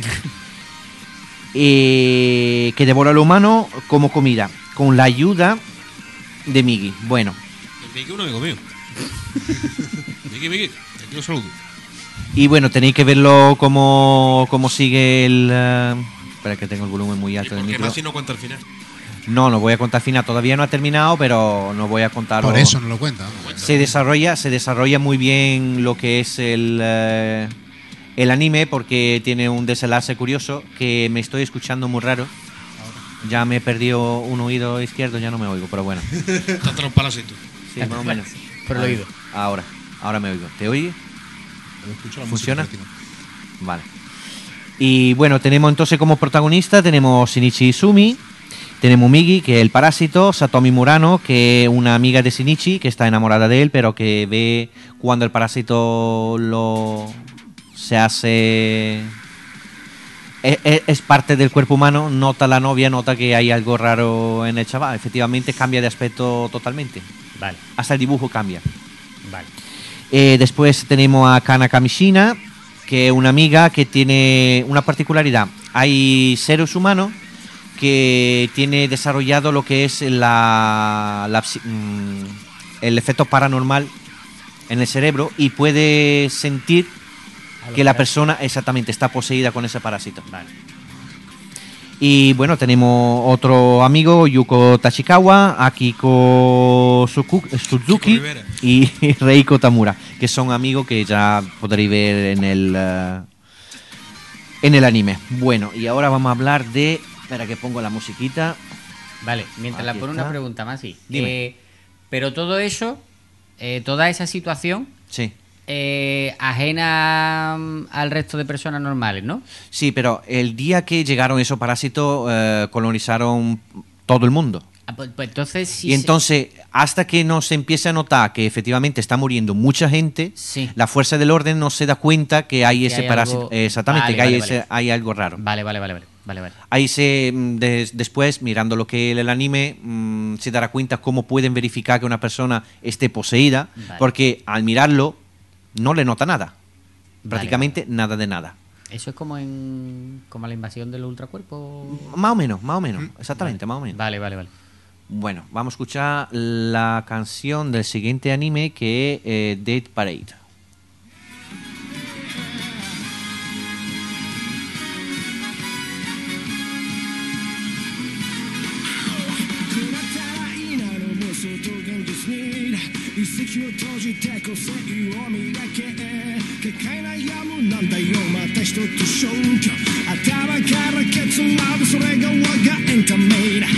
Eh, que devora lo humano como comida, con la ayuda de Migi. Bueno, El Miki es un amigo mío. Miki, Miki, te lo saludo. y bueno, tenéis que verlo como, como sigue el... eh, espera que tengo el volumen muy ¿Y alto por del qué micro. más si no cuenta al final? No, no voy a contar final. Todavía no ha terminado, pero no voy a contar. Por eso no lo cuenta. Se desarrolla, se desarrolla muy bien lo que es el, eh, el anime porque tiene un desenlace curioso que me estoy escuchando muy raro. Ya me he perdido un oído izquierdo, ya no me oigo, pero bueno. Está tras un parásito. Sí, más o menos. Por el oído. Ahora, ahora me oigo. ¿Te oye? ¿Funciona? Vale. Y bueno, tenemos entonces como protagonista, tenemos Shinichi Izumi, tenemos Migi, que es el parásito, Satomi Murano, que es una amiga de Shinichi, que está enamorada de él, pero que ve cuando el parásito lo se hace... Es, es- es parte del cuerpo humano, nota la novia, nota que hay algo raro en el chaval. Efectivamente cambia de aspecto totalmente. Vale, Hasta el dibujo cambia. vale. Eh, después tenemos a Kana Kamishina, que es una amiga que tiene una particularidad. Hay seres humanos que tiene desarrollado lo que es la, la psi- mm, el efecto paranormal en el cerebro y puede sentir que la persona exactamente está poseída con ese parásito. Vale. Y bueno, tenemos otro amigo, Yuko Tachikawa, Akiko Suku- Suzuki Rivera. y Reiko Tamura, que son amigos que ya podréis ver en el eh, en el anime. Bueno, y ahora vamos a hablar de... Espera que pongo la musiquita. Vale, mientras Aquí la pone está. una pregunta más, sí. Dime. Eh, pero todo eso, eh, toda esa situación, Sí. eh, ajena mm, al resto de personas normales, ¿no? Sí, pero el día que llegaron esos parásitos eh, colonizaron todo el mundo. Ah, pues, pues entonces sí. Y se- entonces, hasta que no se empiece a notar que efectivamente está muriendo mucha gente, Sí. la fuerza del orden no se da cuenta que hay Que ese hay parásito. algo- Exactamente, Vale, que hay, vale, ese- vale. hay algo raro. Vale, vale, vale, vale, vale, vale. Ahí se, mm, des- después, mirando lo que es el anime, mm, se dará cuenta cómo pueden verificar que una persona esté poseída, Vale. porque al mirarlo no le nota nada. Vale, Prácticamente nada de nada. Eso es como en como la invasión del ultracuerpo. Más o menos, más o menos. Exactamente, más o menos. Vale, vale, vale. Bueno, vamos a escuchar la canción del siguiente anime que es eh, Dead Parade. 一石を閉じて個性を磨け軽快なやむなんだよまた一つ消去頭からケツまでそれが我がエンタメだ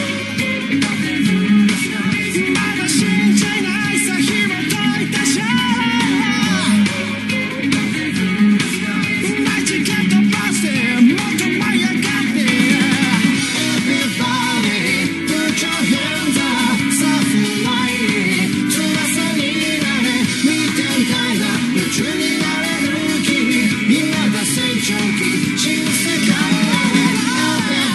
まだ信じないさ紐解いたシャーマジか飛ばせもっと舞い上がって Everybody put your hands up さあフライ翼になれ見てみたいな夢中になれる君今が成長期新世界へ Everybody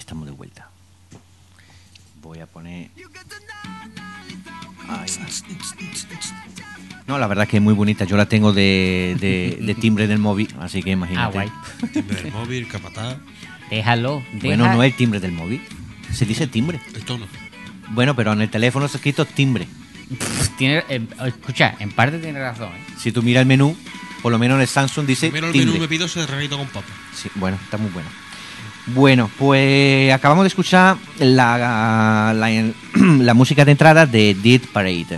estamos de vuelta. Voy a poner... Ahí va. No, la verdad que es muy bonita. Yo la tengo de, de, de timbre del móvil, así que Ah, imagínate. guay. Timbre del móvil, capataz. Déjalo. Deja... Bueno, no es el timbre del móvil. Se dice timbre. Esto no. Bueno, pero en el teléfono está escrito timbre. Tiene, eh, escucha, en parte tiene razón. ¿eh? Si tú miras el menú, por lo menos en el Samsung dice Primero el timbre. menú me pido serranito con papa. Sí, bueno, está muy bueno. Bueno, pues acabamos de escuchar la, la, la música de entrada de Death Parade.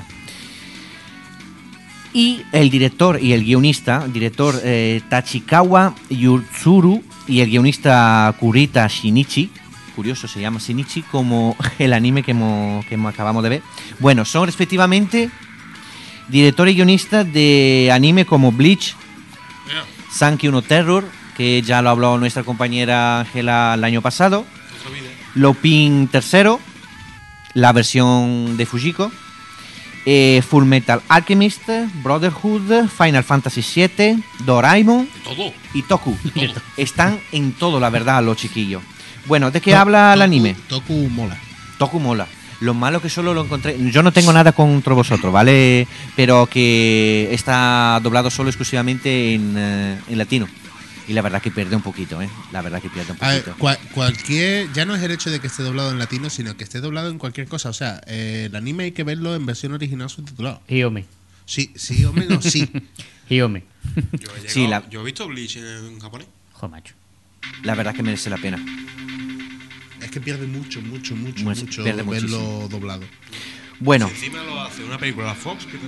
Y el director y el guionista, el director eh, Tachikawa Yutsuru y el guionista Kurita Shinichi, curioso, se llama Shinichi como el anime que, hemos, que hemos, acabamos de ver. Bueno, son respectivamente director y guionista de anime como Bleach, Mira, Sankey no Terror, que ya lo habló nuestra compañera Ángela el año pasado, otro vídeo. Lupin tercero, la versión de Fujiko, eh, Full Metal Alchemist, Brotherhood, Final Fantasy siete, Doraemon Todo. y Toku. Todo. Están en todo, la verdad, los chiquillos. Bueno, ¿de qué habla el anime? Toku mola. Toku mola. Lo malo que solo lo encontré... Yo no tengo nada contra vosotros, ¿vale? Pero que está doblado solo exclusivamente en, eh, en latino. Y la verdad que pierde un poquito, ¿eh? La verdad que pierde un A ver, poquito. cua- cualquier. Ya no es el hecho de que esté doblado en latino, sino que esté doblado en cualquier cosa. O sea, eh, el anime hay que verlo en versión original subtitulado. Hiyome. Sí, sí o menos sí. Hiyome. Yo he, llegado- Sí, la- yo he visto Bleach en japonés. Joder, macho. La verdad que merece la pena. Es que pierde mucho, mucho, mucho, Mucho, mucho pierde verlo muchísimo. doblado. Bueno, Si encima lo hace una película de Fox. ¿Qué tal?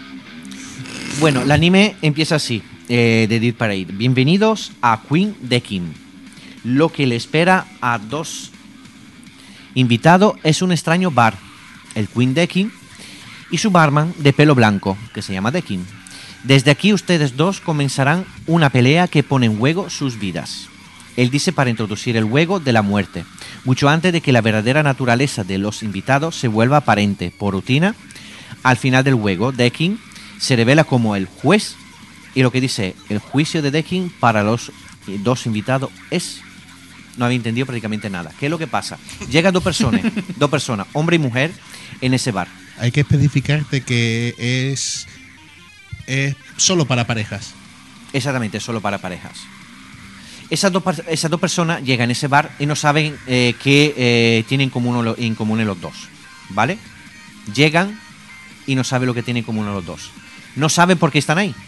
bueno, el anime empieza así, eh, de Death Parade. Bienvenidos a Queen Dekin. Lo que le espera a dos invitados es un extraño bar, el Queen Dekin, y su barman de pelo blanco, que se llama Dekin. Desde aquí ustedes dos comenzarán una pelea que pone en juego sus vidas. Él dice para introducir el juego de la muerte, mucho antes de que la verdadera naturaleza de los invitados se vuelva aparente por rutina. Al final del juego, Dekin se revela como el juez y lo que dice el juicio de Dekin para los dos invitados es... No había entendido prácticamente nada. ¿Qué es lo que pasa? Llegan dos personas, dos personas, hombre y mujer, en ese bar. Hay que especificarte que es. Es solo para parejas. Exactamente, solo para parejas. Esas dos, par- esas dos personas llegan a ese bar y no saben eh, qué eh, tienen en común, lo- en común los dos. ¿Vale? Llegan y no saben lo que tienen en común los dos. No saben por qué están ahí.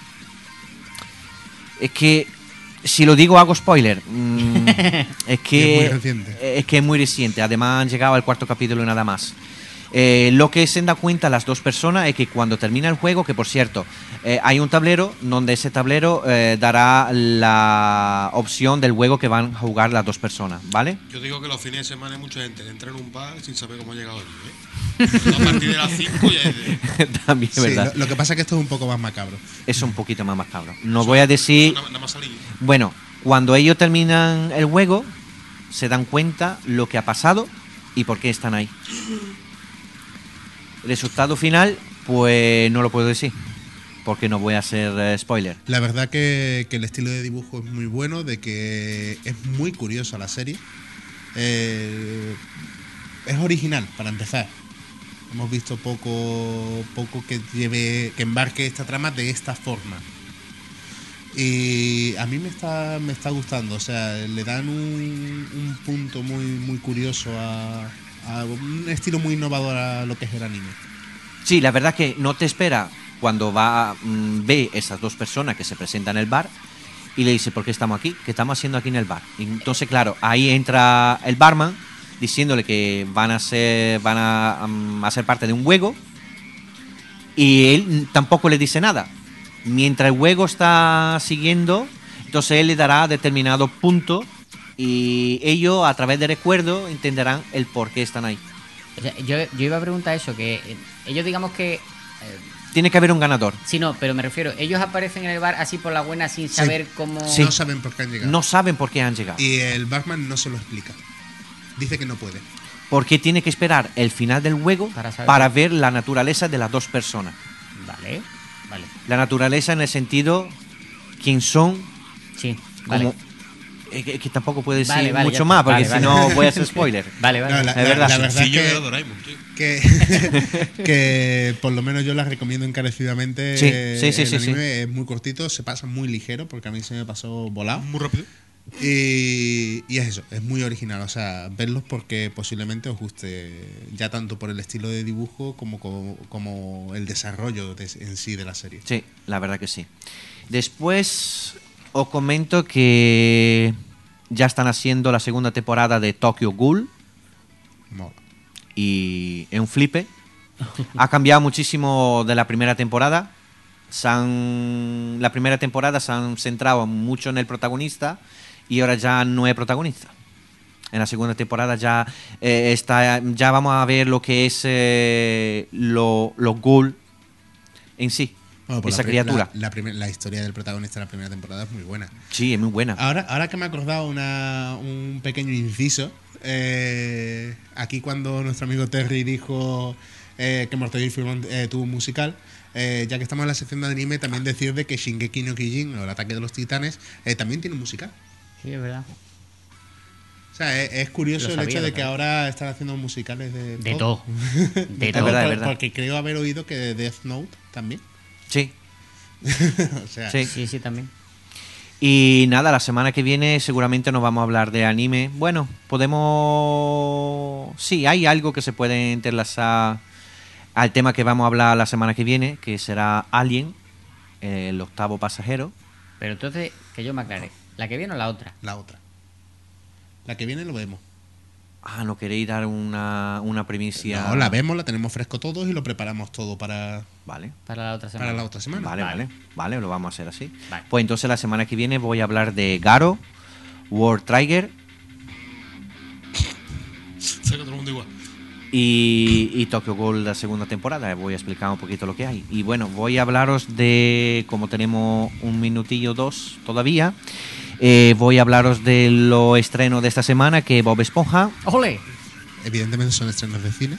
Es que, si lo digo, hago spoiler. Mm, es que Es muy reciente. es que es muy reciente. Además, han llegado al cuarto capítulo y nada más. Eh, lo que se dan cuenta las dos personas es que cuando termina el juego, que por cierto, eh, hay un tablero donde ese tablero eh, dará la opción del juego que van a jugar las dos personas, ¿vale? Yo digo que los fines de semana hay mucha gente que entra en un bar sin saber cómo ha llegado allí. ¿eh? A partir de las cinco ya es de... También es Sí, verdad. lo, lo que pasa es que esto es un poco más macabro. Es un poquito más macabro. No voy a decir... Nada, nada más salir. Bueno, cuando ellos terminan el juego, se dan cuenta lo que ha pasado y por qué están ahí. Resultado final, pues no lo puedo decir, porque no voy a hacer eh, spoiler. La verdad que, que el estilo de dibujo es muy bueno, de que es muy curiosa la serie. Eh, es original, para empezar. Hemos visto poco, poco que lleve, que embarque esta trama de esta forma. Y a mí me está, me está gustando, o sea, le dan un, un punto muy, muy curioso a, a un estilo muy innovador a lo que es el anime. Sí, la verdad que no te espera cuando va mm, ve esas dos personas que se presentan en el bar y le dice, ¿por qué estamos aquí? ¿Qué estamos haciendo aquí en el bar? Y entonces, claro, ahí entra el barman diciéndole que van a ser, van a, um, a ser parte de un juego y él tampoco le dice nada. Mientras el juego está siguiendo, entonces él le dará determinado punto y ellos a través de recuerdo entenderán el por qué están ahí. O sea, yo, yo iba a preguntar eso, que eh, ellos digamos que... eh, Tiene que haber un ganador. sí, no, pero me refiero, ellos aparecen en el bar así por la buena sin saber cómo... Sí. No saben por qué han llegado. No saben por qué han llegado. Y el Batman no se lo explica. Dice que no puede. Porque tiene que esperar el final del juego Para para, saber- ver la naturaleza de las dos personas. Vale, vale. La naturaleza en el sentido quién son, Sí, vale. como Es que, que tampoco puedo decir Vale, vale, mucho ya más, está. porque Vale, si vale. no voy a hacer spoiler. Vale, vale. No, la, Es la- verdad. la verdad es Sencillo que, era Doraemon, tío. que, que por lo menos yo la recomiendo encarecidamente. Sí, eh, sí, sí, el sí, sí. anime es muy cortito, se pasa muy ligero, porque a mí se me pasó volado. Muy rápido. Y, y es eso, es muy original. O sea, verlos porque posiblemente os guste, ya tanto por el estilo de dibujo como, como, como el desarrollo de- en sí de la serie. Sí, la verdad que sí. Después os comento que ya están haciendo la segunda temporada de Tokyo Ghoul Mola. y es un flipe. Ha cambiado muchísimo de la primera temporada. Se han- la primera temporada se han centrado mucho en el protagonista y ahora ya no es protagonista. En la segunda temporada ya eh, está, ya vamos a ver lo que es eh, lo- los ghoul en sí. Bueno, pues esa la, pri- criatura. La, la primer- la historia del protagonista de la primera temporada es muy buena. Sí, es muy buena. Ahora, ahora que me he acordado una, un pequeño inciso, eh, aquí cuando nuestro amigo Terry dijo eh, que Mortal Kombat eh, tuvo un musical, eh, ya que estamos en la sección de anime, también decir de que Shingeki no Kyojin, o el ataque de los titanes, eh, también tiene un musical. Sí, es verdad. O sea, es, es curioso Lo el sabía, hecho de lo que sabía. ahora están haciendo musicales de, De todo. De Es todo. verdad, es Por- verdad. Porque creo haber oído que de Death Note también. Sí, O sea, sí. Sí, sí, también. Y nada, la semana que viene seguramente nos vamos a hablar de anime. Bueno, podemos... Sí, hay algo que se puede entrelazar al tema que vamos a hablar la semana que viene, que será Alien, el octavo pasajero. Pero entonces, que yo me aclare. ¿La que viene o la otra? la otra. La que viene lo vemos. Ah, ¿no queréis dar una, una primicia? No, la vemos, la tenemos fresco todos y lo preparamos todo para, Vale, Para la otra semana. para la otra semana. vale, vale, vale, lo vamos a hacer así. Vale. Pues entonces la semana que viene voy a hablar de Garo, War Trigger Saca todo el mundo igual. y, y Tokyo Ghoul la segunda temporada. Voy a explicar un poquito lo que hay. Y bueno, voy a hablaros de, como tenemos un minutillo o dos todavía, eh, voy a hablaros de lo estreno de esta semana, que Bob Esponja. ¡Ole! Evidentemente son estrenos de cine.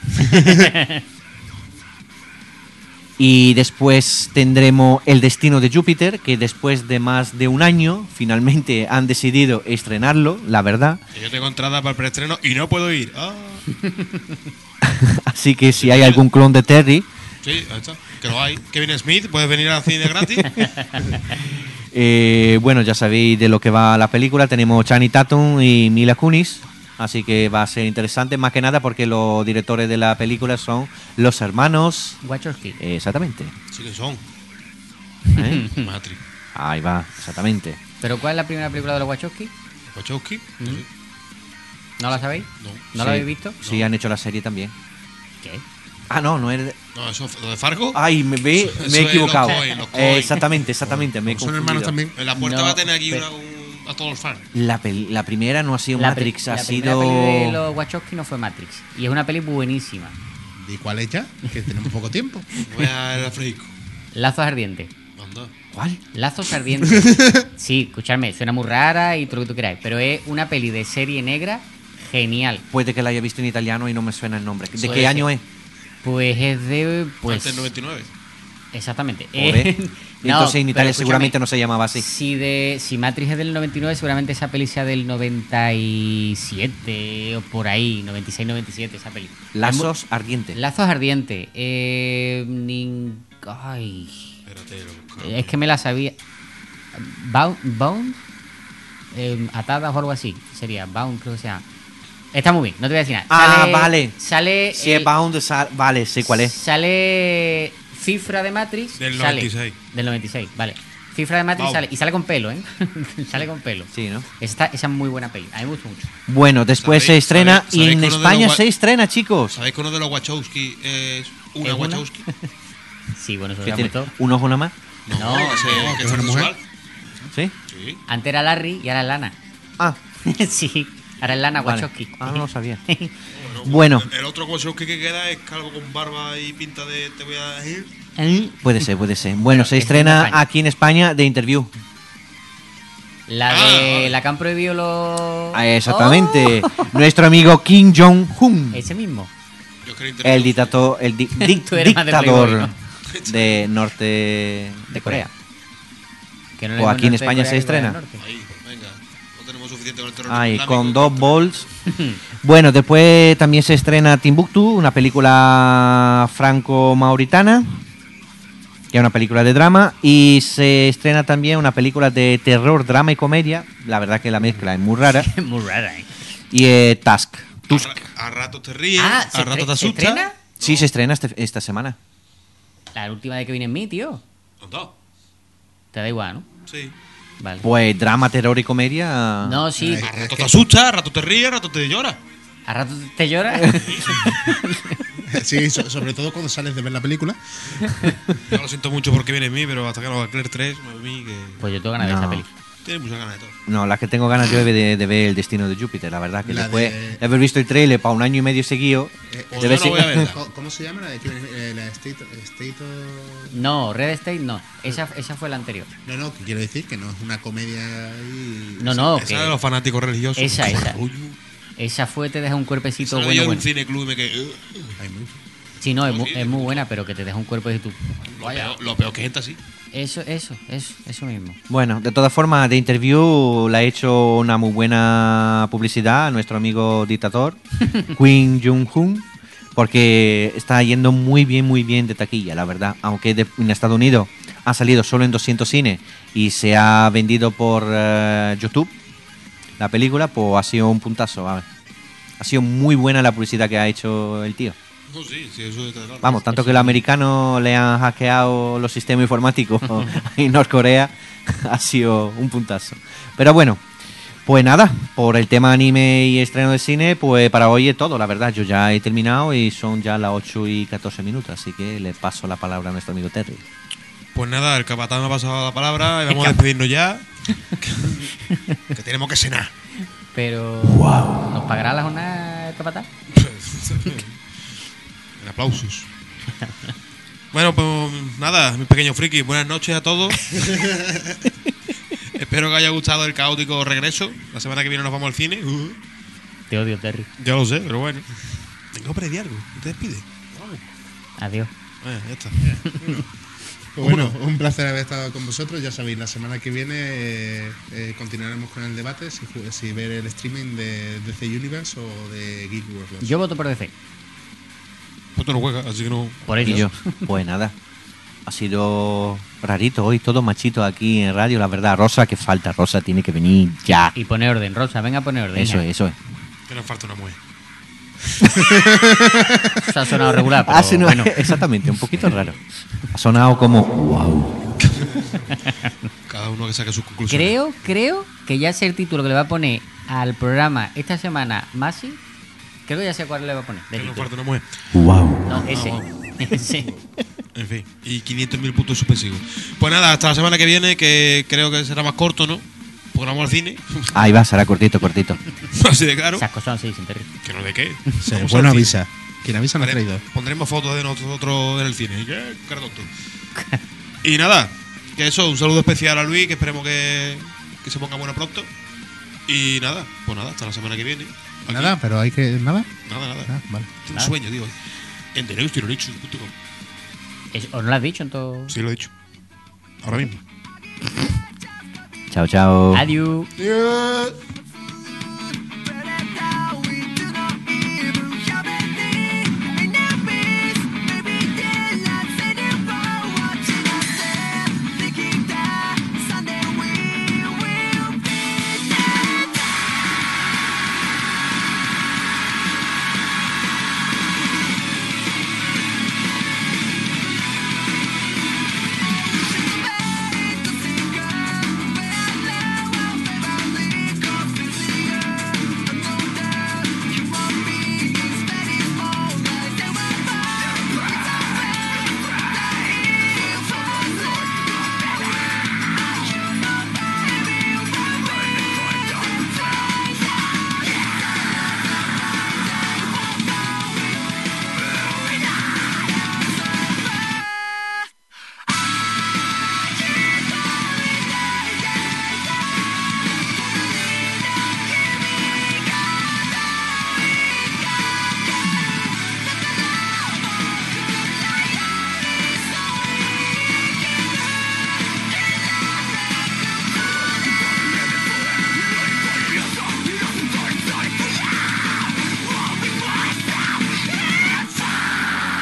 Y después tendremos El Destino de Júpiter, que después de más de un año finalmente han decidido estrenarlo, la verdad. Que yo tengo entrada para el preestreno y no puedo ir. Ah, Así que si hay algún clon de Terry, sí, ahí está. Que lo hay. Kevin Smith, puedes venir al cine gratis. eh, bueno, ya sabéis de lo que va la película. Tenemos Channing Tatum y Mila Kunis, así que va a ser interesante, más que nada porque los directores de la película son los hermanos... Wachowski. eh, exactamente. Sí que son. ¿Eh? Matrix. Ahí va, exactamente. ¿Pero cuál es la primera película de los Wachowski? Wachowski. No sé. ¿No la sabéis? No. ¿No Sí. la habéis visto? Sí, han hecho la serie también. ¿Qué? Ah, no, no es... de- No, eso, lo de Fargo. Ay, me, me- Eso- me eso he es equivocado. los Coen, los Eh, Coen. exactamente, exactamente. Me he Son hermanos confundido. también. En la puerta No, va a tener aquí pe- una, un- a todos los fans. La, pel- la primera no ha sido La, pri- Matrix, la ha primera sido... peli de los Wachowski no fue Matrix. Y es una peli buenísima. ¿Y cuál es ya? Que tenemos poco tiempo. Voy a ir a fresco. Lazos ardientes. Anda. ¿Cuál? Lazos ardientes. Sí, escuchadme, suena muy rara y todo lo que tú queráis. Pero es una peli de serie negra genial. Puede que la haya visto en italiano y no me suena el nombre. ¿De Puede qué ser. año es? Pues es de. Pues, Antes del noventa y nueve. Exactamente. Joder. Eh, no, Entonces en pero Italia escúchame, seguramente no se llamaba así. Si, de, si Matrix es del noventa y nueve, seguramente esa peli sea del noventa y siete o por ahí, noventa y seis, noventa y siete, esa peli. Lazos ardientes. Lazos ardientes. Eh, nin- ay, Espérate, lo busco. es que me la sabía. Bound, Bound eh, atadas o algo así. Sería Bound, creo que sea. Está muy bien, no te voy a decir nada. Ah, Sale- vale. Sale. Si el- es Bound, sal- vale, sé cuál es. Sale Cifra de Matrix. Del sale- noventa y seis. Del noventa y seis, vale. Cifra de Matrix Wow. sale. Y sale con pelo, ¿eh? Sale con pelo. Sí, ¿no? Esa, esa es muy buena peli. A mí me gusta mucho. Bueno, después ¿Sabéis- se estrena sabéis- y sabéis en que uno de España los gua- se estrena, chicos. ¿Sabéis que uno de los Wachowski es una ¿Es una? Wachowski? Sí, bueno, eso ¿Qué lo tiene? sabemos todo. ¿Un ojo nada más? No, ese- no, que es es una mujer. homosexual. ¿Sí? Sí. Antes era Larry y ahora es Lana. Ah, Sí, ahora es Lana vale. Wachowski. Ah, no lo sabía. Bueno, Bueno. El otro Wachowski que queda es calvo con barba y pinta de te voy a decir. ¿Eh? Puede ser, puede ser. Bueno, se Es en estrena España. aquí en España de Interview. La Ah, de vale. la que han prohibido los. Ah, exactamente. Oh, Nuestro amigo Kim Jong-un. ese mismo. Yo creo que El dictador, el di- di- Tú eres más de dictador Playboy, de norte de Corea. Que no O le aquí en norte de España Corea se y Corea estrena. del Norte. Ahí, venga. No tenemos suficiente suficiente con el terror Ay, islámico. con dos balls. Bueno, después también se estrena Timbuktu, una película franco-mauritana, que es una película de drama, y se estrena también una película de terror, drama y comedia. La verdad que la mezcla es muy rara. Muy rara, ¿eh? Y eh, Tusk. A, Tusk. ra- a ratos te ríes, Ah, ¿se a ratos estre- te se asustas. estrena? Sí, se estrena este- esta semana. La última vez que vine en mí, tío. Son dos. Te da igual, ¿no? Sí. Vale. Pues drama, terror y comedia. No, sí. Ay, A Es ratos que- te asustas, a ratos te ríes, a ratos te lloras. ¿A rato te lloras? Sí, so- sobre todo cuando sales de ver la película. Yo lo siento mucho porque viene en mí, pero hasta que no va a Claire tres, a mí que Pues yo tengo ganas de No. esa peli. tiene muchas ganas de todo. No, la que tengo ganas yo es de, de ver El Destino de Júpiter, la verdad. Que La después de- de haber visto el trailer para un año y medio seguido. Eh, Pues debe yo no voy a ser- verla. ¿Cómo cómo se llama la de que- eh, la State, State of- No, Red State no. Esa, esa fue la anterior. No, no, que quiero decir que no es una comedia y... No, no, Esa que de los fanáticos religiosos. Esa, Qué esa. rollo. esa fue, te deja un cuerpecito Esa la vi bueno, yo en bueno. un cine club y me quedé. "Ugh". Ay, muy- Sí, no, es, No, mu- sí, es sí, muy sí. buena, pero que te deja un cuerpecito. Lo peor, lo peor que gente así. Eso, eso, eso, eso mismo. Bueno, de todas formas, de Interview le ha hecho una muy buena publicidad a nuestro amigo dictador, Kim Jong-un, porque está yendo muy bien, muy bien de taquilla, la verdad. Aunque de- en Estados Unidos ha salido solo en doscientos cines y se ha vendido por eh, YouTube la película, pues ha sido un puntazo, ¿vale? Ha sido muy buena la publicidad que ha hecho el tío. No, sí, sí, eso está claro. Vamos, tanto que los americanos le han hackeado los sistemas informáticos en Norcorea, ha sido un puntazo. Pero bueno, pues nada, por el tema anime y estreno de cine, pues para hoy es todo, la verdad. Yo ya he terminado y son ya las ocho y catorce minutos, así que le paso la palabra a nuestro amigo Terry. Pues nada, el capatán me ha pasado la palabra y vamos a despedirnos ya. Que tenemos que cenar. Pero. ¿Nos pagará la jornada el capataz? En aplausos. Bueno, pues nada, mi pequeño friki, buenas noches a todos. Espero que haya gustado el caótico regreso. La semana que viene nos vamos al cine. Uh, Te odio, Terry. ya lo sé, pero bueno. Tengo que pedir algo. ¿Te despides? Vamos. Adiós. Bueno, ya está. Pues bueno, un placer haber estado con vosotros. Ya sabéis, la semana que viene eh, eh, continuaremos con el debate si, ju- si ver el streaming de D C Universe o de Geek World. Yo voto por D C. Pues tú no juegas, así que no. Por Y ello. yo, pues nada, ha sido rarito hoy, todo machito aquí en radio, la verdad. Rosa, que falta, Rosa tiene que venir ya. Y pone orden, Rosa, venga a poner orden. Eso hija. es, eso es. Que nos falta una mujer. Eso ha sonado regular, pero Ah, sí, no, bueno. exactamente, un poquito raro. Ha sonado como wow. Cada uno que saque sus conclusiones. Creo, creo que ya sé el título que le va a poner al programa esta semana Masi. Creo que ya sé cuál le va a poner. de Que nos título. falta una mujer. Wow. No, ese. vamos. Ese. En fin, y quinientos mil puntos suspensivos. Pues nada, hasta la semana que viene, que creo que será más corto, ¿no? Porque vamos al cine. Ahí va, será cortito, cortito. Así de claro. Esas cosas así, sin Terry. Que no de qué. Sí, Vamos bueno al cine. avisa. Quien avisa no ha Pondré- traído. Pondremos fotos de nosotros en el cine. ¿Qué? Cara tonto. Y nada, que eso, un saludo especial a Luis, que esperemos que, que se ponga bueno pronto. Y nada, pues nada, hasta la semana que viene. Aquí. Nada, pero hay que. ¿Nada? Nada, nada. Ah, vale. Es un Nada. sueño, digo. En derecho punto com. Es- ¿O no lo has dicho en todo? Sí, lo he dicho. Ahora mismo. Chao, chao. Adiós. Adiós.